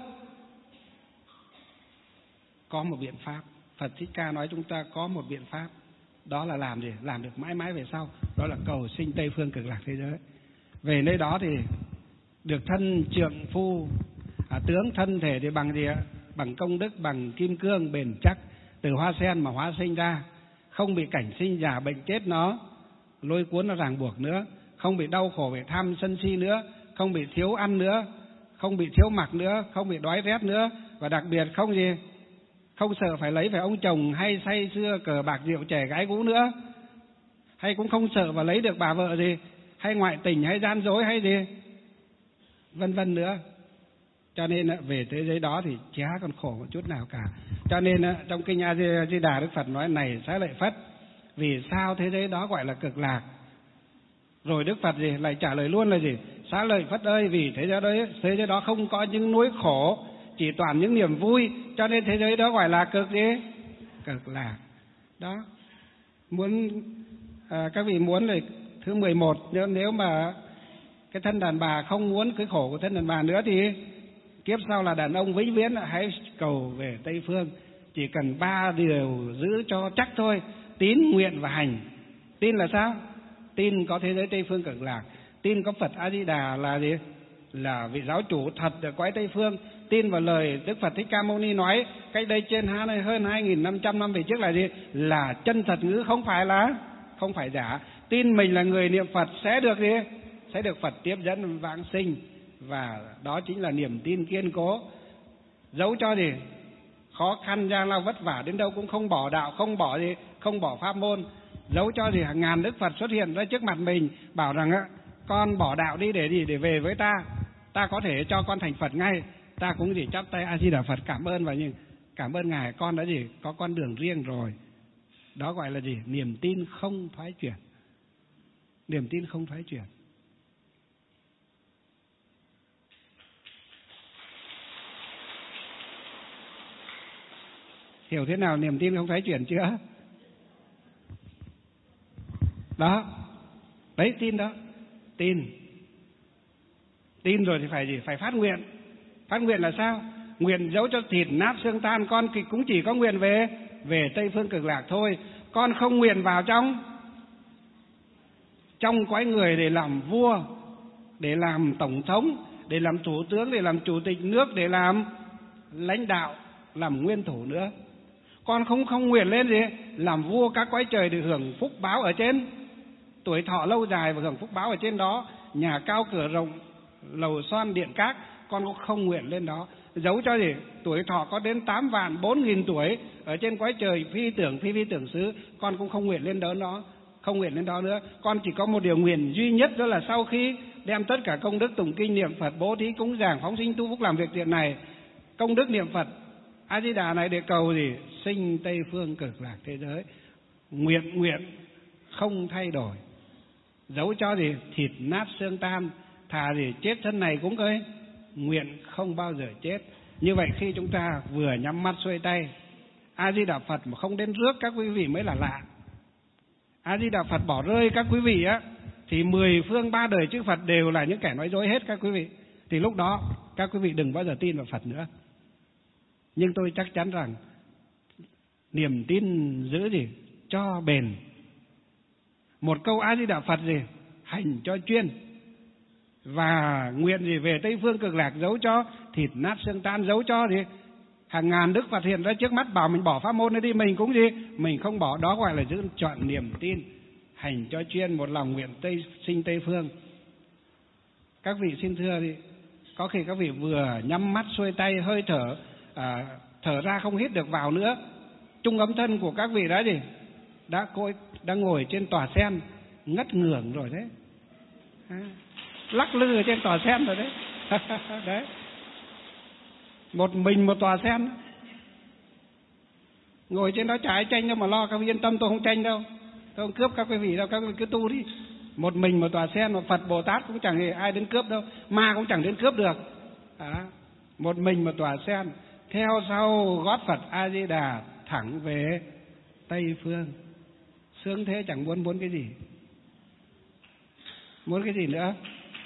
Có một biện pháp, Phật Thích Ca nói chúng ta có một biện pháp, đó là làm gì? Làm được mãi mãi về sau, đó là cầu sinh Tây Phương Cực Lạc thế giới. Về nơi đó thì được thân trượng phu, tướng thân thể thì bằng gì ạ? Bằng công đức, bằng kim cương bền chắc, từ hoa sen mà hóa sinh ra, không bị cảnh sinh già bệnh chết nó lôi cuốn, nó ràng buộc nữa, không bị đau khổ về tham sân si nữa, không bị thiếu ăn nữa, không bị thiếu mặc nữa, không bị đói rét nữa, và đặc biệt không sợ phải lấy phải ông chồng hay say sưa cờ bạc rượu chè gái gú nữa, hay cũng không sợ và lấy được bà vợ gì hay ngoại tình hay gian dối hay gì vân vân nữa. Cho nên về thế giới đó thì chả còn khổ một chút nào cả. Cho nên trong kinh A Di Đà Đức Phật nói này Xá Lợi Phất, vì sao thế giới đó gọi là cực lạc? Rồi Đức Phật gì lại trả lời luôn là gì? Xá Lợi Phất ơi, vì thế giới đó không có những nỗi khổ, chỉ toàn những niềm vui, cho nên thế giới đó gọi là cực lạc. Đó. Các vị muốn là thứ 11, nếu mà cái thân đàn bà không muốn cái khổ của thân đàn bà nữa thì kiếp sau là đàn ông vĩnh viễn, hãy cầu về Tây Phương. Chỉ cần 3 điều giữ cho chắc thôi: tín, nguyện và hành. Tin là sao? Tin có thế giới Tây Phương Cực Lạc, tin có Phật A Di Đà là gì? Là vị giáo chủ thật ở cõi Tây Phương. Tin vào lời Đức Phật Thích Ca Mâu Ni nói cách đây trên hơn 2.500 năm về trước là gì? Là chân thật ngữ, không phải giả. Tin mình là người niệm Phật sẽ được gì? Sẽ được Phật tiếp dẫn vãng sinh, và đó chính là niềm tin kiên cố. Dẫu cho gì khó khăn gian lao vất vả đến đâu cũng không bỏ đạo, không bỏ pháp môn. Dẫu cho gì hàng ngàn Đức Phật xuất hiện ra trước mặt mình bảo rằng con bỏ đạo đi để về với ta có thể cho con thành Phật ngay, ta cũng chỉ chắp tay A Di Đà Phật cảm ơn, và nhưng cảm ơn ngài, con đã gì có con đường riêng rồi. Đó gọi là gì? Niềm tin không thoái chuyển. Niềm tin không thoái chuyển. Hiểu thế nào niềm tin không xoáy chuyển chưa? Đó, đấy tin đó, tin rồi thì phải gì? Phải phát nguyện. Phát nguyện là sao? Nguyện dẫu cho thịt nát xương tan, con cũng chỉ có nguyện về Tây Phương Cực Lạc thôi. Con không nguyện vào trong cõi người để làm vua, để làm tổng thống, để làm thủ tướng, để làm chủ tịch nước, để làm lãnh đạo, làm nguyên thủ nữa. Con không nguyện lên gì? Làm vua các cõi trời để hưởng phúc báo ở trên, tuổi thọ lâu dài và hưởng phúc báo ở trên đó, nhà cao cửa rộng, lầu son điện các. Con cũng không nguyện lên đó. Dẫu cho gì? Tuổi thọ có đến 8.400.000 tuổi ở trên cõi trời phi tưởng xứ, con cũng không nguyện lên đó, không nguyện lên đó nữa. Con chỉ có một điều nguyện duy nhất, đó là sau khi đem tất cả công đức tụng kinh niệm Phật, bố thí cúng dường, phóng sinh tu phúc làm việc thiện này, công đức niệm Phật A Di Đà này để cầu gì? Sinh Tây Phương Cực Lạc thế giới. Nguyện không thay đổi. Dẫu cho gì? Thịt nát xương tan, thà gì chết thân này cũng coi nguyện không bao giờ chết. Như vậy khi chúng ta vừa nhắm mắt xuôi tay A Di Đà Phật mà không đến rước các quý vị mới là lạ. A Di Đà Phật bỏ rơi các quý vị á, thì 10 phương 3 đời chư Phật đều là những kẻ nói dối hết các quý vị. Thì lúc đó các quý vị đừng bao giờ tin vào Phật nữa. Nhưng tôi chắc chắn rằng niềm tin giữ gì? Cho bền. Một câu A Di Đà Phật gì? Hành cho chuyên. Và nguyện gì? Về Tây Phương Cực Lạc, dẫu cho thịt nát xương tan, dẫu cho gì? Hàng ngàn đức Phật hiện ra trước mắt bảo mình bỏ pháp môn này đi, mình cũng gì? Mình không bỏ. Đó gọi là giữ chọn niềm tin. Hành cho chuyên, một lòng nguyện sinh Tây Phương. Các vị xin thưa đi, có khi các vị vừa nhắm mắt xuôi tay, hơi thở thở ra không hít được vào nữa. Trung ấm thân của các vị đã gì? Đã ngồi trên tòa sen ngất ngưởng rồi đấy. Lắc lư ở trên tòa sen rồi đấy. Đấy. Một mình một tòa sen. Ngồi trên đó chả ai tranh đâu mà lo, các vị yên tâm, tôi không tranh đâu. Tôi không cướp các quý vị đâu, các quý vị cứ tu đi. Một mình một tòa sen, mà Phật Bồ Tát cũng chẳng hề ai đến cướp đâu, ma cũng chẳng đến cướp được. Một mình một tòa sen, theo sau gót Phật A Di Đà thẳng về Tây Phương. Sướng thế, chẳng muốn cái gì. Muốn cái gì nữa?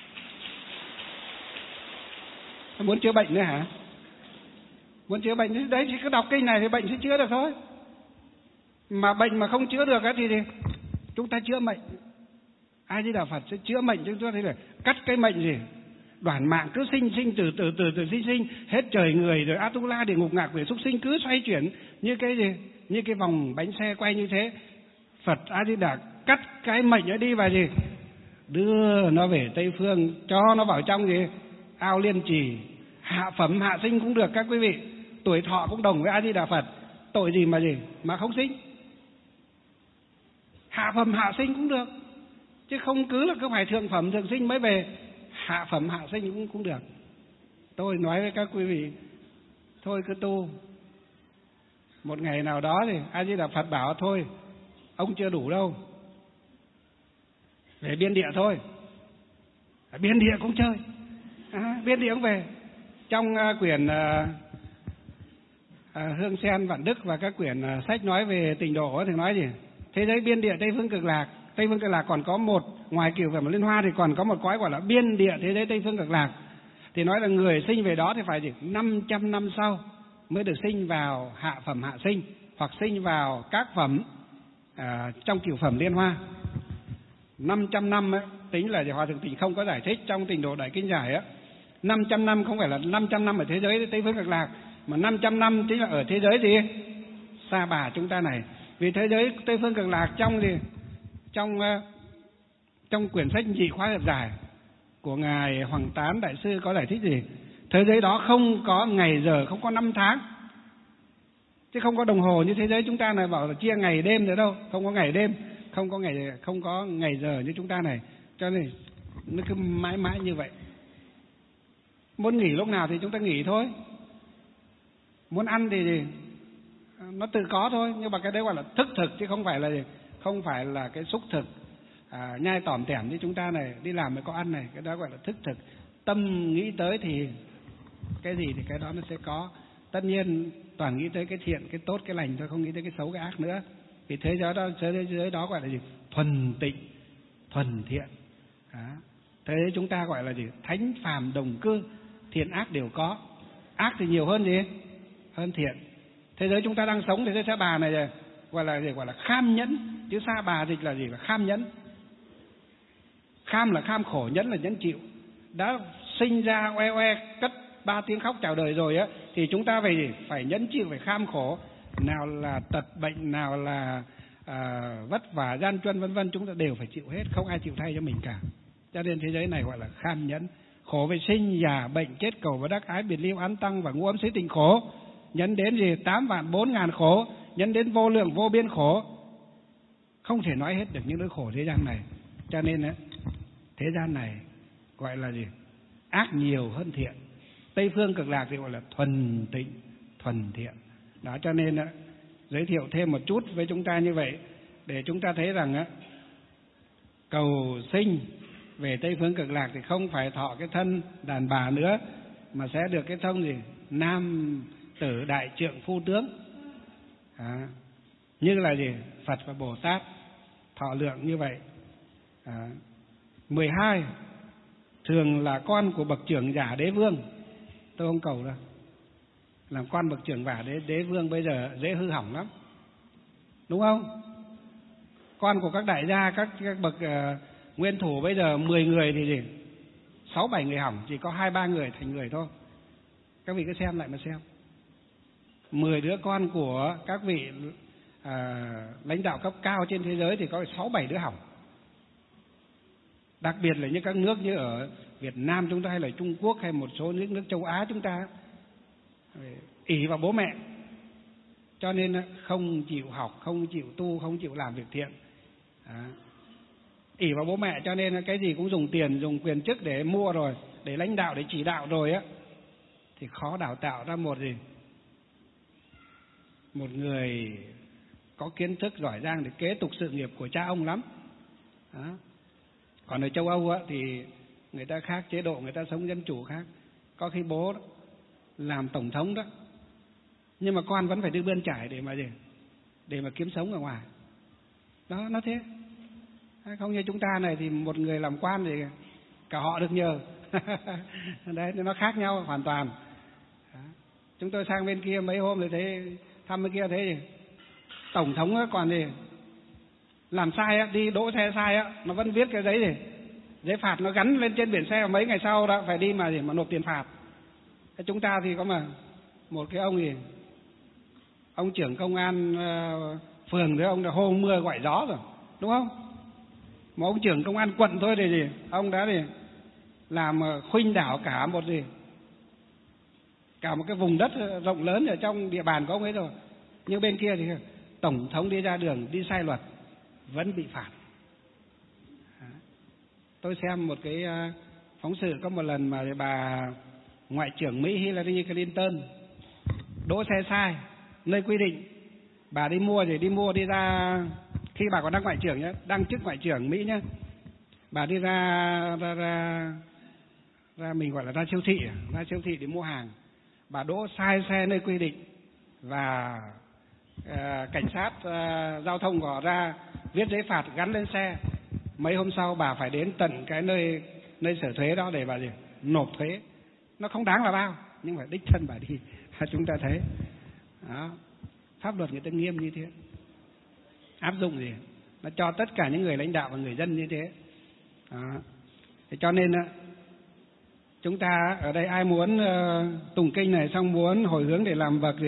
Muốn chữa bệnh nữa hả? Muốn chữa bệnh đấy, chỉ cứ đọc kinh này thì bệnh sẽ chữa được thôi. Mà bệnh mà không chữa được thì chúng ta chữa mệnh. A Di Đà Phật sẽ chữa mệnh chúng ta, thế là cắt cái mệnh gì? Đoản mạng cứ sinh từ sinh hết trời người rồi Atula địa ngục ngạ quỷ súc sinh cứ xoay chuyển như cái gì? Như cái vòng bánh xe quay như thế. Phật A Di Đà cắt cái mệnh ấy đi và gì? Đưa nó về Tây Phương, cho nó vào trong gì? Ao Liên Trì, hạ phẩm hạ sinh cũng được các quý vị. Tuổi thọ cũng đồng với A Di Đà Phật. Tội gì mà không sinh. Hạ phẩm hạ sinh cũng được, chứ không cứ là cứ phải thượng phẩm thượng sinh mới về. Hạ phẩm hạ sinh cũng được. Tôi nói với các quý vị, thôi cứ tu. Một ngày nào đó thì A Di Đà Phật bảo thôi, ông chưa đủ đâu, về biên địa thôi. Biên địa cũng chơi, biên địa cũng về. Trong quyển Hương Sen Vạn Đức và các quyển sách nói về tịnh độ thì nói gì? Thế giới biên địa Tây Phương Cực Lạc. Tây Phương Cực Lạc còn có một, ngoài Cửu Phẩm Liên Hoa thì còn có một cõi gọi là biên địa thế giới Tây Phương Cực Lạc. Thì nói là người sinh về đó thì phải gì? 500 năm sau mới được sinh vào hạ phẩm hạ sinh, hoặc sinh vào các phẩm trong Cửu Phẩm Liên Hoa. 500 năm ấy, tính là Hòa Thượng Tịnh không có giải thích trong Tịnh Độ Đại Kinh Giải á. 500 năm không phải là 500 năm ở thế giới Tây Phương Cực Lạc, mà 500 năm chính là ở thế giới gì? Sa Bà chúng ta này. Vì thế giới Tây Phương Cực Lạc trong gì? Trong quyển sách Nhị Khóa Hợp Giải của ngài Hoàng Tán Đại sư có giải thích gì? Thế giới đó không có ngày giờ, không có năm tháng, chứ không có đồng hồ như thế giới chúng ta này bảo là chia ngày đêm nữa đâu, không có ngày đêm, không có ngày giờ như chúng ta này, cho nên nó cứ mãi mãi như vậy. Muốn nghỉ lúc nào thì chúng ta nghỉ thôi, muốn ăn thì nó tự có thôi, nhưng mà cái đấy gọi là thức thực chứ không phải là cái xúc thực nhai tỏm tẻm như chúng ta này, đi làm mới có ăn này, cái đó gọi là thức thực. Tâm nghĩ tới thì cái gì thì cái đó nó sẽ có. tất nhiên toàn nghĩ tới cái thiện, cái tốt, cái lành thôi, không nghĩ tới cái xấu, cái ác nữa. Vì thế giới đó gọi là gì? Thuần tịnh, thuần thiện. Thế chúng ta gọi là gì? Thánh phàm đồng cư, thiện ác đều có. Ác thì nhiều hơn gì? Hơn thiện. Thế giới chúng ta đang sống thì thế Sa Bà này gọi là gì? Gọi là kham nhẫn. Chứ Sa Bà dịch là gì? Là kham nhẫn. Kham là kham khổ, nhẫn là nhẫn chịu. Đã sinh ra oe oe cất 3 tiếng khóc chào đời rồi á, thì chúng ta phải nhẫn chịu, phải kham khổ. Nào là tật bệnh, nào là vất vả gian truân vân vân, chúng ta đều phải chịu hết, không ai chịu thay cho mình cả. Cho nên thế giới này gọi là kham nhẫn. Khổ về sinh, già, bệnh, chết, cầu và đắc, ái, biệt ly, oán tăng và ngũ ấm xứ tình khổ. Nhẫn đến gì? 8.400.000 khổ, nhẫn đến vô lượng vô biên khổ. Không thể nói hết được những nỗi khổ thế gian này. Cho nên thế gian này gọi là gì? Ác nhiều hơn thiện. Tây phương cực lạc thì gọi là thuần tịnh, thuần thiện. Đó, cho nên giới thiệu thêm một chút với chúng ta như vậy, để chúng ta thấy rằng cầu sinh về Tây phương cực lạc thì không phải thọ cái thân đàn bà nữa, mà sẽ được cái thân gì? Nam tử đại trượng phu tướng. Như là gì? Phật và Bồ Tát thọ lượng như vậy. 12. Thường là con của bậc trưởng giả đế vương. Tôi không cầu đâu. Làm con bậc trưởng giả đế vương bây giờ dễ hư hỏng lắm, đúng không? Con của các đại gia, các bậc nguyên thủ bây giờ 10 người thì gì? 6-7 người hỏng, chỉ có 2-3 người thành người thôi. Các vị cứ xem lại mà xem. 10 đứa con của các vị lãnh đạo cấp cao trên thế giới thì có 6-7 đứa hỏng. Đặc biệt là những các nước như ở Việt Nam chúng ta, hay là Trung Quốc, hay một số nước châu Á chúng ta, ỷ vào bố mẹ, cho nên không chịu học, không chịu tu, không chịu làm việc thiện. Ỷ vào bố mẹ cho nên cái gì cũng dùng tiền, dùng quyền chức để mua rồi, để lãnh đạo, để chỉ đạo rồi á, thì khó đào tạo ra một người có kiến thức giỏi giang để kế tục sự nghiệp của cha ông lắm. Còn ở châu Âu á, thì người ta khác, chế độ người ta sống dân chủ khác. Có khi bố đó, làm tổng thống đó, nhưng mà con vẫn phải đi bươn chải để mà kiếm sống ở ngoài. Đó, nó thế. Không như chúng ta này thì một người làm quan thì cả họ được nhờ. Đấy, nó khác nhau hoàn toàn. Chúng tôi sang bên kia mấy hôm rồi thấy thăm bên kia thấy gì? Tổng thống á, còn gì làm sai á, đi đỗ xe sai á, nó vẫn viết cái giấy gì? Giấy phạt nó gắn lên trên biển xe, mấy ngày sau đó phải đi mà nộp tiền phạt. Chúng ta thì có mà một cái ông gì, ông trưởng công an phường đấy, ông đã hô mưa gọi gió rồi, đúng không? Một ông trưởng công an quận thôi thì ông đã làm khuynh đảo cả một cái vùng đất rộng lớn ở trong địa bàn của ông ấy rồi. Nhưng bên kia thì tổng thống đi ra đường đi sai luật vẫn bị phạt. Tôi xem một cái phóng sự có một lần mà bà Ngoại trưởng Mỹ Hillary Clinton đỗ xe sai nơi quy định. Bà đi ra khi bà còn đang ngoại trưởng nhé, đang chức ngoại trưởng Mỹ nhé, bà đi ra mình gọi là ra siêu thị để mua hàng. Bà đỗ sai xe nơi quy định và cảnh sát giao thông gọi ra viết giấy phạt gắn lên xe. Mấy hôm sau bà phải đến tận cái nơi sở thuế đó để bà nộp thuế. Nó không đáng là bao, nhưng mà đích thân bà đi. Chúng ta thấy đó, pháp luật người ta nghiêm như thế, áp dụng nó cho tất cả những người lãnh đạo và người dân như thế. Đó. Thế cho nên chúng ta ở đây ai muốn tụng kinh này xong muốn hồi hướng để làm bậc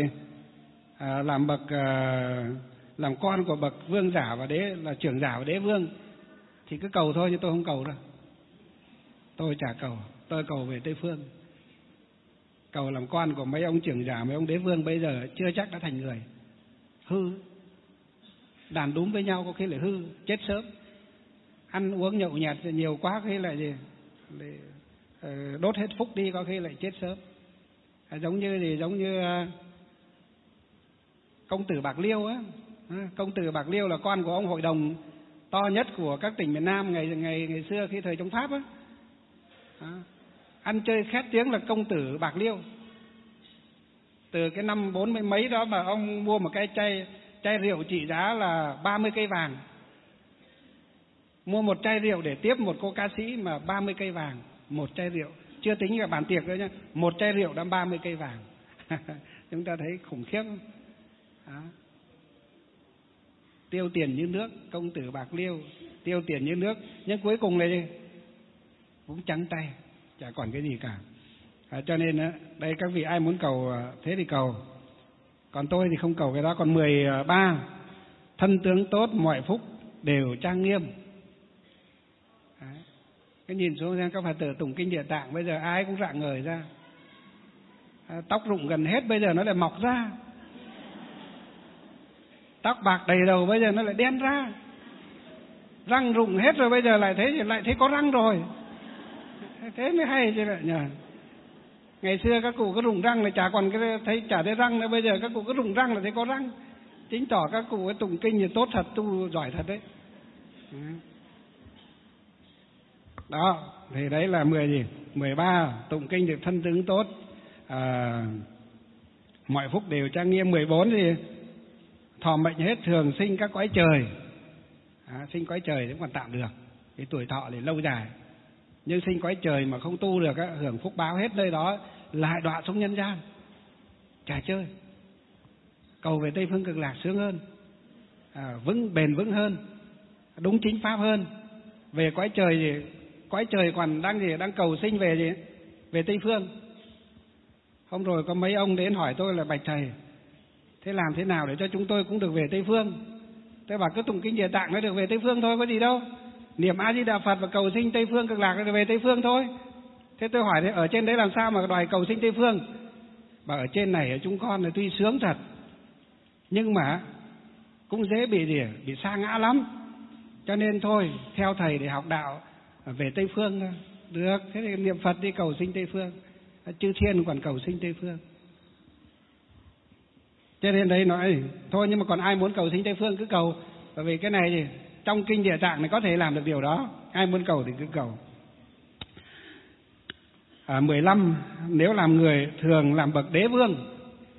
làm con của bậc vương giả và là trưởng giả và đế vương thì cứ cầu thôi, chứ tôi không cầu đâu. Tôi chả cầu, tôi cầu về Tây phương. Cầu làm con của mấy ông trưởng giả, mấy ông đế vương bây giờ chưa chắc đã thành người. Hư, đàn đúm với nhau có khi lại hư, chết sớm. Ăn uống nhậu nhẹt nhiều quá có khi lại đốt hết phúc đi, có khi lại chết sớm. Giống như công tử Bạc Liêu á. Công tử Bạc Liêu là con của ông hội đồng to nhất của các tỉnh miền Nam ngày xưa khi thời chống Pháp á. Ăn chơi khét tiếng là công tử Bạc Liêu. Từ cái năm 40 mấy đó mà ông mua một cái chai rượu trị giá là 30 cây vàng. Mua một chai rượu để tiếp một cô ca sĩ mà 30 cây vàng, một chai rượu, chưa tính cả bàn tiệc nữa nhá, một chai rượu đã 30 cây vàng. Chúng ta thấy khủng khiếp không? Đó. Tiêu tiền như nước, công tử bạc liêu, tiêu tiền như nước, nhưng cuối cùng là gì? Cũng trắng tay, chả còn cái gì cả. Cho nên đây các vị ai muốn cầu thế thì cầu, còn tôi thì không cầu cái đó. Còn 13, thân tướng tốt, mọi phúc đều trang nghiêm. Đấy. Cái nhìn xuống xem các Phật tử tụng kinh Địa Tạng bây giờ ai cũng rạng ngời ra, tóc rụng gần hết bây giờ nó lại mọc ra, tóc bạc đầy đầu bây giờ nó lại đen ra, răng rụng hết rồi bây giờ lại thấy có răng rồi. Thế mới hay chứ lại nhờ. Ngày xưa các cụ có rụng răng là chả thấy răng nữa, bây giờ các cụ có rụng răng là thấy có răng, chứng tỏ các cụ cái tụng kinh thì tốt thật, tu giỏi thật đấy. Đó, thì đấy là 13 tụng kinh được thân tướng tốt, mọi phúc đều trang nghiêm. 14 thì thọ mệnh hết, thường sinh các cõi trời. Sinh cõi trời cũng còn tạm được, cái tuổi thọ thì lâu dài. Nhưng sinh cõi trời mà không tu được, hưởng phúc báo hết nơi đó, lại đọa xuống nhân gian, chả chơi. Cầu về Tây Phương Cực Lạc sướng hơn, bền vững hơn, đúng chính pháp hơn. Về cõi trời thì cõi trời còn đang cầu sinh về Tây Phương. Hôm rồi có mấy ông đến hỏi tôi là bạch thầy, thế làm thế nào để cho chúng tôi cũng được về Tây Phương? Tôi bảo cứ tụng kinh Địa Tạng nó được về Tây Phương thôi, có gì đâu. Niệm A Di Đà Phật và cầu sinh Tây Phương Cực Lạc là về Tây Phương thôi. Thế tôi hỏi thế ở trên đấy làm sao mà đòi cầu sinh Tây Phương? Bảo ở trên này chúng con là tuy sướng thật, nhưng mà cũng dễ bị sa ngã lắm. Cho nên thôi theo thầy để học đạo về Tây Phương thôi. Được, thế thì niệm Phật đi cầu sinh Tây Phương, chư thiên còn cầu sinh Tây Phương. Cho nên đây nói thôi, nhưng mà còn ai muốn cầu sinh Tây Phương cứ cầu, bởi vì cái này thì trong kinh Địa Tạng này có thể làm được điều đó. Ai muốn cầu thì cứ cầu. 15, nếu làm người thường làm bậc đế vương.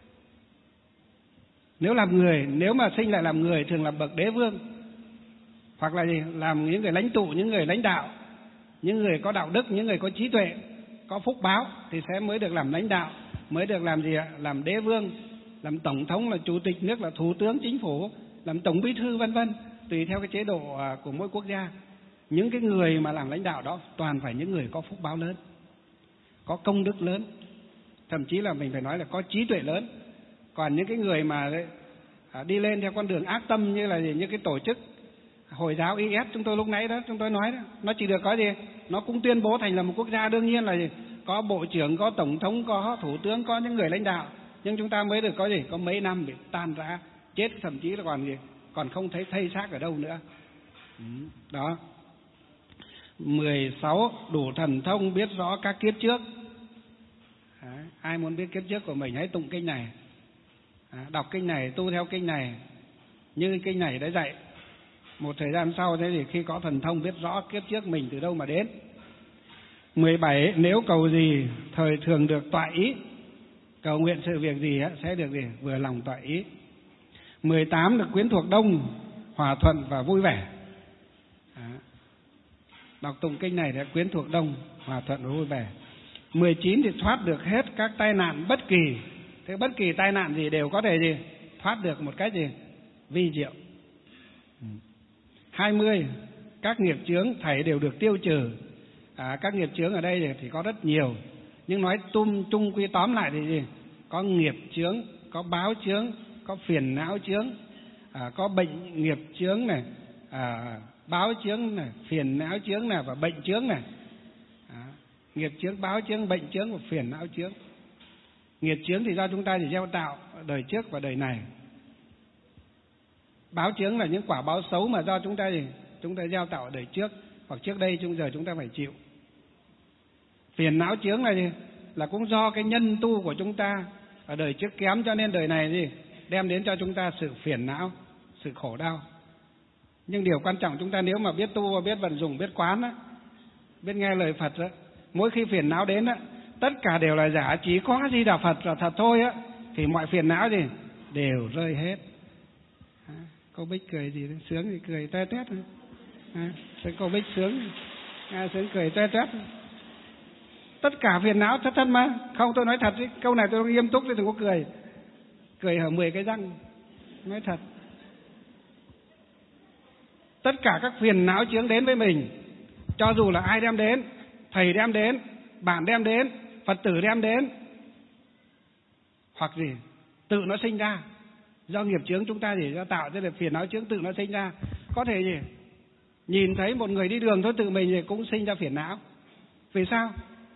Nếu mà sinh lại làm người thường làm bậc đế vương, hoặc là gì, làm những người lãnh tụ, những người lãnh đạo, những người có đạo đức, những người có trí tuệ, có phúc báo thì sẽ mới được làm lãnh đạo, mới được làm gì ạ? Làm đế vương, làm tổng thống, là chủ tịch nước, là thủ tướng chính phủ, làm tổng bí thư vân vân, tùy theo cái chế độ của mỗi quốc gia. Những cái người mà làm lãnh đạo đó toàn phải những người có phúc báo lớn, có công đức lớn, thậm chí là mình phải nói là có trí tuệ lớn. Còn những cái người mà đi lên theo con đường ác tâm như là những cái tổ chức Hồi giáo IS chúng tôi lúc nãy đó chúng tôi nói đó, nó chỉ được có gì, nó cũng tuyên bố thành là một quốc gia, đương nhiên là gì, có bộ trưởng, có tổng thống, có thủ tướng, có những người lãnh đạo, nhưng chúng ta mới được có gì, có mấy năm bị tan rã chết, thậm chí là còn không thấy thây xác ở đâu nữa. Đó. 16, đủ thần thông biết rõ các kiếp trước. Ai muốn biết kiếp trước của mình hãy tụng kinh này, đọc kinh này, tu theo kinh này, như kinh này đã dạy. Một thời gian sau thế thì khi có thần thông biết rõ kiếp trước mình từ đâu mà đến. 17, nếu cầu gì thời thường được toại ý. Cầu nguyện sự việc gì sẽ được gì, vừa lòng toại ý. 18, được quyến thuộc đông, hòa thuận và vui vẻ. Đọc tụng kinh này để quyến thuộc đông, hòa thuận và vui vẻ. 19 thì thoát được hết các tai nạn bất kỳ. Thế bất kỳ tai nạn gì đều có thể gì thoát được một cách gì vi diệu. 20, các nghiệp chướng thảy đều được tiêu trừ. Các nghiệp chướng ở đây thì có rất nhiều, nhưng nói chung quy tóm lại thì gì, có nghiệp chướng, có báo chướng, có phiền não chướng, có bệnh nghiệp chướng này, báo chướng này, phiền não chướng này và bệnh chướng này. Nghiệp chướng, báo chướng, bệnh chướng và phiền não chướng. Nghiệp chướng thì do chúng ta chỉ gieo tạo đời trước và đời này. Báo chướng là những quả báo xấu mà do chúng ta gieo tạo ở đời trước hoặc trước đây giờ chúng ta phải chịu. Phiền não chướng là gì? Là cũng do cái nhân tu của chúng ta ở đời trước kém, cho nên đời này gì đem đến cho chúng ta sự phiền não, sự khổ đau. Nhưng điều quan trọng chúng ta nếu mà biết tu và biết vận dụng, biết quán á, biết nghe lời Phật á, mỗi khi phiền não đến á, tất cả đều là giả, chỉ có A Di Đà Phật là thật thôi á. thì mọi phiền não gì đều rơi hết. Cô Bích cười gì đấy, sướng thì cười toe toét. Cô Bích sướng cười toe toét. Tất cả phiền não thất thân mà. Không, tôi nói thật chứ, câu này tôi nghiêm túc chứ đừng có cười. Cười hở 10 cái răng. Nói thật. Tất cả các phiền não chướng đến với mình, cho dù là ai đem đến, thầy đem đến, bạn đem đến, Phật tử đem đến, hoặc gì tự nó sinh ra. Do nghiệp chướng chúng ta gì do tạo ra được phiền não chướng tự nó sinh ra. Có thể gì nhìn thấy một người đi đường thôi tự mình thì cũng sinh ra phiền não. Vì sao?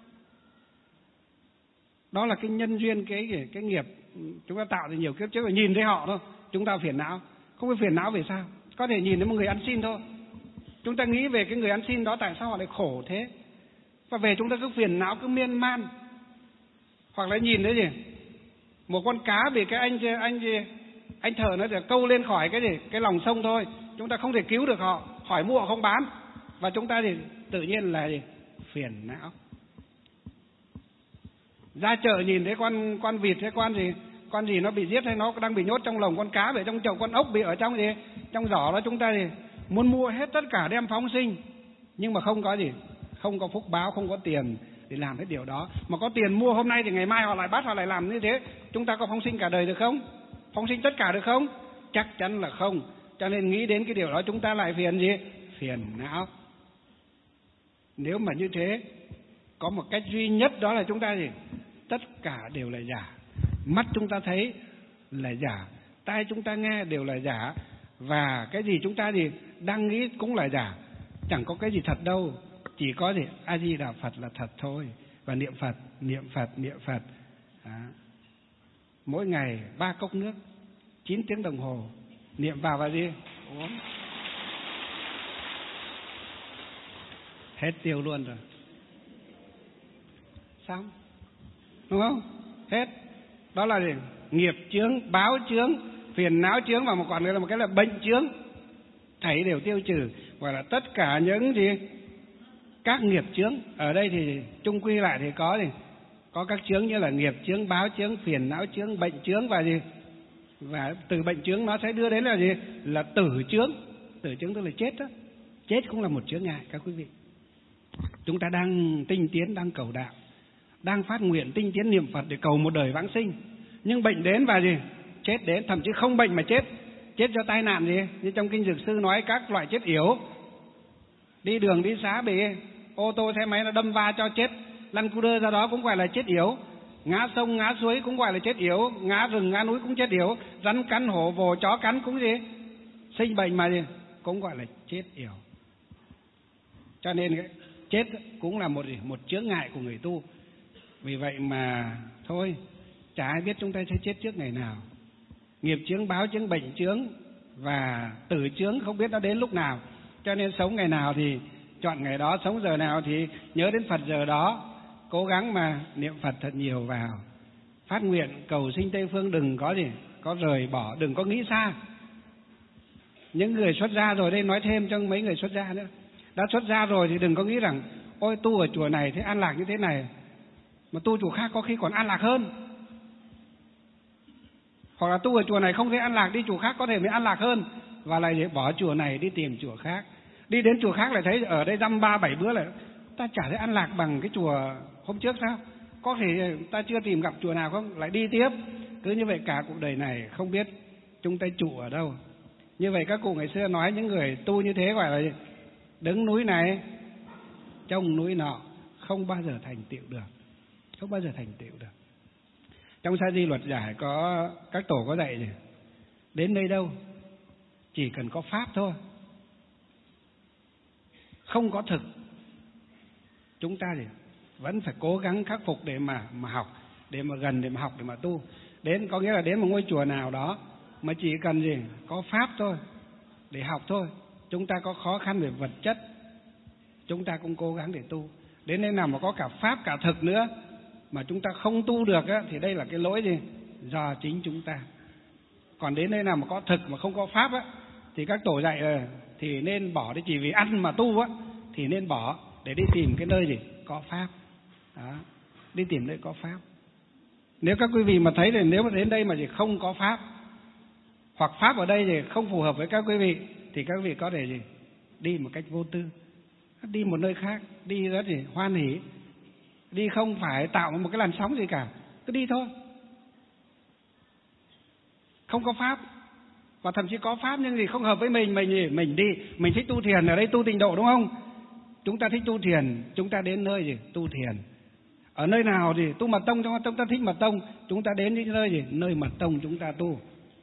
Đó là cái nhân duyên, cái nghiệp chúng ta tạo từ nhiều kiếp trước, rồi nhìn thấy họ thôi chúng ta phiền não. Không biết phiền não vì sao? Có thể nhìn thấy một người ăn xin thôi, chúng ta nghĩ về cái người ăn xin đó tại sao họ lại khổ thế, và về chúng ta cứ phiền não, cứ miên man. Hoặc là nhìn thấy gì một con cá bị cái anh thợ nó câu lên khỏi cái lòng sông thôi, chúng ta không thể cứu được họ, hỏi mua họ không bán, và chúng ta thì tự nhiên là phiền não. Ra chợ nhìn thấy con vịt hay con gì nó bị giết, hay nó đang bị nhốt trong lồng, con cá bị trong chậu, con ốc bị ở trong trong giỏ đó, chúng ta thì muốn mua hết tất cả đem phóng sinh, nhưng mà không có phúc báo, không có tiền để làm hết điều đó. Mà có tiền mua hôm nay thì ngày mai họ lại bắt, họ lại làm như thế, chúng ta có phóng sinh cả đời được không? Phóng sinh tất cả được không? Chắc chắn là không. Cho nên nghĩ đến cái điều đó chúng ta lại phiền não. Nếu mà như thế, có một cách duy nhất, đó là chúng ta tất cả đều là giả. Mắt chúng ta thấy là giả, tai chúng ta nghe đều là giả, và cái gì chúng ta đang nghĩ cũng là giả. Chẳng có cái gì thật đâu, chỉ có A Di Đà Phật là thật thôi. Và niệm Phật. Mỗi ngày 3 cốc nước, 9 tiếng đồng hồ, niệm vào và uống. Hết tiêu luôn rồi. Xong, đúng không? Hết. Đó là nghiệp chướng, báo chướng, phiền não chướng, và còn nữa là một cái là bệnh chướng. Thảy đều tiêu trừ. Gọi là tất cả những các nghiệp chướng. Ở đây thì chung quy lại thì có các chướng như là nghiệp chướng, báo chướng, phiền não chướng, bệnh chướng và từ bệnh chướng nó sẽ đưa đến là là tử chướng. Tử chướng tức là chết đó. Chết cũng là một chướng ngại các quý vị. Chúng ta đang tinh tiến, đang cầu đạo, đang phát nguyện tinh tiến niệm Phật để cầu một đời vãng sinh, nhưng bệnh đến và chết đến, thậm chí không bệnh mà chết do tai nạn như trong kinh Dược Sư nói, các loại chết yểu. Đi đường đi xá bị ô tô xe máy nó đâm va cho chết, lăn cu đơ ra đó cũng gọi là chết yểu. Ngã sông ngã suối cũng gọi là chết yểu, ngã rừng ngã núi cũng chết yểu, rắn cắn hổ vồ chó cắn cũng sinh bệnh mà cũng gọi là chết yểu. Cho nên chết cũng là một chướng ngại của người tu. Vì vậy mà thôi, chả ai biết chúng ta sẽ chết trước ngày nào. Nghiệp chướng, báo chướng, bệnh chướng và tử chướng không biết nó đến lúc nào. Cho nên sống ngày nào thì chọn ngày đó, sống giờ nào thì nhớ đến Phật giờ đó. Cố gắng mà niệm Phật thật nhiều vào. Phát nguyện cầu sinh Tây Phương, đừng có rời bỏ, đừng có nghĩ xa. Những người xuất gia rồi đây, nói thêm cho mấy người xuất gia nữa. Đã xuất gia rồi thì đừng có nghĩ rằng ôi tu ở chùa này thế an lạc như thế này, mà tu chùa khác có khi còn an lạc hơn. Hoặc là tu ở chùa này không thấy an lạc, đi chùa khác có thể mới an lạc hơn, và lại bỏ chùa này đi tìm chùa khác. Đi đến chùa khác lại thấy ở đây dăm 3-7 bữa lại ta chả thấy an lạc bằng cái chùa hôm trước sao? Có thể ta chưa tìm gặp chùa nào không? Lại đi tiếp. Cứ như vậy cả cuộc đời này không biết chúng ta trụ ở đâu. Như vậy các cụ ngày xưa nói những người tu như thế gọi là đứng núi này trông núi nọ, không bao giờ thành tựu được. Không bao giờ thành tựu được. Trong Sa Di Luật Giải có các tổ có dạy gì? Đến nơi đâu chỉ cần có pháp thôi, không có thực, chúng ta thì vẫn phải cố gắng khắc phục để mà học, để mà gần, để mà học, để mà tu. Đến có nghĩa là đến một ngôi chùa nào đó mà chỉ cần có pháp thôi, để học thôi. Chúng ta có khó khăn về vật chất, chúng ta cũng cố gắng để tu. Đến nơi nào mà có cả pháp cả thực nữa mà chúng ta không tu được á, thì đây là cái lỗi do chính chúng ta. Còn đến nơi nào mà có thực mà không có pháp á, thì các tổ dạy thì nên bỏ đi. Chỉ vì ăn mà tu á thì nên bỏ để đi tìm cái nơi có pháp đó, đi tìm nơi có pháp. Nếu các quý vị mà thấy là nếu mà đến đây mà chỉ không có pháp, hoặc pháp ở đây thì không phù hợp với các quý vị, thì các quý vị có thể gì đi một cách vô tư, đi một nơi khác, đi rất gì hoan hỉ, đi không phải tạo một cái làn sóng gì cả, cứ đi thôi. Không có pháp, và thậm chí có pháp nhưng gì không hợp với mình đi, mình thích tu thiền, ở đây tu tịnh độ đúng không? Chúng ta thích tu thiền, chúng ta đến nơi gì tu thiền. Ở nơi nào thì tu mật tông, chúng ta thích mật tông, chúng ta đến những nơi gì nơi mật tông chúng ta tu.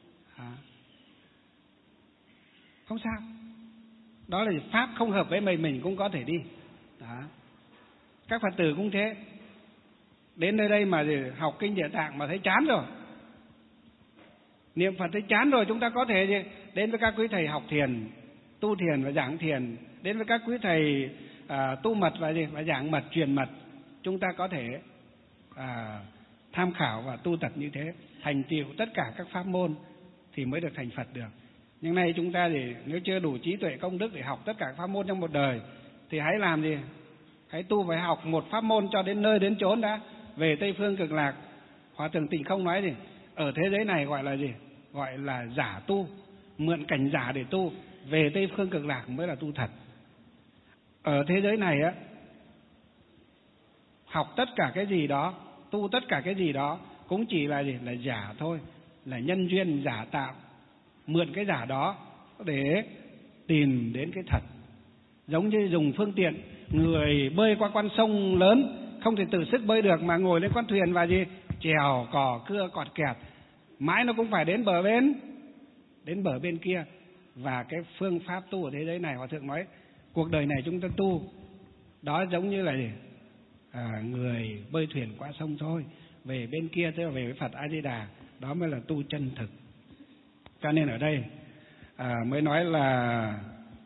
Không sao. Đó là pháp không hợp với mình cũng có thể đi. Đó. Các Phật tử cũng thế. Đến nơi đây mà học kinh Địa Tạng mà thấy chán rồi, niệm Phật thấy chán rồi, chúng ta có thể đến với các quý thầy học thiền, tu thiền và giảng thiền, đến với các quý thầy tu mật và giảng mật, truyền mật. Chúng ta có thể tham khảo và tu tập như thế, thành tựu tất cả các pháp môn thì mới được thành Phật được. Nhưng nay chúng ta thì nếu chưa đủ trí tuệ công đức để học tất cả các pháp môn trong một đời, thì hãy làm gì? Hãy tu và học một pháp môn cho đến nơi đến chốn đã. Về Tây Phương Cực Lạc, Hòa Thượng Tịnh Không nói gì? Ở thế giới này gọi là gì? Gọi là giả tu, mượn cảnh giả để tu. Về Tây Phương Cực Lạc mới là tu thật. Ở thế giới này á, học tất cả cái gì đó, tu tất cả cái gì đó cũng chỉ là gì? Là giả thôi, là nhân duyên giả tạo, mượn cái giả đó để tìm đến cái thật. Giống như dùng phương tiện, người bơi qua con sông lớn không thể tự sức bơi được mà ngồi lên con thuyền và gì? Chèo cò cưa cọt kẹt, mãi nó cũng phải đến bờ bên kia. Và cái phương pháp tu ở thế giới này, Hòa Thượng nói cuộc đời này chúng ta tu đó giống như là gì? Người bơi thuyền qua sông thôi, về bên kia tức là về với Phật A Di Đà, đó mới là tu chân thực. Cho nên ở đây mới nói là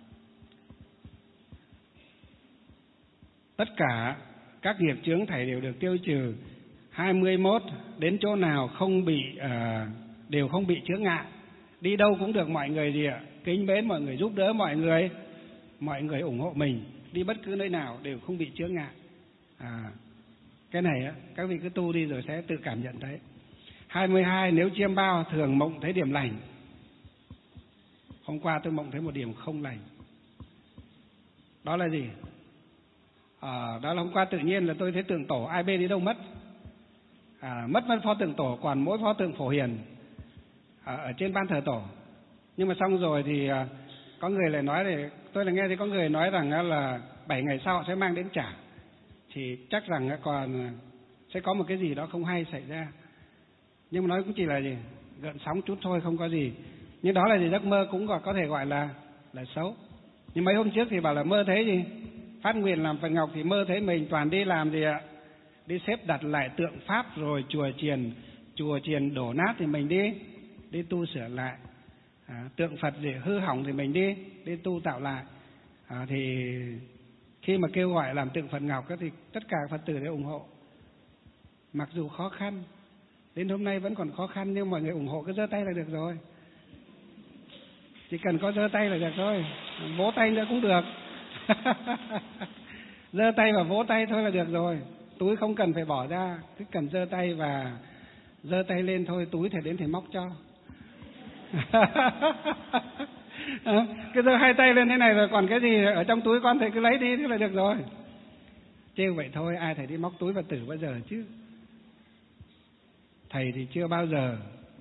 tất cả các nghiệp chướng thảy đều được tiêu trừ. 21 đến chỗ nào không bị đều không bị chướng ngại, đi đâu cũng được mọi người gì ạ? Kính mến mọi người, giúp đỡ mọi người ủng hộ mình, đi bất cứ nơi nào đều không bị chướng ngại. Cái này á, các vị cứ tu đi rồi sẽ tự cảm nhận thấy. 22 nếu chiêm bao thường mộng thấy điểm lành. Hôm qua tôi mộng thấy một điểm không lành. Đó là gì? Đó là hôm qua tự nhiên là tôi thấy tượng tổ ai bê đi đâu mất. Mất pho tượng tổ, còn mỗi pho tượng Phổ Hiền ở trên ban thờ tổ. Nhưng mà xong rồi thì có người lại nói, thì tôi là nghe thấy có người nói rằng là 7 ngày sau sẽ mang đến trả. Thì chắc rằng còn sẽ có một cái gì đó không hay xảy ra. Nhưng mà nói cũng chỉ là gì? Gợn sóng chút thôi, không có gì. Nhưng đó là gì? Giấc mơ cũng có thể gọi là xấu. Nhưng mấy hôm trước thì bảo là mơ thấy gì? Phát nguyện làm Phật Ngọc thì mơ thấy mình toàn đi làm gì ạ? Đi xếp đặt lại tượng Pháp, rồi chùa chiền đổ nát thì mình đi tu sửa lại. Tượng Phật gì hư hỏng thì mình đi tu tạo lại. Thì khi mà kêu gọi làm tượng Phật Ngọc thì tất cả Phật tử đều ủng hộ. Mặc dù khó khăn, đến hôm nay vẫn còn khó khăn, nhưng mọi người ủng hộ cứ giơ tay là được rồi. Chỉ cần có giơ tay là được thôi, vỗ tay nữa cũng được. Giơ tay và vỗ tay thôi là được rồi. Túi không cần phải bỏ ra, cứ cần giơ tay và giơ tay lên thôi, túi thì đến thì móc cho. Cứ giơ hai tay lên thế này rồi còn cái gì ở trong túi con thầy cứ lấy đi thế là được rồi. Trêu vậy thôi, ai thầy đi móc túi Phật tử bao giờ chứ. Thầy thì chưa bao giờ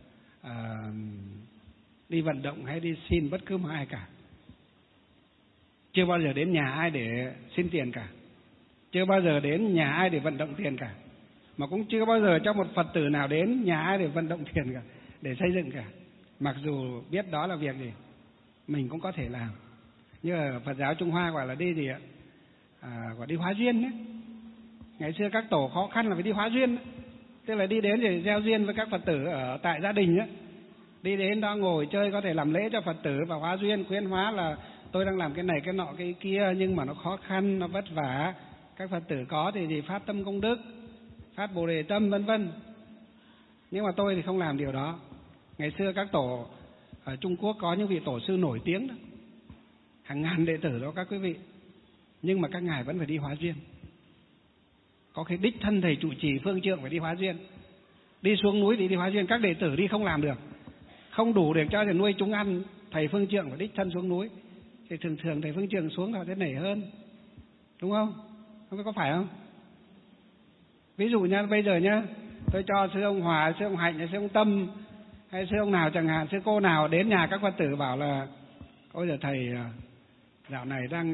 đi vận động hay đi xin bất cứ một ai cả. Chưa bao giờ đến nhà ai để xin tiền cả. Chưa bao giờ đến nhà ai để vận động tiền cả. Mà cũng chưa bao giờ cho một Phật tử nào đến nhà ai để vận động tiền cả, để xây dựng cả. Mặc dù biết đó là việc gì mình cũng có thể làm. Như ở Phật giáo Trung Hoa gọi là đi gì ạ? Gọi đi hóa duyên đấy. Ngày xưa các tổ khó khăn là phải đi hóa duyên đấy. Tức là đi đến để gieo duyên với các Phật tử ở tại gia đình ấy. Đi đến đó ngồi chơi, có thể làm lễ cho Phật tử và hóa duyên, khuyến hóa là tôi đang làm cái này, cái nọ, cái kia, nhưng mà nó khó khăn, nó vất vả. Các Phật tử có thì gì phát tâm công đức, phát Bồ Đề tâm vân vân. Nhưng mà tôi thì không làm điều đó. Ngày xưa các tổ ở Trung Quốc có những vị tổ sư nổi tiếng đó, hàng ngàn đệ tử đó các quý vị. Nhưng mà các ngài vẫn phải đi hóa duyên. Có khi đích thân thầy trụ trì phương trượng phải đi hóa duyên. đi xuống núi thì đi hóa duyên, các đệ tử đi không làm được, không đủ để cho thầy nuôi chúng ăn. Thầy phương trượng phải đích thân xuống núi, thì thường thường thầy phương trượng xuống họ sẽ nể hơn, đúng không? Không biết có phải không? Ví dụ nhá, bây giờ nhá, tôi cho sư ông Hòa, sư ông Hạnh, sư ông Tâm hay sư ông nào chẳng hạn, sư cô nào đến nhà các Phật tử bảo là ôi giờ thầy dạo này đang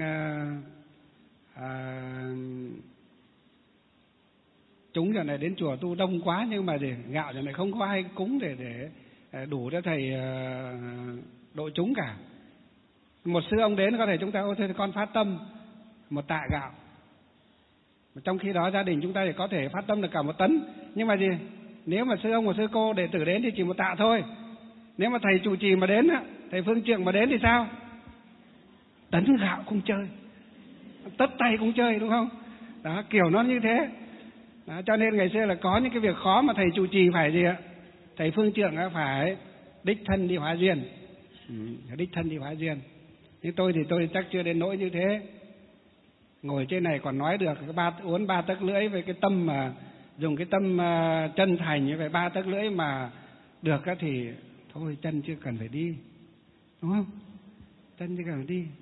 chúng giờ này đến chùa tu đông quá, nhưng mà gạo giờ này không có ai cúng để đủ cho thầy độ chúng cả. Một sư ông đến có thể chúng ta ôi thôi con phát tâm 1 tạ gạo, trong khi đó gia đình chúng ta thì có thể phát tâm được cả 1 tấn. Nhưng mà nếu mà sư ông và sư cô đệ tử đến thì chỉ 1 tạ thôi. Nếu mà thầy trụ trì mà đến, thầy phương trượng mà đến thì sao? Tấn gạo cũng chơi, tất tay cũng chơi, đúng không? Đó, kiểu nó như thế. Đó, cho nên ngày xưa là có những cái việc khó mà thầy trụ trì phải gì ạ? Thầy phương trượng phải đích thân đi hóa duyên. Đích thân đi hóa duyên. Nhưng tôi thì tôi chắc chưa đến nỗi như thế. Ngồi trên này còn nói được uốn 3 tấc lưỡi với cái tâm mà dùng cái tâm chân thành như vậy, 3 tấc lưỡi mà được thì thôi chân chưa cần phải đi, đúng không? Chân chưa cần phải đi.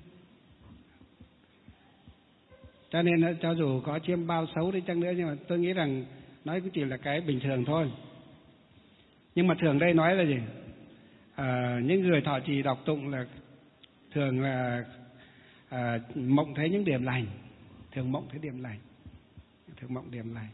Cho nên cho dù có chiêm bao xấu đi chăng nữa, nhưng mà tôi nghĩ rằng nói cũng chỉ là cái bình thường thôi. Nhưng mà thường đây nói là gì? Những người thọ trì đọc tụng là thường là mộng thấy những điểm lành, thường mộng thấy điểm lành, thường mộng điểm lành.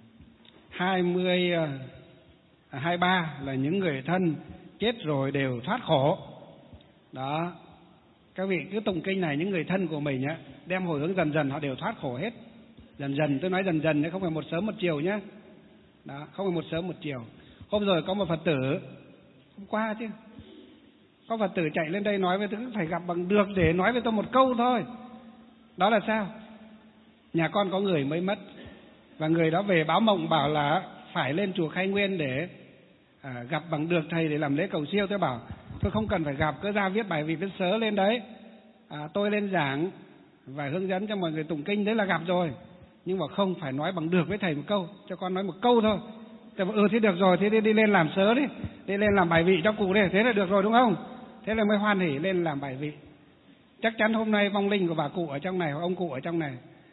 23 là những người thân chết rồi đều thoát khổ. Đó, các vị cứ tụng kinh này, những người thân của mình á, đem hồi hướng dần dần họ đều thoát khổ hết. Dần dần, tôi nói dần dần chứ không phải một sớm một chiều nhé. Đó, không phải một sớm một chiều. Hôm rồi có một Phật tử, hôm qua chứ, có Phật tử chạy lên đây nói với tôi phải gặp bằng được để nói với tôi một câu thôi. Đó là sao? Nhà con có người mới mất, và người đó về báo mộng bảo là phải lên chùa Khai Nguyên để gặp bằng được thầy để làm lễ cầu siêu. Tôi bảo tôi không cần phải gặp, cứ ra viết bài viết sớ lên đấy, tôi lên giảng và hướng dẫn cho mọi người tụng kinh, đấy là gặp rồi. Nhưng mà không phải nói bằng được với thầy một câu, cho con nói một câu thôi. Tôi bảo thế được rồi, thế đi lên làm sớ đi, đi lên làm bài vị cho cụ đi, thế là được rồi đúng không? Thế là mới hoan hỉ lên làm bài vị. Chắc chắn hôm nay vong linh của bà cụ ở trong này hoặc ông cụ ở trong này.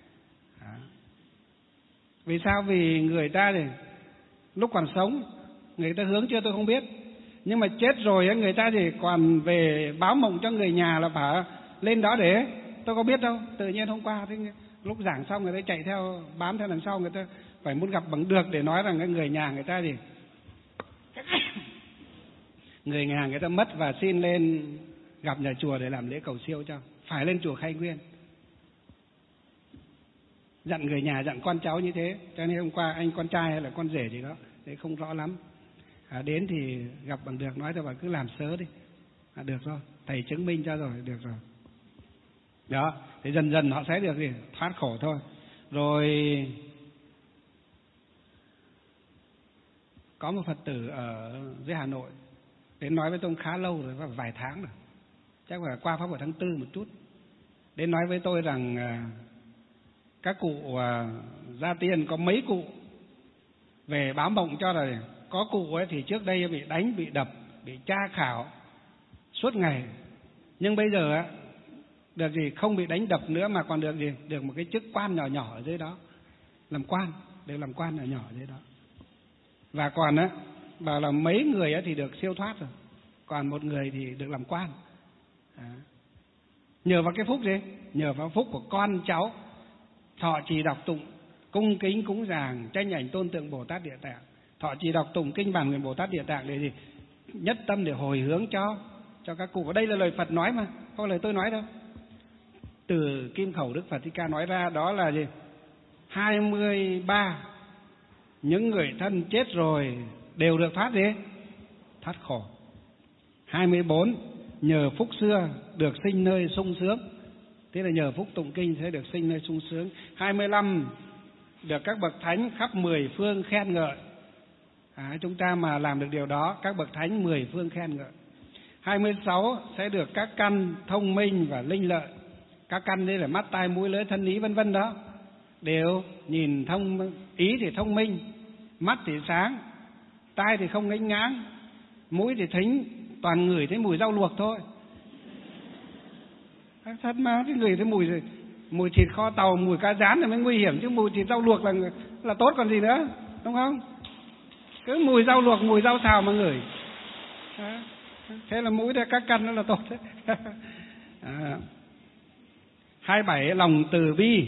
Vì sao? Vì người ta thì lúc còn sống người ta hướng chưa tôi không biết, nhưng mà chết rồi người ta thì còn về báo mộng cho người nhà là phải lên đó để, tôi có biết đâu. Tự nhiên hôm qua thì lúc giảng xong người ta chạy theo bám theo đằng sau, người ta phải muốn gặp bằng được để nói rằng cái người nhà người ta thì người nhà người ta mất và xin lên gặp nhà chùa để làm lễ cầu siêu cho, phải lên chùa Khai Nguyên. Dặn người nhà, dặn con cháu như thế. Cho nên hôm qua anh con trai hay là con rể gì đó, đấy không rõ lắm, đến thì gặp bằng được, nói cho bà cứ làm sớ đi, được rồi, thầy chứng minh cho rồi, được rồi. Đó, thì dần dần họ sẽ được gì? Thoát khổ thôi. Rồi có một Phật tử ở dưới Hà Nội đến nói với tôi khá lâu rồi, vài tháng rồi, chắc là qua pháp của tháng 4 một chút. Đến nói với tôi rằng các cụ gia tiên có mấy cụ về báo mộng cho là có cụ ấy thì trước đây bị đánh, bị đập, bị tra khảo suốt ngày, nhưng bây giờ được gì? Không bị đánh đập nữa mà còn được gì? Được một cái chức quan nhỏ nhỏ ở dưới đó, làm quan, được làm quan nhỏ nhỏ ở dưới đó. Và còn bảo là mấy người thì được siêu thoát rồi, còn một người thì được làm quan. Nhờ vào cái phúc gì? Nhờ vào phúc của con cháu thọ trì đọc tụng, cung kính cúng dường, tranh ảnh tôn tượng Bồ Tát Địa Tạng, thọ trì đọc tụng kinh bản nguyện Bồ Tát Địa Tạng để gì? Nhất tâm để hồi hướng cho các cụ. Ở đây là lời Phật nói mà, không phải lời tôi nói đâu. Từ kim khẩu Đức Phật Thích Ca nói ra, đó là gì? 23 những người thân chết rồi đều được thoát gì? Thoát khổ. 24 nhờ phúc xưa được sinh nơi sung sướng, thế là nhờ phúc tụng kinh sẽ được sinh nơi sung sướng. 25 được các bậc thánh khắp 10 phương khen ngợi. Chúng ta mà làm được điều đó, các bậc thánh 10 phương khen ngợi. 26 sẽ được các căn thông minh và linh lợi. Các căn đây là mắt, tai, mũi, lưỡi, thân, ý vân vân đó, đều nhìn thông, ý thì thông minh, mắt thì sáng, tai thì không ngánh ngáng, mũi thì thính toàn ngửi thấy mùi rau luộc thôi. Thật mà, cái người thấy mùi thịt kho tàu, mùi cá rán là mới nguy hiểm, chứ mùi thịt rau luộc là tốt còn gì nữa, đúng không? Cứ mùi rau luộc, mùi rau xào mà ngửi. Thế là mũi ra các căn nó là tốt đấy. 27 lòng từ bi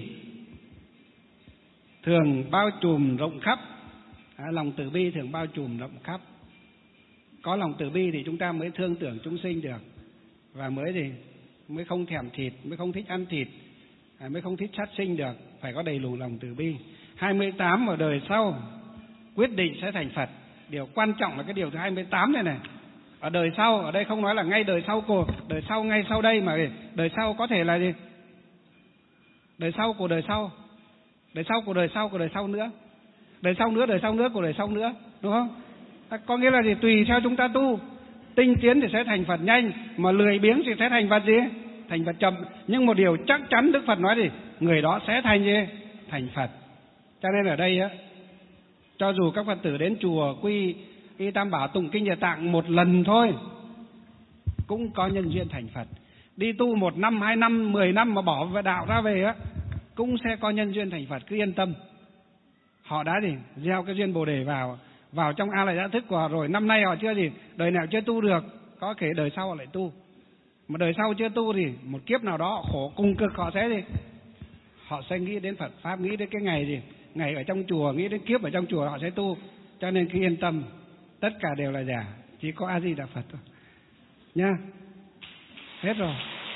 thường bao trùm rộng khắp. Lòng từ bi thường bao trùm rộng khắp. Có lòng từ bi thì chúng ta mới thương tưởng chúng sinh được, và mới không thèm thịt, mới không thích ăn thịt, mới không thích sát sinh được. Phải có đầy đủ lòng từ bi. 28 ở đời sau quyết định sẽ thành Phật. Điều quan trọng là cái điều thứ 28 này. Ở đời sau, ở đây không nói là ngay đời sau của đời sau, ngay sau đây, mà đời sau có thể là gì? Đời sau của đời sau, đời sau của đời sau của đời sau nữa, đời sau nữa, đời sau nữa của đời sau nữa, đúng không? Có nghĩa là gì? Tùy theo chúng ta tu, tinh tiến thì sẽ thành Phật nhanh, mà lười biếng thì sẽ thành Phật gì? Thành Phật chậm. Nhưng một điều chắc chắn Đức Phật nói gì? Người đó sẽ thành gì? Thành Phật. Cho nên ở đây á, cho dù các Phật tử đến chùa quy y Tam Bảo tụng kinh Địa Tạng một lần thôi cũng có nhân duyên thành Phật. Đi tu 1 năm, 2 năm, 10 năm mà bỏ về đạo ra về á, cũng sẽ có nhân duyên thành Phật, cứ yên tâm. Họ đã gieo cái duyên Bồ Đề vào trong A Lại Gia Thức của họ rồi. Năm nay họ chưa đời nào chưa tu được, có thể đời sau họ lại tu. Mà đời sau chưa tu thì một kiếp nào đó họ khổ cùng cực, họ sẽ họ sẽ nghĩ đến Phật pháp, nghĩ đến cái ngày ở trong chùa, nghĩ đến kiếp ở trong chùa họ sẽ tu. Cho nên cứ yên tâm, tất cả đều là giả, chỉ có A Di Đà Phật thôi nha. Hết rồi.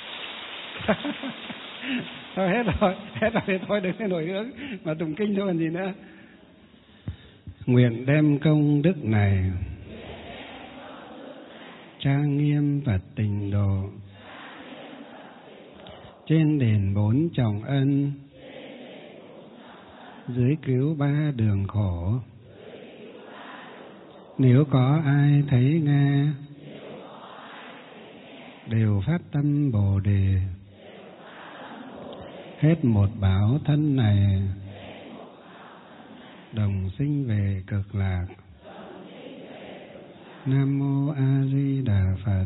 Thôi hết rồi thì thôi, đừng nên nổi hướng mà tụng kinh thôi còn gì nữa. Nguyện đem công đức này trang nghiêm Phật Tịnh Độ, trên đền 4 trọng ân, dưới cứu 3 đường khổ. Nếu có ai thấy nghe, đều phát tâm Bồ Đề, hết một báo thân này, đồng sinh về cực lạc. Nam Mô A Di Đà Phật.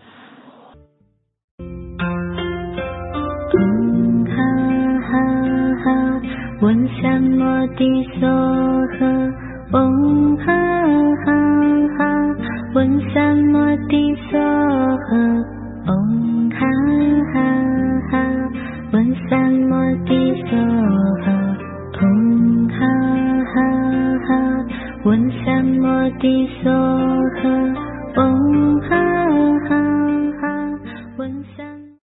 One Sam Ti So Ha, Om Ha Ha Ha. One Sam Ti So Ha, Om Ha Ha Ha. One Sam Ti So Ha, Om Ha Ha Ha. One Sam Ti So